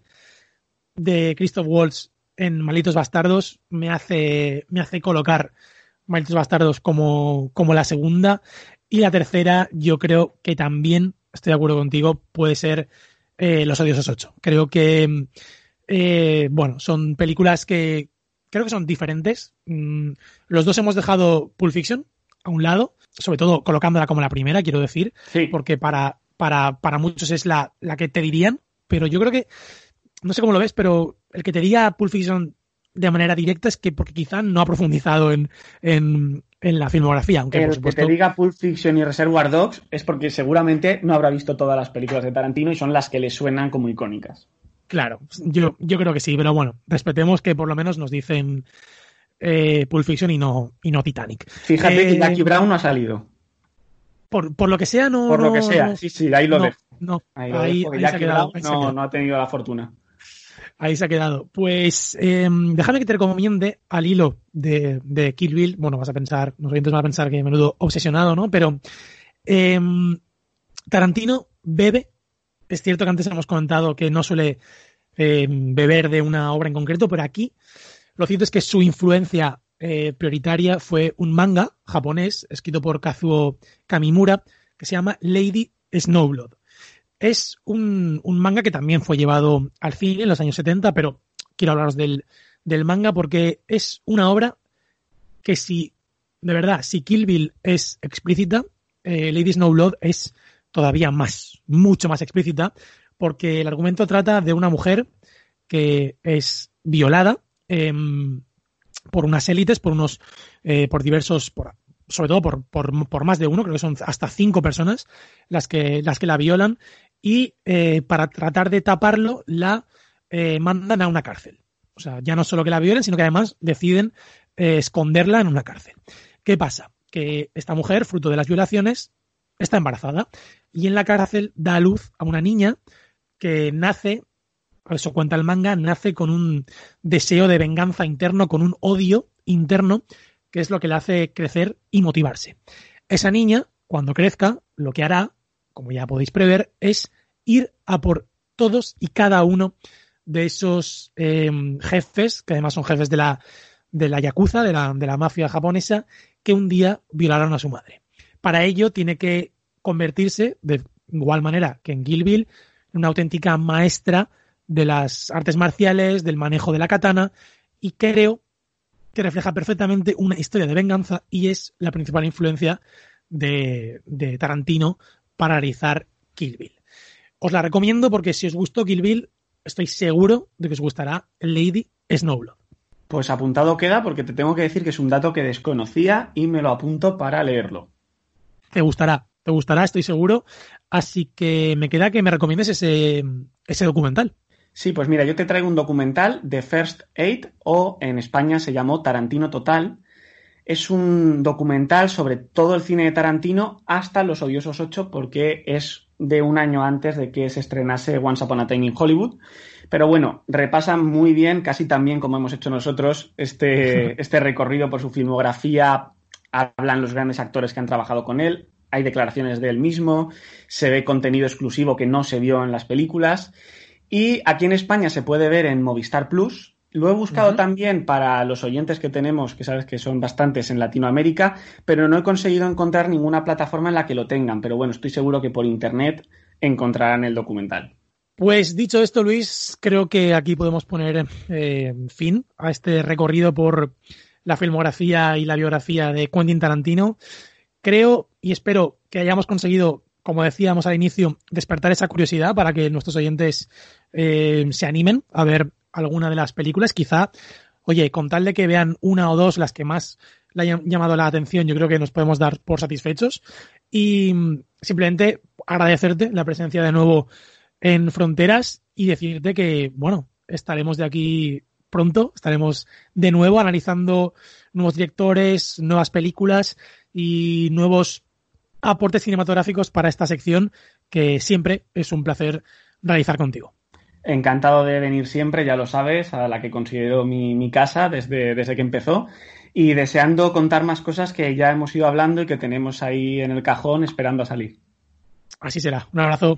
de Christoph Waltz en Malditos Bastardos me hace, me hace colocar Malditos Bastardos como, como la segunda, y la tercera yo creo que también, estoy de acuerdo contigo, puede ser eh, Los Odiosos ocho. Creo que eh, bueno, son películas que creo que son diferentes. Mm, los dos hemos dejado Pulp Fiction a un lado, sobre todo colocándola como la primera, quiero decir, sí. porque para, para, para muchos es la, la que te dirían, pero yo creo que, no sé cómo lo ves, pero el que te diga Pulp Fiction de manera directa es que porque quizá no ha profundizado en, en, en la filmografía. Aunque, el por supuesto, que te diga Pulp Fiction y Reservoir Dogs es porque seguramente no habrá visto todas las películas de Tarantino y son las que le suenan como icónicas. Claro, yo, yo creo que sí, pero bueno, respetemos que por lo menos nos dicen eh, Pulp Fiction y no, y no Titanic. Fíjate eh, que Jackie Brown no ha salido. Por, por lo que sea, no... Por lo no, que sea, no, sí, sí, ahí lo no, dejo. No, ahí, lo ahí, dejo, ahí Jackie se ha quedado. Brown Ahí se ha no, quedado. no ha tenido la fortuna. Ahí se ha quedado. Pues eh, déjame que te recomiende al hilo de, de Kill Bill. Bueno, vas a pensar, los oyentes van a pensar que menudo obsesionado, ¿no? Pero eh, Tarantino bebe. Es cierto que antes hemos comentado que no suele eh, beber de una obra en concreto, pero aquí lo cierto es que su influencia eh, prioritaria fue un manga japonés escrito por Kazuo Kamimura que se llama Lady Snowblood. Es un, un manga que también fue llevado al cine en los años setenta, pero quiero hablaros del, del manga porque es una obra que si, de verdad, si Kill Bill es explícita, eh, Lady Snowblood es todavía más, mucho más explícita, porque el argumento trata de una mujer que es violada eh, por unas élites, por unos, eh, por diversos, por, sobre todo por, por, por más de uno, creo que son hasta cinco personas las que, las que la violan, y eh, para tratar de taparlo la eh, mandan a una cárcel. O sea, ya no solo que la violen, sino que además deciden eh, esconderla en una cárcel. ¿Qué pasa? Que esta mujer, fruto de las violaciones, está embarazada y en la cárcel da a luz a una niña que nace, eso cuenta el manga, nace con un deseo de venganza interno, con un odio interno, que es lo que le hace crecer y motivarse. Esa niña, cuando crezca, lo que hará, como ya podéis prever, es ir a por todos y cada uno de esos eh, jefes, que además son jefes de la, de la yakuza, de la, de la mafia japonesa, que un día violaron a su madre. Para ello tiene que convertirse, de igual manera que en Kill Bill, en una auténtica maestra de las artes marciales, del manejo de la katana, y creo que refleja perfectamente una historia de venganza y es la principal influencia de, de Tarantino para realizar Kill Bill. Os la recomiendo porque si os gustó Kill Bill, estoy seguro de que os gustará Lady Snowblood. Pues apuntado queda porque te tengo que decir que es un dato que desconocía y me lo apunto para leerlo. Te gustará, te gustará, estoy seguro. Así que me queda que me recomiendes ese, ese documental. Sí, pues mira, yo te traigo un documental de First Aid, o en España se llamó Tarantino Total. Es un documental sobre todo el cine de Tarantino hasta Los Odiosos ocho, porque es de un año antes de que se estrenase Once Upon a Time in Hollywood. Pero bueno, repasan muy bien, casi tan bien como hemos hecho nosotros, este, este recorrido por su filmografía. Hablan los grandes actores que han trabajado con él, hay declaraciones de él mismo, se ve contenido exclusivo que no se vio en las películas. Y aquí en España se puede ver en Movistar Plus. Lo he buscado uh-huh. también para los oyentes que tenemos, que sabes que son bastantes en Latinoamérica, pero no he conseguido encontrar ninguna plataforma en la que lo tengan. Pero bueno, estoy seguro que por internet encontrarán el documental. Pues dicho esto, Luis, creo que aquí podemos poner eh, fin a este recorrido por la filmografía y la biografía de Quentin Tarantino. Creo y espero que hayamos conseguido, como decíamos al inicio, despertar esa curiosidad para que nuestros oyentes eh, se animen a ver alguna de las películas. Quizá, oye, con tal de que vean una o dos las que más le hayan llamado la atención, yo creo que nos podemos dar por satisfechos. Y simplemente agradecerte la presencia de nuevo en Fronteras y decirte que, bueno, estaremos de aquí pronto, estaremos de nuevo analizando nuevos directores, nuevas películas y nuevos aportes cinematográficos para esta sección que siempre es un placer realizar contigo. Encantado de venir siempre, ya lo sabes, a la que considero mi, mi casa desde, desde que empezó. Y deseando contar más cosas que ya hemos ido hablando y que tenemos ahí en el cajón esperando a salir. Así será. Un abrazo.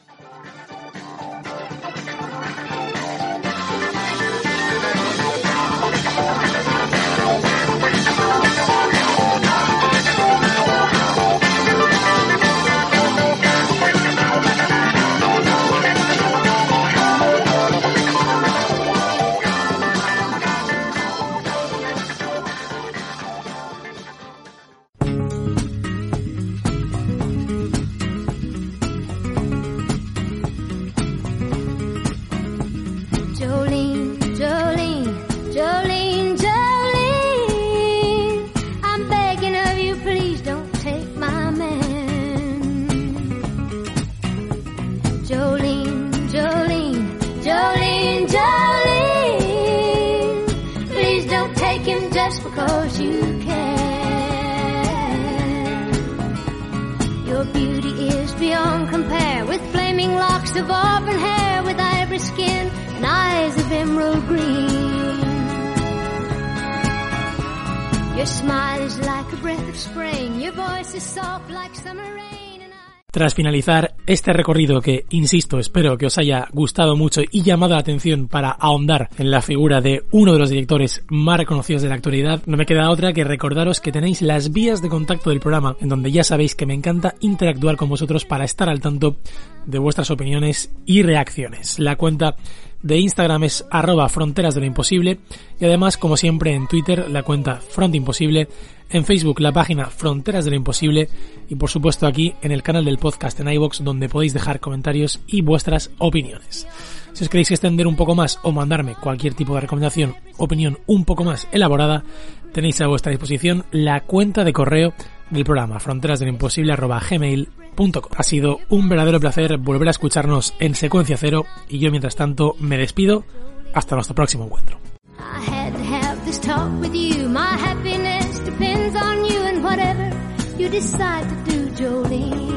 Of auburn hair with ivory skin and eyes of emerald green. Your smile is like a breath of spring. Your voice is soft like summer rain. And I... Tras finalizar este recorrido que, insisto, espero que os haya gustado mucho y llamado la atención para ahondar en la figura de uno de los directores más reconocidos de la actualidad, no me queda otra que recordaros que tenéis las vías de contacto del programa, en donde ya sabéis que me encanta interactuar con vosotros para estar al tanto de vuestras opiniones y reacciones. La cuenta de Instagram es arroba fronteras de lo imposible y además, como siempre, en Twitter la cuenta Front Imposible, en Facebook la página Fronteras de lo Imposible y por supuesto aquí en el canal del podcast en iVoox, donde podéis dejar comentarios y vuestras opiniones. Si os queréis extender un poco más o mandarme cualquier tipo de recomendación, opinión un poco más elaborada, tenéis a vuestra disposición la cuenta de correo del programa fronterasdeloimposible arroba gmail punto com. Ha sido un verdadero placer volver a escucharnos en Secuencia Cero y yo mientras tanto me despido hasta nuestro próximo encuentro. I had to have this talk with you. My happiness depends on you and whatever you decide to do, Jolene.